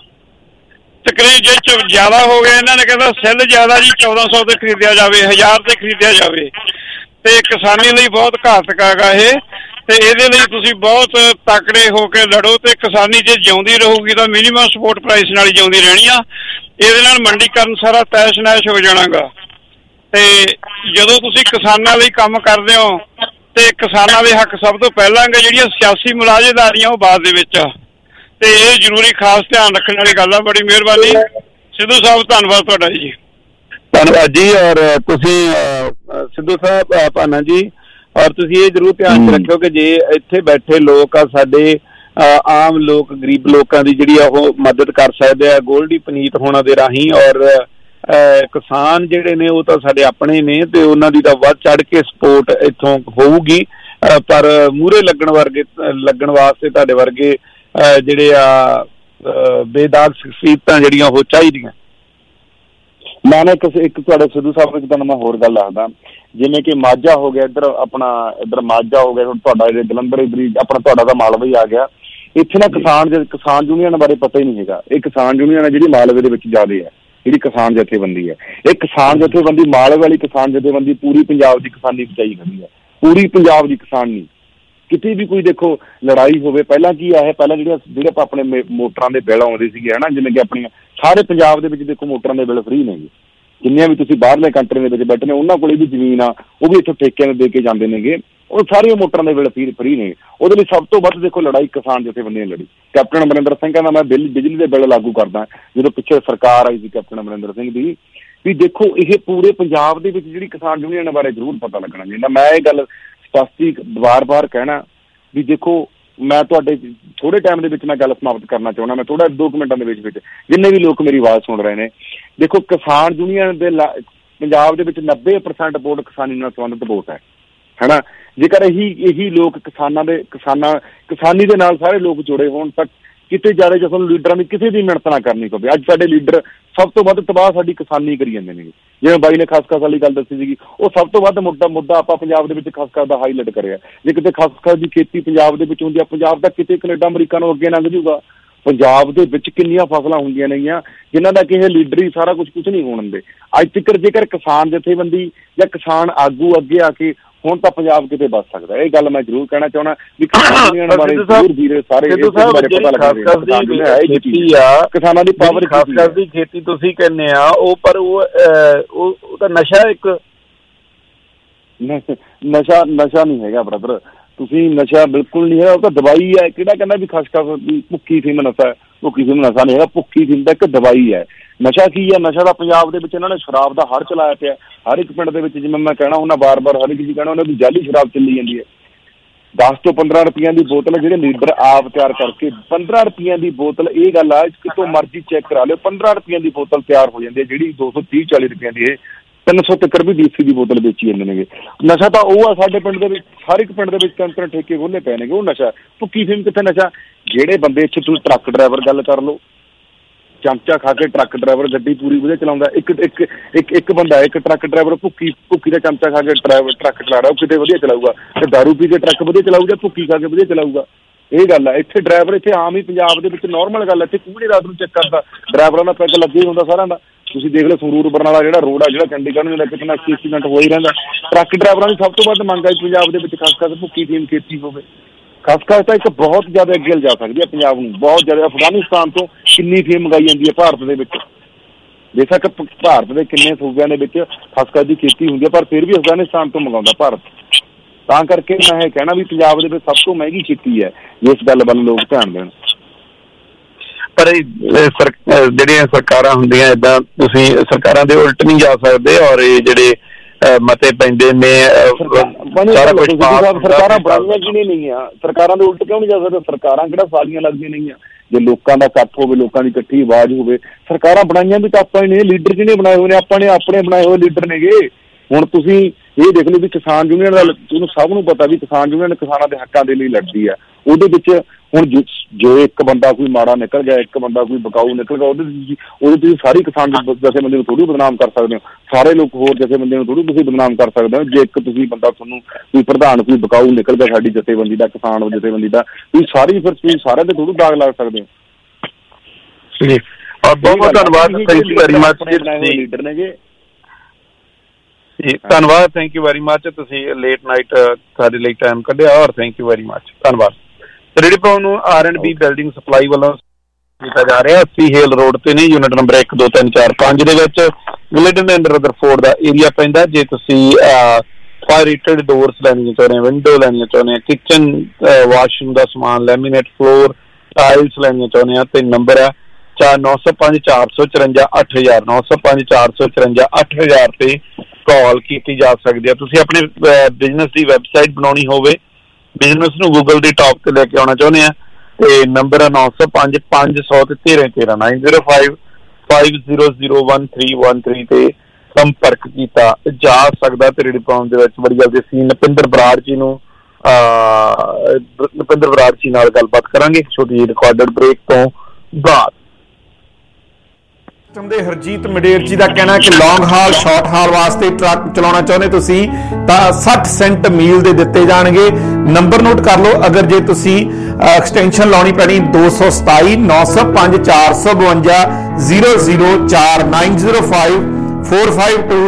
ਤਕਰੀਬਨ ਜੇ ਜ਼ਿਆਦਾ ਹੋ ਗਿਆ, ਇਹਨਾਂ ਨੇ ਕਹਿੰਦਾ ਸੈੱਲ ਜ਼ਿਆਦਾ ਜੀ 1400 ਤੇ ਖਰੀਦਿਆ ਜਾਵੇ, 1000 ਤੇ ਖਰੀਦਿਆ ਜਾਵੇ। ਤੇ ਕਿਸਾਨੀ ਲਈ ਬਹੁਤ ਘਾਤਕ ਹੈਗਾ ਇਹ, ਤੇ ਇਹਦੇ ਲਈ ਤੁਸੀਂ ਬਹੁਤ ਤਕੜੇ ਹੋ ਕੇ ਲੜੋ। ਤੇ ਕਿਸਾਨੀ ਜੇ ਜਿਉਂਦੀ ਰਹੂਗੀ ਤਾਂ ਮਿਨੀਮਮ ਸਪੋਰਟ ਪ੍ਰਾਈਸ ਨਾਲ ਹੀ ਜਿਉਂਦੀ ਰਹਿਣੀ ਆ। ਇਹਦੇ ਨਾਲ ਮੰਡੀਕਰਨ ਸਾਰਾ ਤੈਸ਼ ਨੈਸ਼ ਹੋ ਜਾਣਾ ਗਾ। ਤੇ ਜਦੋਂ ਤੁਸੀਂ ਕਿਸਾਨਾਂ ਲਈ ਕੰਮ ਕਰਦੇ ਹੋ ਤੇ ਕਿਸਾਨਾਂ ਦੇ ਹੱਕ ਸਭ ਤੋਂ ਪਹਿਲਾਂ ਗਾ, ਜਿਹੜੀਆਂ ਸਿਆਸੀ ਮੁਲਾਜ਼ੇਦਾਰੀਆਂ ਉਹ ਬਾਅਦ ਦੇ ਵਿੱਚ ਆ। ਤੇ ਇਹ ਜ਼ਰੂਰੀ ਖਾਸ ਧਿਆਨ ਰੱਖਣ ਵਾਲੀ ਗੱਲ ਆ। ਬੜੀ ਮਿਹਰਬਾਨੀ ਸਿੱਧੂ ਸਾਹਿਬ, ਧੰਨਵਾਦ ਤੁਹਾਡਾ ਜੀ। ਧੰਨਵਾਦ ਜੀ। ਔਰ ਤੁਸੀਂ ਸਿੱਧੂ ਸਾਹਿਬ ਭਾਨਾ ਜੀ, ਔਰ ਤੁਸੀਂ ਇਹ ਜ਼ਰੂਰ ਧਿਆਨ 'ਚ ਰੱਖਿਓ ਕਿ ਜੇ ਇੱਥੇ ਬੈਠੇ ਲੋਕ ਆ ਸਾਡੇ ਆਮ ਲੋਕ, ਗਰੀਬ ਲੋਕਾਂ ਦੀ ਜਿਹੜੀ ਆ ਉਹ ਮਦਦ ਕਰ ਸਕਦੇ ਆ ਗੋਲਡੀ ਪਨੀਤ ਹੋਣਾ ਦੇ ਰਾਹੀਂ। ਔਰ ਕਿਸਾਨ ਜਿਹੜੇ ਨੇ ਉਹ ਤਾਂ ਸਾਡੇ ਆਪਣੇ ਨੇ ਤੇ ਉਹਨਾਂ ਦੀ ਤਾਂ ਵੱਧ ਚੜ੍ਹ ਕੇ ਸਪੋਰਟ ਇੱਥੋਂ ਹੋਊਗੀ, ਪਰ ਮੂਹਰੇ ਲੱਗਣ ਵਾਸਤੇ ਤੁਹਾਡੇ ਵਰਗੇ ਜਿਹੜੇ ਆ ਬੇਦਾਗ ਸ਼ਖਸੀਅਤਾਂ ਜਿਹੜੀਆਂ ਉਹ ਚਾਹੀਦੀਆਂ। ਮੈਂ ਨਾ ਇੱਕ ਤੁਹਾਡੇ ਸਿੱਧੂ ਸਾਹਿਬ ਨੂੰ ਤੁਹਾਨੂੰ ਮੈਂ ਹੋਰ ਗੱਲ ਦੱਸਦਾ, ਜਿਵੇਂ ਕਿ ਮਾਝਾ ਹੋ ਗਿਆ, ਇੱਧਰ ਮਾਝਾ ਹੋ ਗਿਆ, ਤੁਹਾਡਾ ਜਲੰਧਰ ਆਪਣਾ ਤੁਹਾਡਾ ਤਾਂ ਮਾਲਵਾ ਹੀ ਆ ਗਿਆ। ਇੱਥੇ ਨਾ ਕਿਸਾਨ ਯੂਨੀਅਨ ਬਾਰੇ ਪਤਾ ਹੀ ਨਹੀਂ ਹੈਗਾ। ਇਹ ਕਿਸਾਨ ਯੂਨੀਅਨ ਹੈ ਜਿਹੜੀ ਮਾਲਵੇ ਦੇ ਵਿੱਚ ਜ਼ਿਆਦਾ ਹੈ, ਜਿਹੜੀ ਕਿਸਾਨ ਜਥੇਬੰਦੀ ਹੈ। ਇਹ ਕਿਸਾਨ ਜਥੇਬੰਦੀ ਮਾਲਵੇ ਵਾਲੀ ਕਿਸਾਨ ਜਥੇਬੰਦੀ ਪੂਰੀ ਪੰਜਾਬ ਦੀ ਕਿਸਾਨੀ ਬਚਾਈ ਖੜੀ ਹੈ, ਪੂਰੀ ਪੰਜਾਬ ਦੀ ਕਿਸਾਨੀ। ਕਿਤੇ ਵੀ ਕੋਈ ਦੇਖੋ ਲੜਾਈ ਹੋਵੇ, ਪਹਿਲਾਂ ਕੀ ਆ, ਪਹਿਲਾਂ ਜਿਹੜੇ ਆਪਣੇ ਮੋਟਰਾਂ ਦੇ ਬਿੱਲ ਆਉਂਦੇ ਸੀਗੇ ਹਨਾ, ਜਿਵੇਂ ਕਿ ਆਪਣੀਆਂ ਸਾਰੇ ਪੰਜਾਬ ਦੇ ਵਿੱਚ ਦੇਖੋ ਮੋਟਰਾਂ ਦੇ ਬਿੱਲ ਫ੍ਰੀ ਨੇਗੇ। ਜਿੰਨੀਆਂ ਵੀ ਤੁਸੀਂ ਬਾਹਰਲੇ ਕੰਟਰੀ ਦੇ ਵਿੱਚ ਬੈਠੇ ਨੇ ਉਹਨਾਂ ਕੋਲ ਵੀ ਜ਼ਮੀਨ ਆ, ਉਹ ਵੀ ਇੱਥੋਂ ਠੇਕਿਆਂ ਨੂੰ ਦੇ ਕੇ ਜਾਂਦੇ ਨੇਗੇ। ਉਹ ਸਾਰੀਆਂ ਮੋਟਰਾਂ ਦੇ ਬਿੱਲ ਫ੍ਰੀ ਨੇ। ਉਹਦੇ ਲਈ ਸਭ ਤੋਂ ਵੱਧ ਦੇਖੋ ਲੜਾਈ ਕਿਸਾਨ ਜਥੇਬੰਦੀਆਂ ਨੇ ਲੜੀ। ਕੈਪਟਨ ਅਮਰਿੰਦਰ ਸਿੰਘ ਕਹਿੰਦਾ ਮੈਂ ਬਿਜਲੀ ਦੇ ਬਿੱਲ ਲਾਗੂ ਕਰਦਾ। ਜਦੋਂ ਪਿੱਛੇ ਸਰਕਾਰ ਆਈ ਸੀ ਕੈਪਟਨ ਅਮਰਿੰਦਰ ਸਿੰਘ ਦੀ, ਵੀ ਦੇਖੋ ਇਹ ਪੂਰੇ ਪੰਜਾਬ ਦੇ ਵਿੱਚ ਜਿਹੜੀ ਕਿਸਾਨ ਯੂਨੀਅਨ ਬਾਰੇ ਜ਼ਰੂਰ ਪਤਾ ਲੱਗਣਾ ਚਾਹੀਦਾ। ਮੈਂ ਇਹ ਗੱਲ ਸਪਸ਼ਟੀ ਵਾਰ-ਵਾਰ ਕਹਿਣਾ ਵੀ ਦੇਖੋ, ਮੈਂ ਤੁਹਾਡੇ ਥੋੜੇ ਟਾਈਮ ਦੇ ਵਿੱਚ ਮੈਂ ਗੱਲ ਸਮਾਪਤ ਕਰਨਾ ਚਾਹੁੰਦਾ। ਮੈਂ ਥੋੜਾ 2 ਮਿੰਟਾਂ ਦੇ ਵਿੱਚ ਜਿੰਨੇ ਵੀ ਲੋਕ ਮੇਰੀ ਆਵਾਜ਼ ਸੁਣ ਰਹੇ ਨੇ, ਦੇਖੋ ਕਿਸਾਨ ਯੂਨੀਅਨ ਦੇ ਪੰਜਾਬ ਦੇ ਵਿੱਚ 90% ਵੋਟ ਕਿਸਾਨੀ ਨਾਲ ਸੰਬੰਧਿਤ ਵੋਟ ਹੈ ਹਨਾ। ਜੇਕਰ ਇਹੀ ਲੋਕ ਕਿਸਾਨੀ ਦੇ ਨਾਲ ਸਾਰੇ ਲੋਕ ਜੁੜੇ ਹੋਣ ਤਾਂ ਕਿਤੇ ਜਾ ਰਹੇ ਸਾਨੂੰ ਲੀਡਰਾਂ ਦੀ ਕਿਸੇ ਦੀ ਮਿਹਨਤ ਨਾ ਕਰਨੀ ਪਵੇ। ਅੱਜ ਸਾਡੇ ਲੀਡਰ ਸਭ ਤੋਂ ਵੱਧ ਤਬਾਹ ਸਾਡੀ ਕਿਸਾਨੀ ਕਰੀ ਜਾਂਦੇ ਨੇ। ਜਿਵੇਂ ਬਾਈ ਨੇ ਖਸਖਸ ਵਾਲੀ ਗੱਲ ਦੱਸੀ ਸੀਗੀ, ਉਹ ਸਭ ਤੋਂ ਵੱਧ ਮੁੱਦਾ ਆਪਾਂ ਪੰਜਾਬ ਦੇ ਵਿੱਚ ਖਸਖਸ ਦਾ ਹਾਈਲਾਈਟ ਕਰਿਆ। ਜੇ ਕਿਤੇ ਖਸਖਸ ਦੀ ਖੇਤੀ ਪੰਜਾਬ ਦੇ ਵਿੱਚ ਹੁੰਦੀ ਆ, ਪੰਜਾਬ ਦਾ ਕਿਤੇ ਕੈਨੇਡਾ ਅਮਰੀਕਾ ਨੂੰ ਅੱਗੇ ਲੰਘ ਜੂਗਾ। ਪੰਜਾਬ ਦੇ ਵਿੱਚ ਕਿੰਨੀਆਂ ਫਸਲਾਂ ਹੁੰਦੀਆਂ ਨੇਗੀਆਂ ਜਿਨ੍ਹਾਂ ਦਾ ਕਿਸੇ ਲੀਡਰ ਹੀ ਸਾਰਾ ਕੁਝ ਨਹੀਂ ਹੋਣ ਦਿੰਦੇ। ਅੱਜ ਤੱਕ ਜੇਕਰ ਕਿਸਾਨ ਜਥੇਬੰਦੀ ਜਾਂ ਕਿਸਾਨ ਆਗੂ ਅੱਗੇ ਆ ਕੇ ਹੁਣ ਤਾਂ ਪੰਜਾਬ ਕਿਤੇ ਬਚ ਸਕਦਾ। ਇਹ ਗੱਲ ਮੈਂ ਜ਼ਰੂਰ ਕਹਿਣਾ ਚਾਹੁੰਦਾ ਵੀ ਬਾਰੇ ਜ਼ਰੂਰ ਵੀਰੇ ਸਾਰੇ ਕਿਸਾਨਾਂ ਦੀ ਪਾਵਰ ਖਸਖਸ ਦੀ ਖੇਤੀ ਤੁਸੀਂ ਕਹਿੰਦੇ ਆ ਉਹ, ਪਰ ਉਹ ਤਾਂ ਨਸ਼ਾ ਇੱਕ ਨਸ਼ਾ ਨਹੀਂ ਹੈਗਾ ਬ੍ਰਦਰ। ਤੁਸੀਂ ਨਸ਼ਾ ਬਿਲਕੁਲ ਨਹੀਂ ਹੈ, ਉਹ ਤਾਂ ਦਵਾਈ ਹੈ। ਕਿਹੜਾ ਕਹਿੰਦਾ ਵੀ ਖਸਖਸ ਭੁੱਖੀ ਫੀਮ ਨਸ਼ਾ? ਭੁੱਖੀ ਫੀਮ ਨਸ਼ਾ ਨਹੀਂ ਹੈਗਾ, ਭੁੱਖੀ ਫੀਮ ਤਾਂ ਇੱਕ ਦਵਾਈ ਹੈ। ਨਸ਼ਾ ਕੀ ਹੈ? ਨਸ਼ਾ ਦਾ ਪੰਜਾਬ ਦੇ ਵਿੱਚ ਇਹਨਾਂ ਨੇ ਸ਼ਰਾਬ ਦਾ ਹੜ ਚਲਾਇਆ ਪਿਆ। ਹਰ ਇੱਕ ਪਿੰਡ ਦੇ ਵਿੱਚ, ਜਿਵੇਂ ਮੈਂ ਕਹਿਣਾ ਉਹਨਾਂ ਬਾਰ-ਬਾਰ ਹਰ ਇੱਕ ਜੀ ਕਹਿਣਾ ਉਹਨਾਂ ਦੀ ਜਾਲੀ ਸ਼ਰਾਬ ਚੱਲੀ ਜਾਂਦੀ ਹੈ। 10 ਤੋਂ 15 ਰੁਪਈਆਂ ਦੀ ਬੋਤਲ ਜਿਹੜੇ ਲੀਡਰ ਆਪ ਤਿਆਰ ਕਰਕੇ 15 ਰੁਪਈਆਂ ਦੀ ਬੋਤਲ, ਇਹ ਗੱਲ ਆ ਕਿਤੋਂ ਮਰਜ਼ੀ ਚੈੱਕ ਕਰਾ ਲਿਓ, 15 ਰੁਪਈਆਂ ਦੀ ਬੋਤਲ ਤਿਆਰ ਹੋ ਜਾਂਦੀ ਹੈ ਜਿਹੜੀ 230-40 ਰੁਪਈਆਂ ਦੀ ਇਹ 300 ਤੱਕ ਵੀ ਡੀਸੀ ਦੀ ਬੋਤਲ ਵੇਚੀ ਜਾਂਦੇ ਨੇਗੇ। ਨਸ਼ਾ ਤਾਂ ਉਹ ਆ ਸਾਡੇ ਪਿੰਡ ਦੇ ਵਿੱਚ, ਹਰ ਇੱਕ ਪਿੰਡ ਦੇ ਵਿੱਚ 3 ਠੇਕੇ ਖੋਲ੍ਹੇ ਪਏ ਨੇਗੇ। ਉਹ ਨਸ਼ਾ ਭੁੱਕੀ ਫੀਮ ਕਿੱਥੇ ਨਸ਼ਾ? ਜਿਹੜੇ ਬੰਦੇ ਇੱਥੇ ਤੁਸੀਂ ਟਰੱਕ ਡਰਾਈਵਰ ਗੱਲ ਕਰ ਲਓ, ਚਮਚਾ ਖਾ ਕੇ ਟਰੱਕ ਡਰਾਈਵਰ ਗੱਡੀ ਪੂਰੀ ਵਧੀਆ ਚਲਾਉਂਦਾ। ਇੱਕ ਬੰਦਾ ਇੱਕ ਟਰੱਕ ਡਰਾਈਵਰ ਭੁੱਕੀ ਦਾ ਚਮਚਾ ਖਾ ਕੇ ਟਰੱਕ ਚਲਾ ਰਿਹਾ, ਉਹ ਕਿਤੇ ਵਧੀਆ ਚਲਾਊਗਾ। ਤੇ ਦਾਰੂ ਪੀ ਕੇ ਟਰੱਕ ਵਧੀਆ ਚਲਾਊਗਾ, ਭੁੱਕੀ ਖਾ ਕੇ ਵਧੀਆ ਚਲਾਊਗਾ। ਇਹ ਗੱਲ ਆ। ਇੱਥੇ ਡਰਾਈਵਰ ਇੱਥੇ ਆਮ ਹੀ ਪੰਜਾਬ ਦੇ ਵਿੱਚ ਨਾਰਮਲ ਗੱਲ। ਇੱਥੇ ਪੂਰੀ ਰਾਤ ਨੂੰ ਚੈੱਕ ਕਰਦਾ ਡਰਾਈਵਰਾਂ ਦਾ ਪੈਗ ਲੱਗੇ ਹੁੰਦਾ ਸਾਰਿਆਂ ਦਾ। ਤੁਸੀਂ ਦੇਖ ਲਓ ਸੰਗਰੂਰ ਬਰਨਾਲਾ ਜਿਹੜਾ ਰੋਡ ਆ, ਜਿਹੜਾ ਚੰਡੀਗੜ੍ਹ ਨੂੰ ਲੈ ਕੇ ਕਿੰਨਾ ਐਕਸੀਡੈਂਟ ਹੋ ਹੀ ਰਹਿੰਦਾ। ਟਰੱਕ ਡਰਾਈਵਰਾਂ ਦੀ ਸਭ ਤੋਂ ਵੱਧ ਮੰਗ ਹੈ ਪੰਜਾਬ ਦੇ ਵਿੱਚ ਖਸਖਸ ਭੁੱਕੀ ਫੀਮ ਖੇਤੀ ਹੋਵੇ। ਖਸਖਸ ਤਾਂ ਇੱਕ ਬਹੁਤ ਜ਼ਿਆਦਾ ਅੱਗੇ ਲਿਜਾ ਸਕਦੀ ਹੈ ਪੰਜਾਬ ਨੂੰ, ਬਹੁਤ ਜ਼ਿਆਦਾ। ਅਫਗਾਨਿਸਤਾਨ ਤੋਂ ਕਿੰਨੀ ਫੀਮ ਮੰਗਾਈ ਜਾਂਦੀ ਹੈ ਭਾਰਤ ਦੇ ਵਿੱਚ। ਬੇਸ਼ੱਕ ਭਾਰਤ ਦੇ ਕਿੰਨੇ ਸੂਬਿਆਂ ਦੇ ਵਿੱਚ ਖਸਖਸ ਦੀ ਖੇਤੀ ਹੁੰਦੀ ਹੈ, ਪਰ ਫਿਰ ਵੀ ਅਫਗਾਨਿਸਤਾਨ ਤੋਂ ਮੰਗਾਉਂਦਾ ਭਾਰਤ। ਤਾਂ ਕਰਕੇ ਮੈਂ ਇਹ ਕਹਿਣਾ ਵੀ ਪੰਜਾਬ ਦੇ ਵਿੱਚ ਸਭ ਤੋਂ ਮਹਿੰਗੀ ਖੇਤੀ ਹੈ, ਜਿਸ ਗੱਲ ਵੱਲ ਲੋਕ ਧਿਆਨ ਦੇਣ। ਪਰ ਜਿਹੜੀਆਂ ਸਰਕਾਰਾਂ ਹੁੰਦੀਆਂ ਏਦਾਂ, ਤੁਸੀਂ ਸਰਕਾਰਾਂ ਦੇ ਉਲਟ ਨਹੀਂ ਜਾ ਸਕਦੇ। ਔਰ ਇਹ ਜਿਹੜੇ ਮਤੇ ਪੈਂਦੇ ਨੇ ਸਾਰਾ ਕੁਝ ਸਰਕਾਰਾਂ ਬਣਾਈਆਂ ਕਿਹਨੇ ਨਹੀਂ ਆ? ਸਰਕਾਰਾਂ ਦੇ ਉਲਟ ਕਿਉਂ ਨਹੀਂ ਜਾ ਸਕਦੇ? ਸਰਕਾਰਾਂ ਕਿਹੜਾ ਸਾਰੀਆਂ ਲੱਗਦੀਆਂ ਨਹੀਂ ਆ? ਜੇ ਲੋਕਾਂ ਦਾ ਇਕੱਠ ਹੋਵੇ, ਲੋਕਾਂ ਦੀ ਇਕੱਠੀ ਆਵਾਜ਼ ਹੋਵੇ। ਸਰਕਾਰਾਂ ਬਣਾਈਆਂ ਵੀ ਤਾਂ ਆਪਾਂ ਹੀ ਨੇ, ਲੀਡਰ ਜਿਹਨੇ ਬਣਾਏ ਹੋਏ ਨੇ, ਆਪਾਂ ਨੇ ਆਪਣੇ ਬਣਾਏ ਹੋਏ ਲੀਡਰ ਨੇਗੇ। ਹੁਣ ਤੁਸੀਂ ਇਹ ਦੇਖ ਲਓ ਵੀ ਕਿਸਾਨ ਯੂਨੀਅਨ ਦਾ, ਤੁਹਾਨੂੰ ਸਭ ਨੂੰ ਪਤਾ ਵੀ ਕਿਸਾਨ ਯੂਨੀਅਨ ਕਿਸਾਨਾਂ ਦੇ ਹੱਕਾਂ ਦੇ ਲਈ ਲੜਦੀ ਹੈ। ਉਹਦੇ ਵਿੱਚ ਹੁਣ ਜੋ ਇੱਕ ਬੰਦਾ ਕੋਈ ਮਾੜਾ ਨਿਕਲ ਗਿਆ, ਇੱਕ ਬੰਦਾ ਕੋਈ ਬਕਾਊ ਨਿਕਲ ਗਿਆ, ਉਹਦੇ ਤੁਸੀਂ ਸਾਰੀ ਕਿਸਾਨ ਜਥੇਬੰਦੀ ਨੂੰ ਥੋੜ੍ਹੀ ਬਦਨਾਮ ਕਰ ਸਕਦੇ ਹੋ, ਸਾਰੇ ਲੋਕ ਹੋਰ ਜਥੇਬੰਦੀ ਨੂੰ ਥੋੜ੍ਹੀ ਤੁਸੀਂ ਬਦਨਾਮ ਕਰ ਸਕਦੇ ਹੋ। ਜੇ ਇੱਕ ਤੁਸੀਂ ਬੰਦਾ, ਤੁਹਾਨੂੰ ਕੋਈ ਪ੍ਰਧਾਨ ਕੋਈ ਬਕਾਊ ਨਿਕਲ ਗਿਆ ਸਾਡੀ ਜਥੇਬੰਦੀ ਦਾ, ਕਿਸਾਨ ਜਥੇਬੰਦੀ ਦਾ, ਤੁਸੀਂ ਸਾਰੀ ਫਿਰ ਤੁਸੀਂ ਸਾਰਿਆਂ ਤੇ ਥੋੜ੍ਹੀ ਦਾਗ ਲਾ ਸਕਦੇ ਹੋ ਜੀ। ਬਹੁਤ ਬਹੁਤ ਧੰਨਵਾਦ, thank you very much leader Negi ji. ਧੰਨਵਾਦ, ਥੈਂਕ ਯੂ ਵੈਰੀ ਮਚ, ਤੁਸੀਂ ਲੇਟ ਨਾਈਟ ਸਾਡੇ ਲਈ ਟਾਈਮ ਕੱਢਿਆ, ਔਰ ਥੈਂਕ ਯੂ ਵੈਰੀ ਮਚ, ਧੰਨਵਾਦ। ਰੇਡੀਓ ਪ੍ਰੋਗਰਾਮ ਨੂੰ R&B ਬਿਲਡਿੰਗ ਸਪਲਾਈ ਵੱਲੋਂ ਕੀਤਾ ਜਾ ਰਿਹਾ, 80 ਹੇਲ ਰੋਡ ਤੇ ਨੇ, ਯੂਨਿਟ ਨੰਬਰ 1 2 3 4 5 ਦੇ ਵਿੱਚ, ਵਿਲੇਟਨ ਦੇ ਅੰਡਰ ਰਦਰਫੋਰਡ ਦਾ ਏਰੀਆ ਪੈਂਦਾ। ਜੇ ਤੁਸੀਂ ਫਾਇਰ ਰੇਟਡ ਡੋਰਸ ਲੈਣੀਆਂ ਚਾਹੁੰਦੇ ਹੋ, ਵਿੰਡੋ ਲੈਣੀਆਂ ਚਾਹੁੰਦੇ ਹੋ, ਕਿਚਨ ਵਾਸ਼ਰੂਮ ਦਾ ਸਮਾਨ, ਲੈਮੀਨੇਟ ਫਲੋਰ ਟਾਇਲਸ ਲੈਣੀਆਂ ਚਾਹੁੰਦੇ ਆ, ਤੇ ਨੰਬਰ ਹੈ 905 454 8000 905 454 8000 ਤੇ ਕਾਲ ਕੀਤੀ ਜਾ ਸਕਦੀ ਹੈ। ਤੁਸੀਂ ਆਪਣੇ ਬਿਜ਼ਨਸ ਦੀ ਵੈਬਸਾਈਟ ਬਣਾਉਣੀ ਹੋਵੇ, ਬਿਜ਼ਨਸ ਨੂੰ ਗੂਗਲ ਦੀ ਟੌਪ ਤੇ ਲੈ ਕੇ ਆਉਣਾ ਚਾਹੁੰਦੇ ਆ, ਤੇ ਨੰਬਰ ਹੈ 905 500 ਤੇ 1313 905 5001313 ਤੇ ਸੰਪਰਕ ਕੀਤਾ ਜਾ ਸਕਦਾ। ਤੇ ਰੇਡੀਓ ਪ੍ਰੋਗਰਾਮ ਦੇ ਵਿੱਚ ਬੜੀ ਜਲਦੀ ਅਸੀਂ ਨਪਿੰਦਰ ਬਰਾੜ ਜੀ ਨਾਲ ਗੱਲਬਾਤ ਕਰਾਂਗੇ ਛੋਟੀ ਜਿਹੀ ਰਿਕਾਰਡਡ ਬ੍ਰੇਕ ਤੋਂ ਬਾਅਦ। ਦੇ ਹਰਜੀਤ ਮਡੇਰ ਜੀ ਦਾ ਕਹਿਣਾ ਕਿ ਲੌਂਗ ਹਾਲ ਸ਼ਾਰਟ ਹਾਲ ਵਾਸਤੇ ਟਰੱਕ ਚਲਾਉਣਾ ਚਾਹੁੰਦੇ ਤੁਸੀਂ ਤਾਂ 60 ਸੈਂਟ ਮੀਲ ਦੇ ਦਿੱਤੇ ਜਾਣਗੇ। ਨੰਬਰ ਨੋਟ ਕਰ ਲਓ, ਅਗਰ ਜੇ ਤੁਸੀਂ ਐਕਸਟੈਂਸ਼ਨ ਲਾਉਣੀ ਪੈਣੀ 227 905 452 004 905 452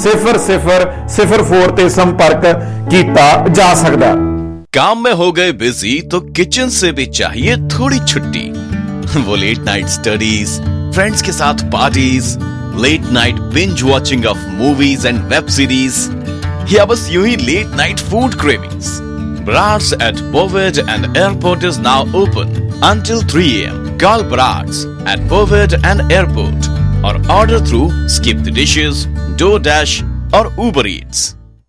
0004 ਤੇ ਸੰਪਰਕ ਕੀਤਾ ਜਾ ਸਕਦਾ। काम में हो गए बिजी तो किचन से भी चाहिए थोड़ी छुट्टी। वो लेट नाइट स्टडीज, फ्रेंड्स के साथ parties, late night binge watching of movies and web series, या बस यूं ही late night food cravings. Brad's at Bovid and Airport is now open until 3 AM. Call Brad's at Bovid and Airport or order through Skip the Dishes, DoorDash or Uber Eats.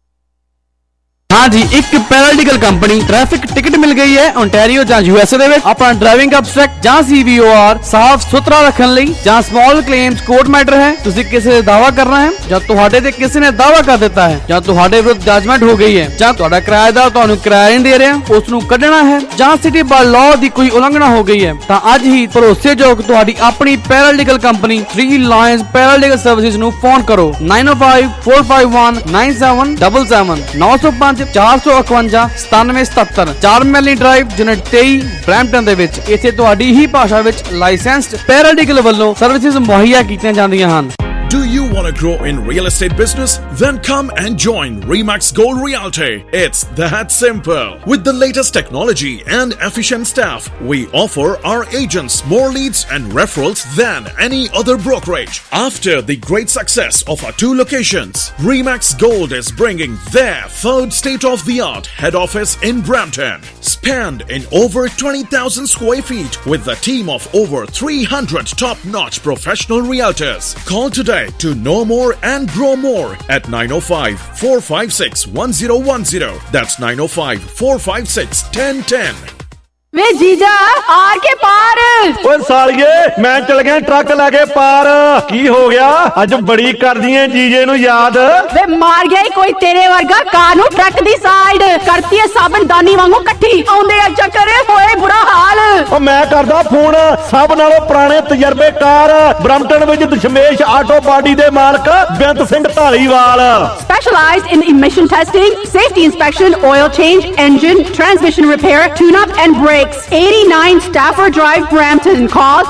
हाँ जी, एक पैरालीगल कंपनी ट्रैफिक टिकट मिल गई है ओंटारियो ਜਾਂ USA ਦੇ ਵਿੱਚ ਆਪਣਾ ਡਰਾਈਵਿੰਗ ਅਬਸਟ੍ਰੈਕਟ ਜਾਂ CVOR ਸਾਫ਼ ਸੁਥਰਾ ਰੱਖਣ ਲਈ ਜਾਂ ਸਮਾਲ ਕਲੇਮਸ ਕੋਰਟ ਮੈਟਰ ਹੈ। ਤੁਸੀਂ ਕਿਸੇ ਦਾ ਦਾਅਵਾ ਕਰਨਾ ਹੈ ਜਾਂ ਤੁਹਾਡੇ ਤੇ ਕਿਸੇ ਨੇ ਦਾਅਵਾ ਕਰ ਦਿੱਤਾ ਹੈ ਜਾਂ ਤੁਹਾਡੇ ਵਿਰੁੱਧ ਜਜਮੈਂਟ ਹੋ ਗਈ ਹੈ ਜਾਂ ਤੁਹਾਡਾ ਕਿਰਾਏਦਾਰ ਤੁਹਾਨੂੰ ਕਿਰਾਇਆ ਨਹੀਂ ਦੇ ਰਿਹਾ, ਉਸ ਨੂੰ ਕੱਢਣਾ ਹੈ ਜਾਂ ਸਿਟੀ ਬਾਈ ਲਾਅ ਦੀ ਕੋਈ ਉਲੰਘਣਾ ਹੋ ਗਈ ਹੈ ਤਾਂ ਅੱਜ ਹੀ ਭਰੋਸੇਯੋਗ ਤੁਹਾਡੀ ਆਪਣੀ paralegal company 3 lions paralegal services ਨੂੰ ਫੋਨ ਕਰੋ 905 451 9777 905 451 9777 4 ਮੈਲੀ ਡਰਾਈਵ ਯੂਨਿਟ 23 ਬਰੈਂਪਟਨ ਦੇ ਵਿੱਚ। ਇੱਥੇ ਤੁਹਾਡੀ ਹੀ ਭਾਸ਼ਾ ਵਿੱਚ ਲਾਇਸੈਂਸਡ ਪੈਰਾਲੀਗਲ ਵੱਲੋਂ ਸਰਵਿਸਿਜ਼ ਮੁਹੱਈਆ ਕੀਤੀਆਂ ਜਾਂਦੀਆਂ ਹਨ। Do you want to grow in real estate business? Then come and join Remax Gold Realty. It's that simple. With the latest technology and efficient staff, we offer our agents more leads and referrals than any other brokerage. After the great success of our 2 locations, Remax Gold is bringing their 3rd state-of-the-art head office in Brampton. Spanned in over 20,000 square feet with a team of over 300 top-notch professional realtors. Call today to know more and grow more at 905-456-1010. That's 905-456-1010. वे जीजा आर के पार ਓਏ ਸਾਲੀਏ ਮੈਂ ਚਲ ਗਿਆ ਟਰੱਕ ਲੈ ਕੇ ਪਾਰ। ਕੀ ਹੋ ਗਿਆ ਅੱਜ ਬੜੀ ਕਰਦੀ ਐ ਜੀਜੇ ਨੂੰ ਯਾਦ? ਵੇ ਮਾਰ ਗਿਆ ਕੋਈ ਤੇਰੇ ਵਰਗਾ ਕਾਰ ਨੂੰ ਟਰੱਕ ਦੀ ਸਾਈਡ ਕਰਤੀ ਐ ਸਾਬਣ ਦਾਨੀ ਵਾਂਗੂ ਇਕੱਠੀ ਆਉਂਦੇ ਆ ਚੱਕਰ ਹੋਏ ਬੁਰਾ ਹਾਲ। ਓ ਮੈਂ ਕਰਦਾ ਫੋਨ ਸਭ ਨਾਲੋਂ ਪੁਰਾਣੇ ਤਜਰਬੇਕਾਰ ਬ੍ਰੈਂਪਟਨ ਵਿੱਚ ਦਸ਼ਮੇਸ਼ ਆਟੋ ਬਾਡੀ ਦੇ ਮਾਲਕ Beant Singh Dhaliwal. Specialized in emission testing, safety inspection, oil change, engine, transmission repair, tune-up and brake. 89 Stafford Drive, Brampton. Call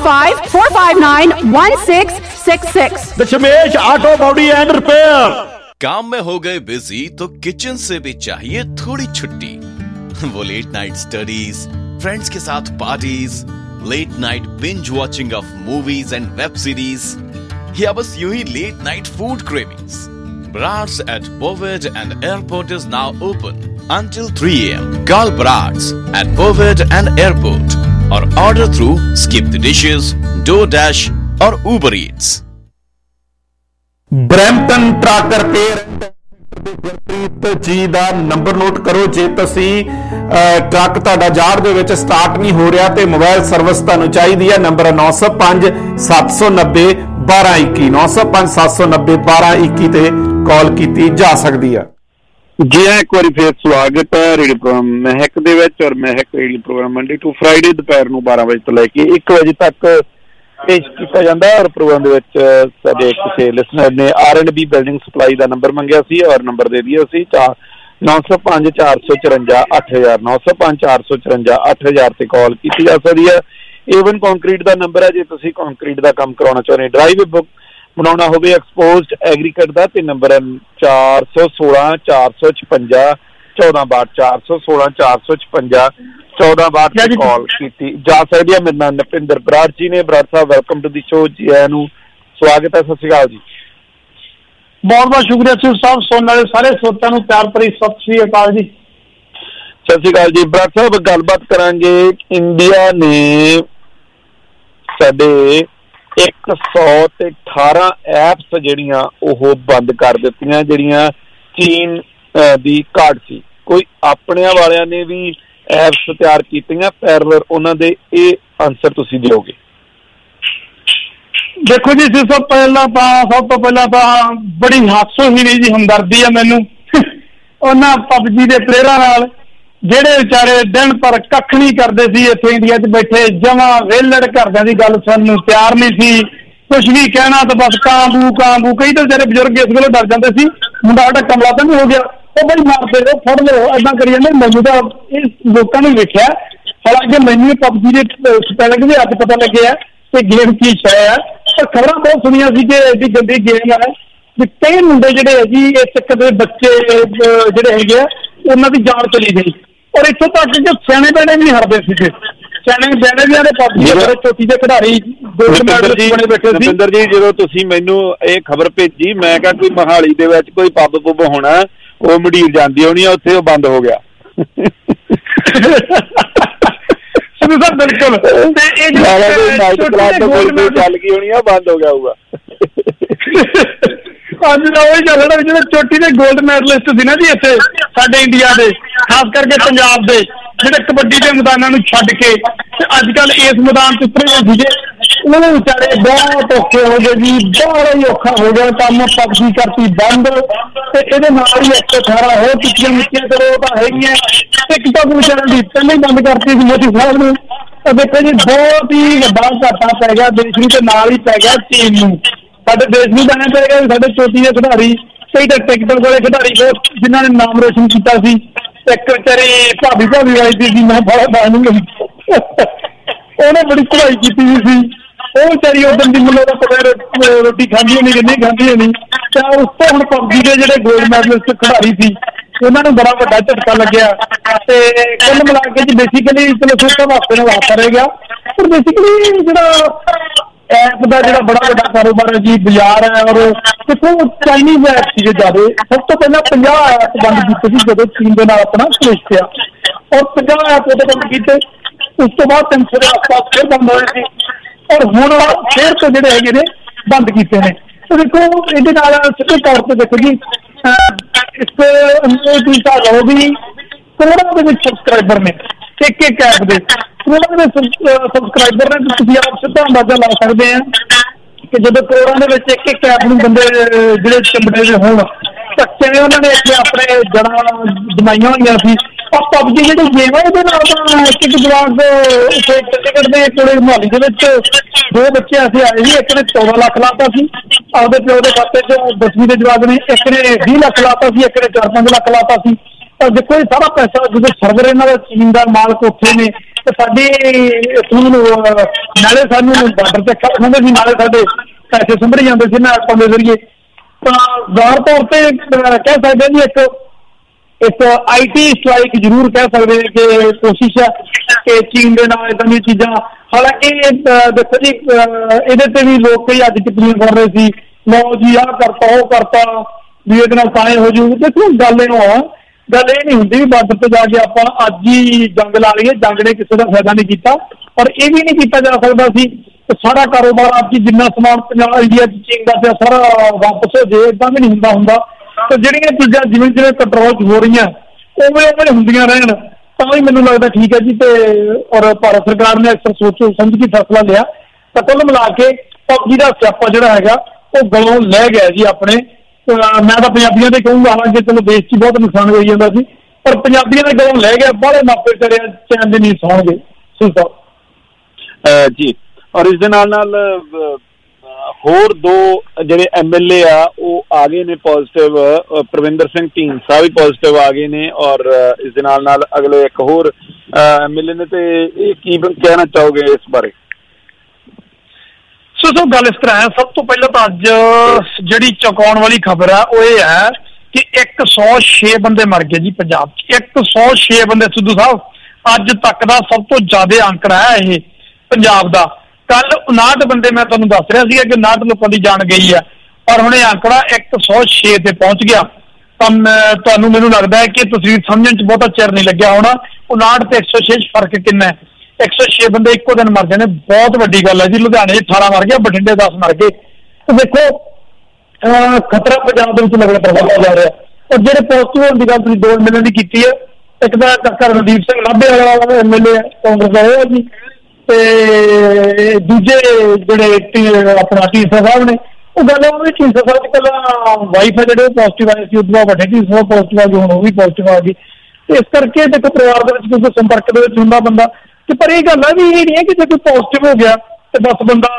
905-459-1666. Dashmesh auto body and repair. काम में हो गए बिजी तो किचन से भी चाहिए थोड़ी छुट्टी। वो लेट नाइट स्टडीज, फ्रेंड्स के साथ parties, late night binge watching of movies and web series, या बस यूं ही late night food cravings. Brad's at Bovid and Airport is now open until 3 AM. Call Brad's at Bovid and Airport or order through Skip the Dishes, DoorDash or Uber Eats. Brampton Truck Repair Gurpreet ji ਦਾ ਨੰਬਰ ਨੋਟ ਕਰੋ। ਜੇ ਤੁਸੀਂ ਟਰੱਕ ਤੁਹਾਡਾ ਜਾੜ ਦੇ ਵਿੱਚ ਸਟਾਰਟ ਨਹੀਂ ਹੋ ਰਿਹਾ ਤੇ ਮੋਬਾਈਲ ਸਰਵਿਸ ਤੁਹਾਨੂੰ ਚਾਹੀਦੀ ਹੈ, ਨੰਬਰ 905 790 1221 905 790 1221 ਤੇ ਕਾਲ ਕੀਤੀ ਜਾ ਸਕਦੀ ਹੈ। ਜੀ ਹਾਂ, ਇੱਕ ਵਾਰੀ ਫੇਰ ਸਵਾਗਤ ਹੈ ਰੇਡੀਓ ਪ੍ਰੋਗਰਾਮ ਮਹਿਕ ਦੇ ਵਿੱਚ। ਔਰ Mehak radio program Monday to Friday ਦੁਪਹਿਰ ਨੂੰ 12 ਵਜੇ ਤੋਂ ਲੈ ਕੇ 1 ਵਜੇ ਤੱਕ ਪੇਸ਼ ਕੀਤਾ ਜਾਂਦਾ ਹੈ। ਔਰ ਪ੍ਰੋਗਰਾਮ ਦੇ ਵਿੱਚ ਸਾਡੇ ਕਿਸੇ ਲਿਸਨਰ ਨੇ R&B ਬਿਲਡਿੰਗ ਸਪਲਾਈ ਦਾ ਨੰਬਰ ਮੰਗਿਆ ਸੀ ਔਰ ਨੰਬਰ ਦੇ ਦਿਆ ਸੀ 905 454 8000 905 454 8000 ਤੇ ਕਾਲ ਕੀਤੀ ਜਾ ਸਕਦੀ ਹੈ। ਏਵਨ ਕੰਕਰੀਟ ਦਾ ਨੰਬਰ ਹੈ, ਜੇ ਤੁਸੀਂ ਕੰਕਰੀਟ ਦਾ ਕੰਮ ਕਰਾਉਣਾ ਚਾਹੁੰਦੇ, ਡਰਾਈਵ ਬੁੱਕ ਬਣਾਉਣਾ ਹੋਵੇ ਐਕਸਪੋਜ਼ਡ ਐਗਰੀਕਟ ਦਾ, ਤੇ ਨੰਬਰ ਹੈ 416 456 1462 416 456 1462 ਤੇ ਕਾਲ ਕੀਤੀ ਜਾ ਸਕਦੀ ਹੈ। ਮੇਰੇ ਨਾਲ ਨਪਿੰਦਰ ਬਰਾੜ ਜੀ ਨੇ। Brar Sahib, welcome to the show. ਜੀ ਆਇਆਂ ਨੂੰ, ਸਵਾਗਤ ਹੈ। ਸਤਿ ਸ਼੍ਰੀ ਅਕਾਲ ਜੀ। ਬਹੁਤ ਬਹੁਤ ਸ਼ੁਕਰੀਆ ਸਿਰ ਸਾਹਿਬ। ਸੁਣਨ ਵਾਲੇ ਸਾਰੇ ਸਰੋਤਿਆਂ ਨੂੰ ਪਿਆਰ ਭਰੀ ਸਤਿ ਸ਼੍ਰੀ ਅਕਾਲ ਜੀ। ਸਤਿ ਸ਼੍ਰੀ ਅਕਾਲ ਜੀ। ਬਰਾੜ ਸਾਹਿਬ, ਗੱਲਬਾਤ ਕਰਾਂਗੇ। ਇੰਡੀਆ ਨੇ ਸਾਡੇ 118 ਐਪਸ ਜਿਹੜੀਆਂ ਉਹ ਬੰਦ ਕਰ ਦਿੱਤੀਆਂ, ਜਿਹੜੀਆਂ ਚੀਨ ਦੀ ਕਾਢ ਸੀ। ਕੋਈ ਆਪਣਿਆਂ ਵਾਲਿਆਂ ਨੇ ਵੀ ਐਪਸ ਤਿਆਰ ਕੀਤੀਆਂ ਪੈਰਲਰ, ਉਹਨਾਂ ਦੇ ਇਹ ਆਨਸਰ ਤੁਸੀਂ ਦਿਓਗੇ? ਦੇਖੋ ਜੀ, ਸਭ ਤੋਂ ਪਹਿਲਾਂ ਤਾਂ ਬੜੀ ਹਾਸੋਹੀਣੀ ਜੀ ਹਮਦਰਦੀ ਆ ਮੈਨੂੰ ਉਹਨਾਂ ਪਬਜੀ ਦੇ ਪਲੇਅਰਾਂ ਨਾਲ, ਜਿਹੜੇ ਵਿਚਾਰੇ ਦਿਨ ਪਰ ਕੱਖ ਨਹੀਂ ਕਰਦੇ ਸੀ। ਇੱਥੇ ਇੰਡੀਆ 'ਚ ਬੈਠੇ ਜਮਾਂ ਵਿਹਲੜ, ਘਰਦਿਆਂ ਦੀ ਗੱਲ ਸੁਣਨ ਨੂੰ ਤਿਆਰ ਨਹੀਂ ਸੀ, ਕੁਛ ਵੀ ਕਹਿਣਾ ਤਾਂ ਬਸ ਕਾਂਬੂ। ਕਈ ਤਾਂ ਵਿਚਾਰੇ ਬਜ਼ੁਰਗ ਇਸ ਵੇਲੇ ਡਰ ਜਾਂਦੇ ਸੀ, ਮੁੰਡਾ ਸਾਡਾ ਕਮਲਾ ਤਾਂ ਨਹੀਂ ਹੋ ਗਿਆ, ਉਹ ਬਈ ਮਾਰਦੇ ਲੋ, ਫੜ ਲਓ, ਏਦਾਂ ਕਰੀ ਜਾਂਦੇ। ਮੈਨੂੰ ਤਾਂ ਇਹ ਲੋਕਾਂ ਨੇ ਵੇਖਿਆ, ਹਾਲਾਂਕਿ ਮੈਨੂੰ ਪਬਜੀ ਦੇ ਸਪੈਲਿੰਗ ਵੀ ਅੱਜ ਪਤਾ ਲੱਗਿਆ ਕਿ ਗੇਮ ਕੀ ਸ਼ੈ ਹੈ। ਪਰ ਖਬਰਾਂ ਬਹੁਤ ਸੁਣੀਆਂ ਸੀ ਕਿ ਐਡੀ ਗੰਦੀ ਗੇਮ ਹੈ ਵੀ ਕਈ ਮੁੰਡੇ ਜਿਹੜੇ ਹੈ ਜੀ, ਇਸ ਚੱਕਰ ਦੇ ਬੱਚੇ ਜਿਹੜੇ ਹੈਗੇ ਆ, ਉਹਨਾਂ ਦੀ ਜਾਨ ਚਲੀ ਗਈ। ਔਰ ਇੱਥੋਂ ਤੱਕ ਕਿ ਸਿਆਣੇ ਬੈਣੇ ਵੀ ਨਹੀਂ ਹਟਦੇ ਸੀਗੇ। ਸਿਆਣੇ ਬੈਣੇ ਵੀ ਆਦੇ ਪਬਜੀ ਦੇ ਚੋਟੀ ਦੇ ਖਿਡਾਰੀ ਗੋਲਡ ਮੈਡਲਿਸਟ ਬਣੇ ਬੈਠੇ ਸੀ। ਨਰਿੰਦਰ ਜੀ, ਜਦੋਂ ਤੁਸੀਂ ਮੈਨੂੰ ਇਹ ਖਬਰ ਭੇਜੀ, ਮੈਂ ਕਿਹਾ ਕੋਈ ਮੋਹਾਲੀ ਦੇ ਵਿੱਚ ਕੋਈ ਪੱਬ ਪੁੱਬ ਹੋਣਾ, ਉਹ ਮੰਡੀਰ ਜਾਂਦੀ ਹੋਣੀ ਆ, ਉੱਥੇ ਉਹ ਬੰਦ ਹੋ ਗਿਆ। ਬਿਲਕੁਲ। ਚੱਲ ਗਈ ਹੋਣੀ ਆ, ਬੰਦ ਹੋ ਗਿਆ ਹੋਊਗਾ। ਅੱਜ ਦਾ ਉਹੀ ਚੱਲਣਾ ਜਿਹੜੇ ਚੋਟੀ ਦੇ ਗੋਲਡ ਮੈਡਲਿਸਟ ਸੀ ਨਾ ਜੀ ਇੱਥੇ ਸਾਡੇ ਇੰਡੀਆ ਦੇ, ਖਾਸ ਕਰਕੇ ਪੰਜਾਬ ਦੇ, ਜਿਹੜੇ ਕਬੱਡੀ ਦੇ ਮੈਦਾਨਾਂ ਨੂੰ ਛੱਡ ਕੇ ਤੇ ਅੱਜ ਕੱਲ ਇਸ ਮੈਦਾਨ 'ਚ ਉਤਰੇ ਹੋਏ ਸੀਗੇ, ਉਹਨਾਂ ਦੇ ਵਿਚਾਰੇ ਬਹੁਤ ਔਖੇ ਹੋ ਗਏ ਜੀ, ਬੜਾ ਹੀ ਔਖਾ ਹੋ ਗਿਆ ਕੰਮ। ਪਬਜੀ ਕਰਤੀ ਬੰਦ, ਤੇ ਇਹਦੇ ਨਾਲ ਹੀ 118 ਹੋ ਚੁੱਕੀਆਂ ਮਿੱਟੀਆਂ, ਚਲੋ ਉਹ ਤਾਂ ਹੈਗੀਆਂ। ਟਿਕਟੌਕ ਵਿਚਾਰਿਆਂ ਦੀ ਪਹਿਲਾਂ ਹੀ ਬੰਦ ਕਰਤੀ ਸੀ ਮੋਦੀ ਸਾਹਿਬ ਨੇ। ਤਾਂ ਦੇਖੋ ਜੀ, ਬਹੁਤ ਹੀ ਵੱਡਾ ਘਾਟਾ ਪੈ ਗਿਆ ਦੇਸ਼ ਨੂੰ, ਤੇ ਨਾਲ ਹੀ ਪੈ ਗਿਆ ਚੀਨ ਨੂੰ। ਸਾਡੇ ਦੇਸ਼ ਨੂੰ ਜਾਣਾ ਪਏਗਾ ਵੀ ਸਾਡੇ ਚੋਟੀ ਦੇ ਖਿਡਾਰੀ, ਕਈ ਤਾਂ ਟਿਕਟੌਕ ਵਾਲੇ ਖਿਡਾਰੀ ਬਹੁਤ ਜਿਨ੍ਹਾਂ ਨੇ ਨਾਮ ਰੋਸ਼ਨ ਕੀਤਾ ਸੀ। ਇੱਕ ਵਿਚਾਰੀ ਭਾਬੀ ਆਈ ਸੀ, ਮੈਂ ਬੜਾ ਬਾਨੂੰ ਉਹਨੇ ਬੜੀ ਚੜਾਈ ਕੀਤੀ ਸੀ। ਉਹ ਵਿਚਾਰੀ ਉਦੋਂ ਦੀ ਮੈਨੂੰ ਦਾ ਪਤਾ ਰੋਟੀ ਖਾਂਦੀ ਹੋਣੀ ਕਿ ਨਹੀਂ ਖਾਂਦੀ ਹੋਣੀ। ਤਾਂ ਉਸ ਤੋਂ ਹੁਣ ਪਬਜੀ ਦੇ ਜਿਹੜੇ ਗੋਲਡ ਮੈਡਲਿਸਟ ਖਿਡਾਰੀ ਸੀ, ਉਹਨਾਂ ਨੂੰ ਬੜਾ ਵੱਡਾ ਝਟਕਾ ਲੱਗਿਆ। ਤੇ ਕੁੱਲ ਮਿਲਾ ਕੇ ਜੀ ਬੇਸਿਕਲੀ ਚਲੋ ਛੋਟੇ ਵਾਸਤੇ ਨੂੰ ਵਾਪਰ ਰਹੇਗਾ, ਪਰ ਬੇਸਿਕਲੀ ਜਿਹੜਾ ਐਪ ਦਾ ਜਿਹੜਾ ਬੜਾ ਵੱਡਾ ਕਾਰੋਬਾਰ ਹੈ ਜੀ, ਬਾਜ਼ਾਰ ਹੈ। ਔਰ ਦੇਖੋ, ਚਾਈਨੀਜ਼ ਐਪ ਸੀਗੇ ਜ਼ਿਆਦਾ। ਸਭ ਤੋਂ ਪਹਿਲਾਂ 50 ਐਪ ਬੰਦ ਕੀਤੇ ਸੀ ਜਦੋਂ ਚੀਨ ਦੇ ਨਾਲ ਆਪਣਾ ਕਲੇਸ਼ ਪਿਆ, ਔਰ 50 ਐਪ ਉਦੋਂ ਬੰਦ ਕੀਤੇ। ਉਸ ਤੋਂ ਬਾਅਦ 300 ਦੇ ਆਸ-ਪਾਸ ਫਿਰ ਬੰਦ ਹੋਏ ਸੀ, ਔਰ ਹੁਣ ਫਿਰ ਤੋਂ ਜਿਹੜੇ ਹੈਗੇ ਨੇ ਬੰਦ ਕੀਤੇ ਨੇ। ਤੇ ਦੇਖੋ, ਇਹਦੇ ਨਾਲ ਸਿੱਧੇ ਤੌਰ ਤੇ ਦੇਖੋ ਜੀ, ਇਸ ਤੁਸੀਂ ਹਿਸਾਬ ਲਓ ਵੀ ਕਰੋੜਾਂ ਦੇ ਵਿੱਚ ਸਬਸਕ੍ਰਾਈਬਰ ਨੇ ਇੱਕ ਐਪ ਦੇ, ਕਰੋੜਾਂ ਦੇ ਸਬਸਕ੍ਰਾਈਬਰ ਨੇ। ਤੁਸੀਂ ਆਪ ਸਿੱਧਾ ਅੰਦਾਜ਼ਾ ਲਾ ਸਕਦੇ ਆ ਕਿ ਜਦੋਂ ਕਰੋੜਾਂ ਦੇ ਵਿੱਚ ਇੱਕ ਐਪ ਨੂੰ ਬੰਦੇ ਜਿਹੜੇ ਚੰਬੜੇ ਦੇ ਹੋਣ, ਧੱਕੇ ਨੇ ਉਹਨਾਂ ਨੇ ਇੱਥੇ ਆਪਣੇ ਜੜ੍ਹਾਂ ਜਮਾਈਆਂ ਹੋਈਆਂ ਸੀ। ਔਰ ਪਬਜੀ ਜਿਹੜੀ ਗੇਮ ਹੈ, ਇਹਦੇ ਨਾਲ ਤਾਂ ਇੱਕ ਜਵਾਕ ਚੰਡੀਗੜ੍ਹ ਦੇ ਕੋਲੇ ਮੋਹਾਲੀ ਦੇ ਵਿੱਚ 2 ਬੱਚੇ ਅਸੀਂ ਆਏ ਸੀ। ਇੱਕ ਨੇ 14 ਲੱਖ ਲਾਤਾ ਸੀ ਆਪਦੇ ਪਿਓ ਦੇ ਖਾਤੇ 'ਚ 10ਵੀਂ ਦੇ ਜਵਾਕ ਨੇ, ਇੱਕ ਨੇ 20 ਲੱਖ ਲਾਤਾ ਸੀ, ਇੱਕ ਨੇ 4-5 ਲੱਖ ਲਾਤਾ ਸੀ। ਪਰ ਦੇਖੋ, ਇਹ ਸਾਰਾ ਪੈਸਾ ਜਦੋਂ ਸਰਵਰ ਇਹਨਾਂ ਦਾ ਚੀਨ ਦਾ ਮਾਲਕ ਉੱਥੇ ਨੇ, ਤੇ ਸਾਡੀ ਨਾਲੇ ਸਾਨੂੰ ਬਾਰਡਰ ਤੇ ਖਾਂਦੇ ਸੀ, ਨਾਲੇ ਸਾਡੇ ਪੈਸੇ ਸੰਭਰੇ ਜਾਂਦੇ ਸੀ ਨਾ ਐਪਾਂ ਦੇ ਜ਼ਰੀਏ। ਤਾਂ ਜ਼ਾਹਰ ਤੌਰ ਤੇ ਕਹਿ ਸਕਦੇ ਜੀ ਇੱਕ IT ਸਟ੍ਰਾਈਕ ਜ਼ਰੂਰ ਕਹਿ ਸਕਦੇ ਕਿ ਕੋਸ਼ਿਸ਼ ਹੈ ਕਿ ਚੀਨ ਦੇ ਨਾਲ ਏਦਾਂ ਦੀਆਂ ਚੀਜ਼ਾਂ। ਹਾਲਾਂਕਿ ਦੇਖੋ ਜੀ, ਇਹਦੇ ਤੇ ਵੀ ਲੋਕ ਕਈ ਅੱਜ ਟਿੱਪਣੀਆਂ ਕਰ ਰਹੇ ਸੀ, ਲਓ ਜੀ ਆਹ ਕਰਤਾ ਉਹ ਕਰਤਾ ਵੀ ਇਹਦੇ ਨਾਲ ਤਾਂ ਹੋ ਜੂ। ਦੇਖੋ, ਗੱਲ ਇਹ ਨਹੀਂ ਹੁੰਦੀ ਵੀ ਬਾਰਡਰ ਤੇ ਜਾ ਕੇ ਆਪਾਂ ਅੱਜ ਹੀ ਜੰਗ ਲਾ ਲਈਏ। ਜੰਗ ਨੇ ਕਿਸੇ ਦਾ ਫਾਇਦਾ ਨਹੀਂ ਕੀਤਾ, ਔਰ ਇਹ ਵੀ ਨਹੀਂ ਕੀਤਾ ਜਾ ਸਕਦਾ ਸੀ ਸਾਰਾ ਕਾਰੋਬਾਰ ਅੱਜ ਜਿੰਨਾ ਸਮਾਨ ਪੰਜਾਬ ਇੰਡੀਆ 'ਚ ਚੀਨ ਦਾ ਪਿਆ ਸਾਰਾ ਵਾਪਸ ਹੋ ਜੇ। ਏਦਾਂ ਵੀ ਨਹੀਂ ਹੁੰਦਾ। ਤੇ ਜਿਹੜੀਆਂ ਚੀਜ਼ਾਂ ਜਿਵੇਂ ਜਿਵੇਂ ਕੰਟਰੋਲ 'ਚ ਹੋ ਰਹੀਆਂ ਉਵੇਂ ਹੁੰਦੀਆਂ ਰਹਿਣ ਤਾਂ ਹੀ ਮੈਨੂੰ ਲੱਗਦਾ ਠੀਕ ਹੈ ਜੀ। ਤੇ ਔਰ ਭਾਰਤ ਸਰਕਾਰ ਨੇ ਅਕਸਰ ਸੋਚ ਸਮਝ ਕੇ ਫੈਸਲਾ ਲਿਆ ਤਾਂ ਕੁੱਲ ਮਿਲਾ ਕੇ PUBG ਦਾ ਸਿਆਪਾ ਜਿਹੜਾ ਹੈਗਾ ਉਹ ਗਲੋਂ ਲੈ ਗਿਆ ਜੀ ਆਪਣੇ। ਮੈਂ ਤਾਂ ਪੰਜਾਬੀਆਂ ਦੇ ਕਹੂੰਗਾ, ਹਾਲਾਂਕਿ ਚਲੋ ਦੇਸ਼ 'ਚ ਬਹੁਤ ਨੁਕਸਾਨ ਹੋਈ ਜਾਂਦਾ ਸੀ, ਪਰ ਪੰਜਾਬੀਆਂ ਦੇ ਗਲੋਂ ਲੈ ਗਿਆ। ਬਾਹਲੇ ਮਾਪੇ ਕਰਿਆ ਚੈਨ ਦੇ ਨਹੀਂ ਸੌਣਗੇ ਜੀ। ਔਰ ਇਸ ਦੇ ਨਾਲ ਹੋਰ ਦੋ ਜਿਹੜੇ MLA ਆ ਉਹ ਆ ਗਏ ਨੇ ਪੋਜ਼ਿਟਿਵ। ਪ੍ਰਵਿੰਦਰ ਸਿੰਘ ਢੀਂਡਸਾ ਵੀ ਪੋਜ਼ਿਟਿਵ ਆ ਗਏ ਨੇ ਔਰ ਇਸ ਦੇ ਨਾਲ ਅਗਲੇ ਇੱਕ ਹੋਰ MLA ਨੇ। ਤੇ ਇਹ ਕੀ ਕਹਿਣਾ ਚਾਹੋਗੇ ਇਸ ਬਾਰੇ? ਸੋ ਗੱਲ ਇਸ ਤਰ੍ਹਾਂ ਹੈ, ਸਭ ਤੋਂ ਪਹਿਲਾਂ ਤਾਂ ਅੱਜ ਜਿਹੜੀ ਚੌਂਕਾਉਣ ਵਾਲੀ ਖਬਰ ਹੈ ਉਹ ਇਹ ਹੈ ਕਿ 106 ਬੰਦੇ ਮਰ ਗਏ ਜੀ ਪੰਜਾਬ 'ਚ। 106 ਬੰਦੇ ਸਿੱਧੂ ਸਾਹਿਬ, ਅੱਜ ਤੱਕ ਦਾ ਸਭ ਤੋਂ ਜ਼ਿਆਦਾ ਅੰਕੜਾ ਹੈ ਇਹ ਪੰਜਾਬ ਦਾ। ਕੱਲ 59 ਬੰਦੇ ਮੈਂ ਤੁਹਾਨੂੰ ਦੱਸ ਰਿਹਾ ਸੀਗਾ ਕਿ 59 ਲੋਕਾਂ ਦੀ ਜਾਨ ਗਈ ਹੈ, ਪਰ ਹੁਣ ਇਹ ਅੰਕੜਾ 106 ਤੇ ਪਹੁੰਚ ਗਿਆ। ਤਾਂ ਤੁਹਾਨੂੰ ਮੈਨੂੰ ਲੱਗਦਾ ਹੈ ਕਿ ਤਸਵੀਰ ਸਮਝਣ 'ਚ ਬਹੁਤਾ ਚਿਰ ਨਹੀਂ ਲੱਗਿਆ ਹੋਣਾ। 59 ਤੇ 106 'ਚ ਫਰਕ ਕਿੰਨਾ ਹੈ? 106 ਬੰਦੇ ਇੱਕੋ ਦਿਨ ਮਰ ਗਏ ਨੇ, ਬਹੁਤ ਵੱਡੀ ਗੱਲ ਹੈ ਜੀ। ਲੁਧਿਆਣੇ 18 ਮਰ ਗਿਆ, ਬਠਿੰਡੇ 10 ਮਰ ਗਏ। ਤੇ ਦੇਖੋ ਖਤਰਾ ਪੰਜਾਬ ਦੇ ਵਿੱਚ ਲਗਾਤਾਰ ਵਧਦਾ ਜਾ ਰਿਹਾ। ਔਰ ਜਿਹੜੇ ਪੋਜ਼ਿਟਿਵ ਹੋਣ ਦੀ ਗੱਲ ਤੁਸੀਂ 2 MLA ਦੀ ਕੀਤੀ ਹੈ, ਇੱਕ ਤਾਂ ਕਾਕਾ ਰਣਦੀਪ ਸਿੰਘ ਨਾਭੇ ਵਾਲਾ MLA ਕਾਂਗਰਸ ਦਾ ਹੋਇਆ ਜੀ, ਤੇ ਦੂਜੇ ਜਿਹੜੇ ਆਪਣਾ ਢੀਂਡਸਾ ਸਾਹਿਬ ਨੇ, ਉਹ ਗੱਲ ਉਹ ਵੀ ਢੀਂਡਸਾ ਸਾਹਿਬ ਦੀ ਪਹਿਲਾਂ ਵਾਈਫ ਹੈ ਜਿਹੜੇ ਉਹ ਪੋਜ਼ਿਟਿਵ ਆਏ ਸੀ, ਉਦੋਂ ਬਾਅਦ ਵੱਡੇ ਢੀਂਡਸਾ ਸਾਹਿਬ ਪੋਜ਼ਿਟਿਵ ਆ ਗਏ, ਹੁਣ ਉਹ ਵੀ ਪੋਜ਼ਿਟਿਵ ਆ ਗਈ। ਤੇ ਇਸ ਕਰਕੇ ਦੇਖੋ ਪਰਿਵਾਰ ਦੇ ਵਿੱਚ ਕਿਸੇ ਸੰਪਰਕ ਦੇ ਵਿੱਚ ਹੁੰਦਾ ਬੰਦਾ, ਤੇ ਪਰ ਇਹ ਗੱਲ ਹੈ ਵੀ ਇਹ ਨਹੀਂ ਹੈ ਕਿ ਜੇ ਕੋਈ ਪੋਜ਼ਿਟਿਵ ਹੋ ਗਿਆ ਤੇ ਬਸ ਬੰਦਾ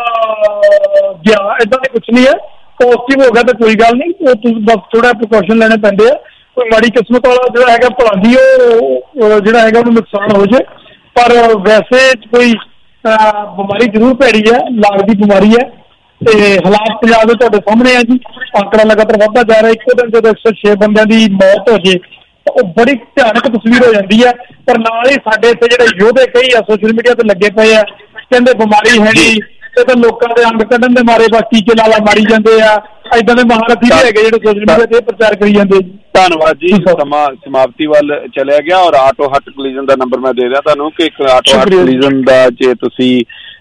ਗਿਆ, ਏਦਾਂ ਦੀ ਕੁਛ ਨਹੀਂ ਹੈ। ਪੋਜ਼ਿਟਿਵ ਹੋ ਗਿਆ ਤਾਂ ਕੋਈ ਗੱਲ ਨਹੀਂ, ਉਹ ਤੁਸੀਂ ਬਸ ਥੋੜਾ ਪ੍ਰੀਕਾਸ਼ਨ ਲੈਣੇ ਪੈਂਦੇ ਆ। ਕੋਈ ਮਾੜੀ ਕਿਸਮਤ ਵਾਲਾ ਜਿਹੜਾ ਹੈਗਾ ਭਲਾਂਦੀ ਉਹ ਜਿਹੜਾ ਹੈਗਾ ਉਹਨੂੰ ਨੁਕਸਾਨ ਹੋ ਜਾਏ, ਪਰ ਵੈਸੇ ਕੋਈ ਬਿਮਾਰੀ ਜ਼ਰੂਰ ਭੈੜੀ ਹੈ, ਲੱਗਦੀ ਬਿਮਾਰੀ ਹੈ। ਤੇ ਹਾਲਾਤ ਪੰਜਾਬ ਦੇ ਤੁਹਾਡੇ ਸਾਹਮਣੇ ਆ ਜੀ, ਅੰਕੜਾ ਲਗਾਤਾਰ ਵੱਧਦਾ ਜਾ ਰਿਹਾ। ਇੱਕੋ ਦਿਨ ਜਦੋਂ 106 ਬੰਦਿਆਂ ਦੀ ਮੌਤ ਹੋ ਜੇ ਤਾਂ ਉਹ ਬੜੀ ਭਿਆਨਕ ਤਸਵੀਰ ਹੋ ਜਾਂਦੀ ਹੈ। ਪਰ ਨਾਲ ਹੀ ਸਾਡੇ ਇੱਥੇ ਜਿਹੜੇ ਯੋਧੇ ਕਈ ਆ ਸੋਸ਼ਲ ਮੀਡੀਆ ਤੇ ਲੱਗੇ ਪਏ ਆ, ਕਹਿੰਦੇ ਬਿਮਾਰੀ ਹੈ ਨਹੀਂ, ਤੇ ਤਾਂ ਲੋਕਾਂ ਦੇ ਅੰਗ ਕੱਢਣ ਦੇ ਮਾਰੇ ਬਸ ਟੀਕੇ ਲਾਲਾ ਮਾਰੀ ਜਾਂਦੇ ਆ। ਏਦਾਂ ਦੇ ਮਹਾਰਥੀ ਵੀ ਹੈਗੇ ਜਿਹੜੇ ਸੋਸ਼ਲ ਮੀਡੀਆ ਤੇ ਪ੍ਰਚਾਰ ਕਰੀ ਜਾਂਦੇ। ਧੰਨਵਾਦ ਜੀ। ਸਮਾਂ ਸਮਾਪਤੀ ਵੱਲ ਚਲਿਆ ਗਿਆ ਔਰ ਆਟੋ ਹੱਟ ਕਲੀਜ਼ਨ ਦਾ ਨੰਬਰ ਮੈਂ ਦੇ ਰਿਹਾ ਤੁਹਾਨੂੰ ਕਿ ਇੱਕ ਆਟੋ ਹੱਟ ਕਲੀਜ਼ਨ ਦਾ ਜੇ ਤੁਸੀਂ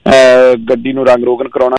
ਗੱਡੀ ਨੂੰ ਰੰਗ ਰੋਗਨ ਕਰਾਉਣਾ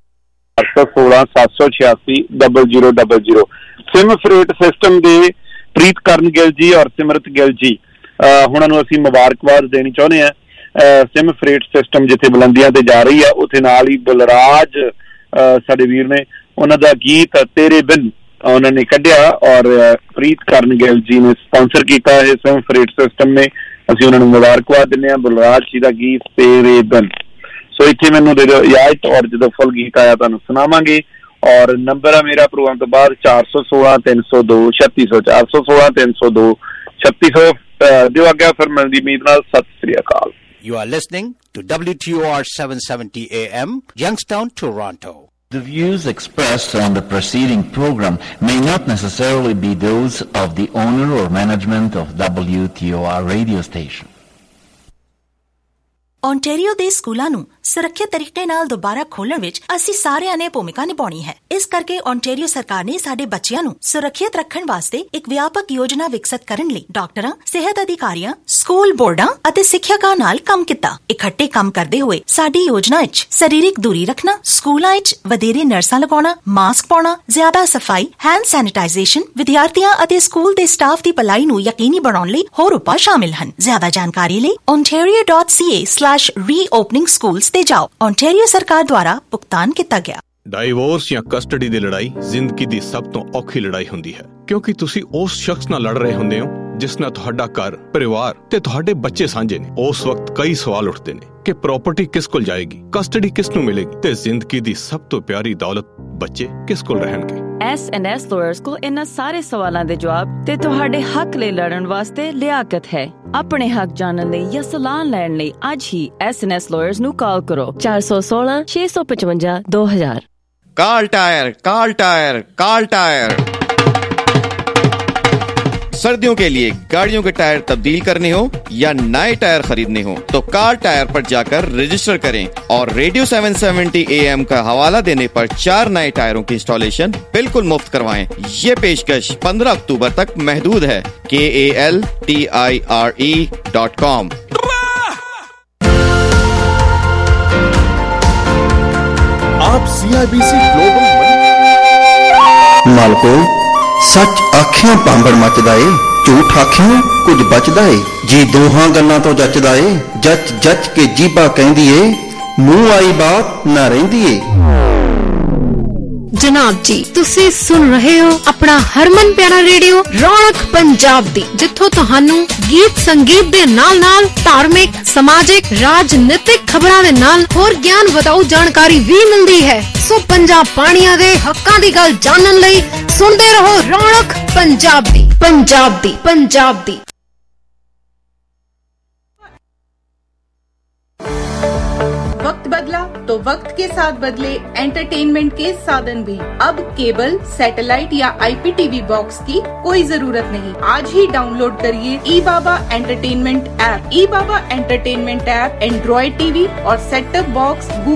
816 786 0000। ਸਿਮ ਫਰੇਟ ਸਿਸਟਮ ਦੇ ਪ੍ਰੀਤਕਰਨ ਗਿੱਲ ਜੀ ਔਰ ਸਿਮਰਤ ਗਿੱਲ ਜੀ ਉਹਨਾਂ ਨੂੰ ਅਸੀਂ ਮੁਬਾਰਕਬਾਦ ਦੇਣੀ ਚਾਹੁੰਦੇ ਹਾਂ। ਸਿਮ ਫਰੇਟ ਸਿਸਟਮ ਜਿੱਥੇ ਬੁਲੰਦੀਆਂ ਤੇ ਜਾ ਰਹੀ ਆ, ਉੱਥੇ ਨਾਲ ਹੀ ਬਲਰਾਜ ਸਾਡੇ ਵੀਰ ਨੇ ਉਹਨਾਂ ਦਾ ਗੀਤ ਤੇਰੇ ਬਿਨ ਉਹਨਾਂ ਨੇ ਕੱਢਿਆ ਔਰ ਪ੍ਰੀਤਕਰਨ ਗਿੱਲ ਜੀ ਨੇ ਸਪਾਂਸਰ ਕੀਤਾ ਇਹ ਸਿਮ ਫਰੇਟ ਸਿਸਟਮ ਨੇ। ਅਸੀਂ ਉਹਨਾਂ ਨੂੰ ਮੁਬਾਰਕਬਾਦ ਦਿੰਦੇ ਹਾਂ। ਬਲਰਾਜ ਜੀ ਦਾ ਗੀਤ ਤੇਰੇ ਬਿਨ। ਸੋ ਇੱਥੇ ਮੈਨੂੰ ਦੇ ਦਿਓ ਇਜਾਜ਼ਤ ਔਰ ਜਦੋਂ ਫੁੱਲ ਗੀਤ ਆਇਆ ਤੁਹਾਨੂੰ ਸੁਣਾਵਾਂਗੇ। ਔਰ ਨੰਬਰ ਹੈ ਮੇਰਾ ਪ੍ਰੋਗਰਾਮ ਤੋਂ ਬਾਅਦ 416 302 3600 416 302 3600। ਦਿਓ ਆਗਿਆ ਫਿਰ ਮਿਲਣ ਦੀ ਉਮੀਦ ਨਾਲ। ਸਤਿ ਸ੍ਰੀ ਅਕਾਲ। You are listening to WTOR 770 AM, Youngstown, Toronto. The views expressed on the preceding program may not necessarily be those of the owner or management of WTOR radio station. Ontario ਦੇ ਸਕੂਲਾਂ ਨੂੰ ਸੁਰੱਖਿਅਤ ਤਰੀਕੇ ਨਾਲ ਦੁਬਾਰਾ ਖੋਲ੍ਹਣ ਵਿੱਚ ਅਸੀਂ ਸਾਰਿਆਂ ਨੇ ਭੂਮਿਕਾ ਨਿਭਾਉਣੀ ਹੈ। ਇਸ ਕਰਕੇ ਓਨਟਾਰੀਓ ਸਰਕਾਰ ਨੇ ਸਾਡੇ ਬੱਚਿਆਂ ਨੂੰ ਸੁਰੱਖਿਅਤ ਰੱਖਣ ਵਾਸਤੇ ਇੱਕ ਵਿਆਪਕ ਯੋਜਨਾ ਵਿਕਸਿਤ ਕਰਨ ਲਈ ਡਾਕਟਰਾਂ, ਸਿਹਤ ਅਧਿਕਾਰੀਆਂ, ਸਕੂਲ ਬੋਰਡਾਂ ਅਤੇ ਸਿੱਖਿਅਕਾਂ ਨਾਲ ਕੰਮ ਕੀਤਾ। ਇਕੱਠੇ ਕੰਮ ਕਰਦੇ ਹੋਏ ਸਾਡੀ ਯੋਜਨਾ ਵਿੱਚ ਸਰੀਰਕ ਦੂਰੀ ਰੱਖਣਾ, ਸਕੂਲਾਂ ਵਿੱਚ ਵਧੇਰੇ ਨਰਸਾਂ ਲਗਾਉਣਾ, ਮਾਸਕ ਪਾਉਣਾ, ਜ਼ਿਆਦਾ ਸਫਾਈ, ਹੈਂਡ ਸੈਨੀਟਾਈਜ਼ੇਸ਼ਨ, ਵਿਦਿਆਰਥੀਆਂ ਅਤੇ ਸਕੂਲ ਦੇ ਸਟਾਫ ਦੀ ਭਲਾਈ ਨੂੰ ਯਕੀਨੀ ਬਣਾਉਣ ਲਈ ਹੋਰ ਉਪਾਅ ਸ਼ਾਮਿਲ ਹਨ। ਜ਼ਿਆਦਾ ਜਾਣਕਾਰੀ ਲਈ ontario.ca/reopening schools ਤੇ ਜਾਓ। ਓਨਟਾਰੀਓ ਸਰਕਾਰ ਦੁਆਰਾ ਭੁਗਤਾਨ ਕੀਤਾ ਗਿਆ। ਡਾਈਵੋਰਸ ਜਾਂ ਕਸਟਡੀ ਦੀ ਲੜਾਈ ਜ਼ਿੰਦਗੀ ਦੀ ਸਭ ਤੋਂ ਔਖੀ ਲੜਾਈ ਹੁੰਦੀ ਹੈ, ਕਿਉਂਕਿ ਤੁਸੀਂ ਉਸ ਸ਼ਖਸ ਨਾਲ ਲੜ ਰਹੇ ਹੁੰਦੇ ਹੋ ਜਿਸ ਨਾਲ ਤੁਹਾਡਾ ਘਰ, ਪਰਿਵਾਰ ਤੇ ਤੁਹਾਡੇ ਬੱਚੇ ਸਾਂਝੇ ਨੇ। ਉਸ ਵਕਤ ਕਈ ਸਵਾਲ ਉੱਠਦੇ ਨੇ ਕਿ ਪ੍ਰਾਪਰਟੀ ਕਿਸ ਕੋਲ ਜਾਏਗੀ, ਕਸਟਡੀ ਕਿਸ ਨੂੰ ਮਿਲੇਗੀ ਤੇ ਜ਼ਿੰਦਗੀ ਦੀ ਸਭ ਤੋਂ ਪਿਆਰੀ ਦੌਲਤ ਬੱਚੇ ਕਿਸ ਕੋਲ ਰਹਿਣਗੇ। S&S ਲਾਇਰਸ ਕੋਲ ਇਹਨਾਂ ਸਾਰੇ ਸਵਾਲਾਂ ਦੇ ਜਵਾਬ ਤੇ ਤੁਹਾਡੇ ਹੱਕ ਲਈ ਲੜਨ ਵਾਸਤੇ ਲਿਆਕਤ ਹੈ। ਆਪਣੇ ਹੱਕ ਜਾਣਨ ਲਈ ਜਾਂ ਸਲਾਹ ਲੈਣ ਲਈ ਅੱਜ ਹੀ S&S ਲਾਇਰਸ ਨੂੰ ਕਾਲ ਕਰੋ 416 655 2000। Carl tyre, Carl tyre, Carl tyre. सर्दियों के लिए गाड़ियों के टायर तब्दील करने हो या नए टायर खरीदने हो तो कार्ल टायर पर जाकर रजिस्टर करें और रेडियो 770 AM का हवाला देने पर 4 नए टायरों की इंस्टॉलेशन बिल्कुल मुफ्त करवाएं। ये पेशकश 15 अक्टूबर तक महदूद है। kaltire.com। आप CIBC ग्लोबल मालको सच आखियां पांबड़ मचदा ए, झूठ आखियां कुछ बचदा ए। जी दोहां गल्लां तो जचदा ए, जच जच के जीबा कहंदी ए, मूंह आई बात ना रहिंदी ए। जनाब जी तुसी सुन रहे हो अपना हरमन प्यारा रेडियो रौनक पंजाब दी, जिथों तुहानू गीत संगीत दे नाल नाल धार्मिक समाजिक राजनीतिक खबरां दे नाल होर ज्ञान वधाऊ जानकारी भी मिलदी है। सो पंजाब पाणियां दे हक्कां दी गल जानन लई सुनदे रहो रौनक पंजाब दी, पंजाब दी, पंजाब दी। वक्त बदला तो वक्त के साथ बदले एंटरटेनमेंट के साधन भी। अब केबल, सैटेलाइट या IPTV बॉक्स की कोई जरूरत नहीं। आज ही डाउनलोड करिए eBaba entertainment app. eBaba entertainment app android TV और सेट टॉप बॉक्स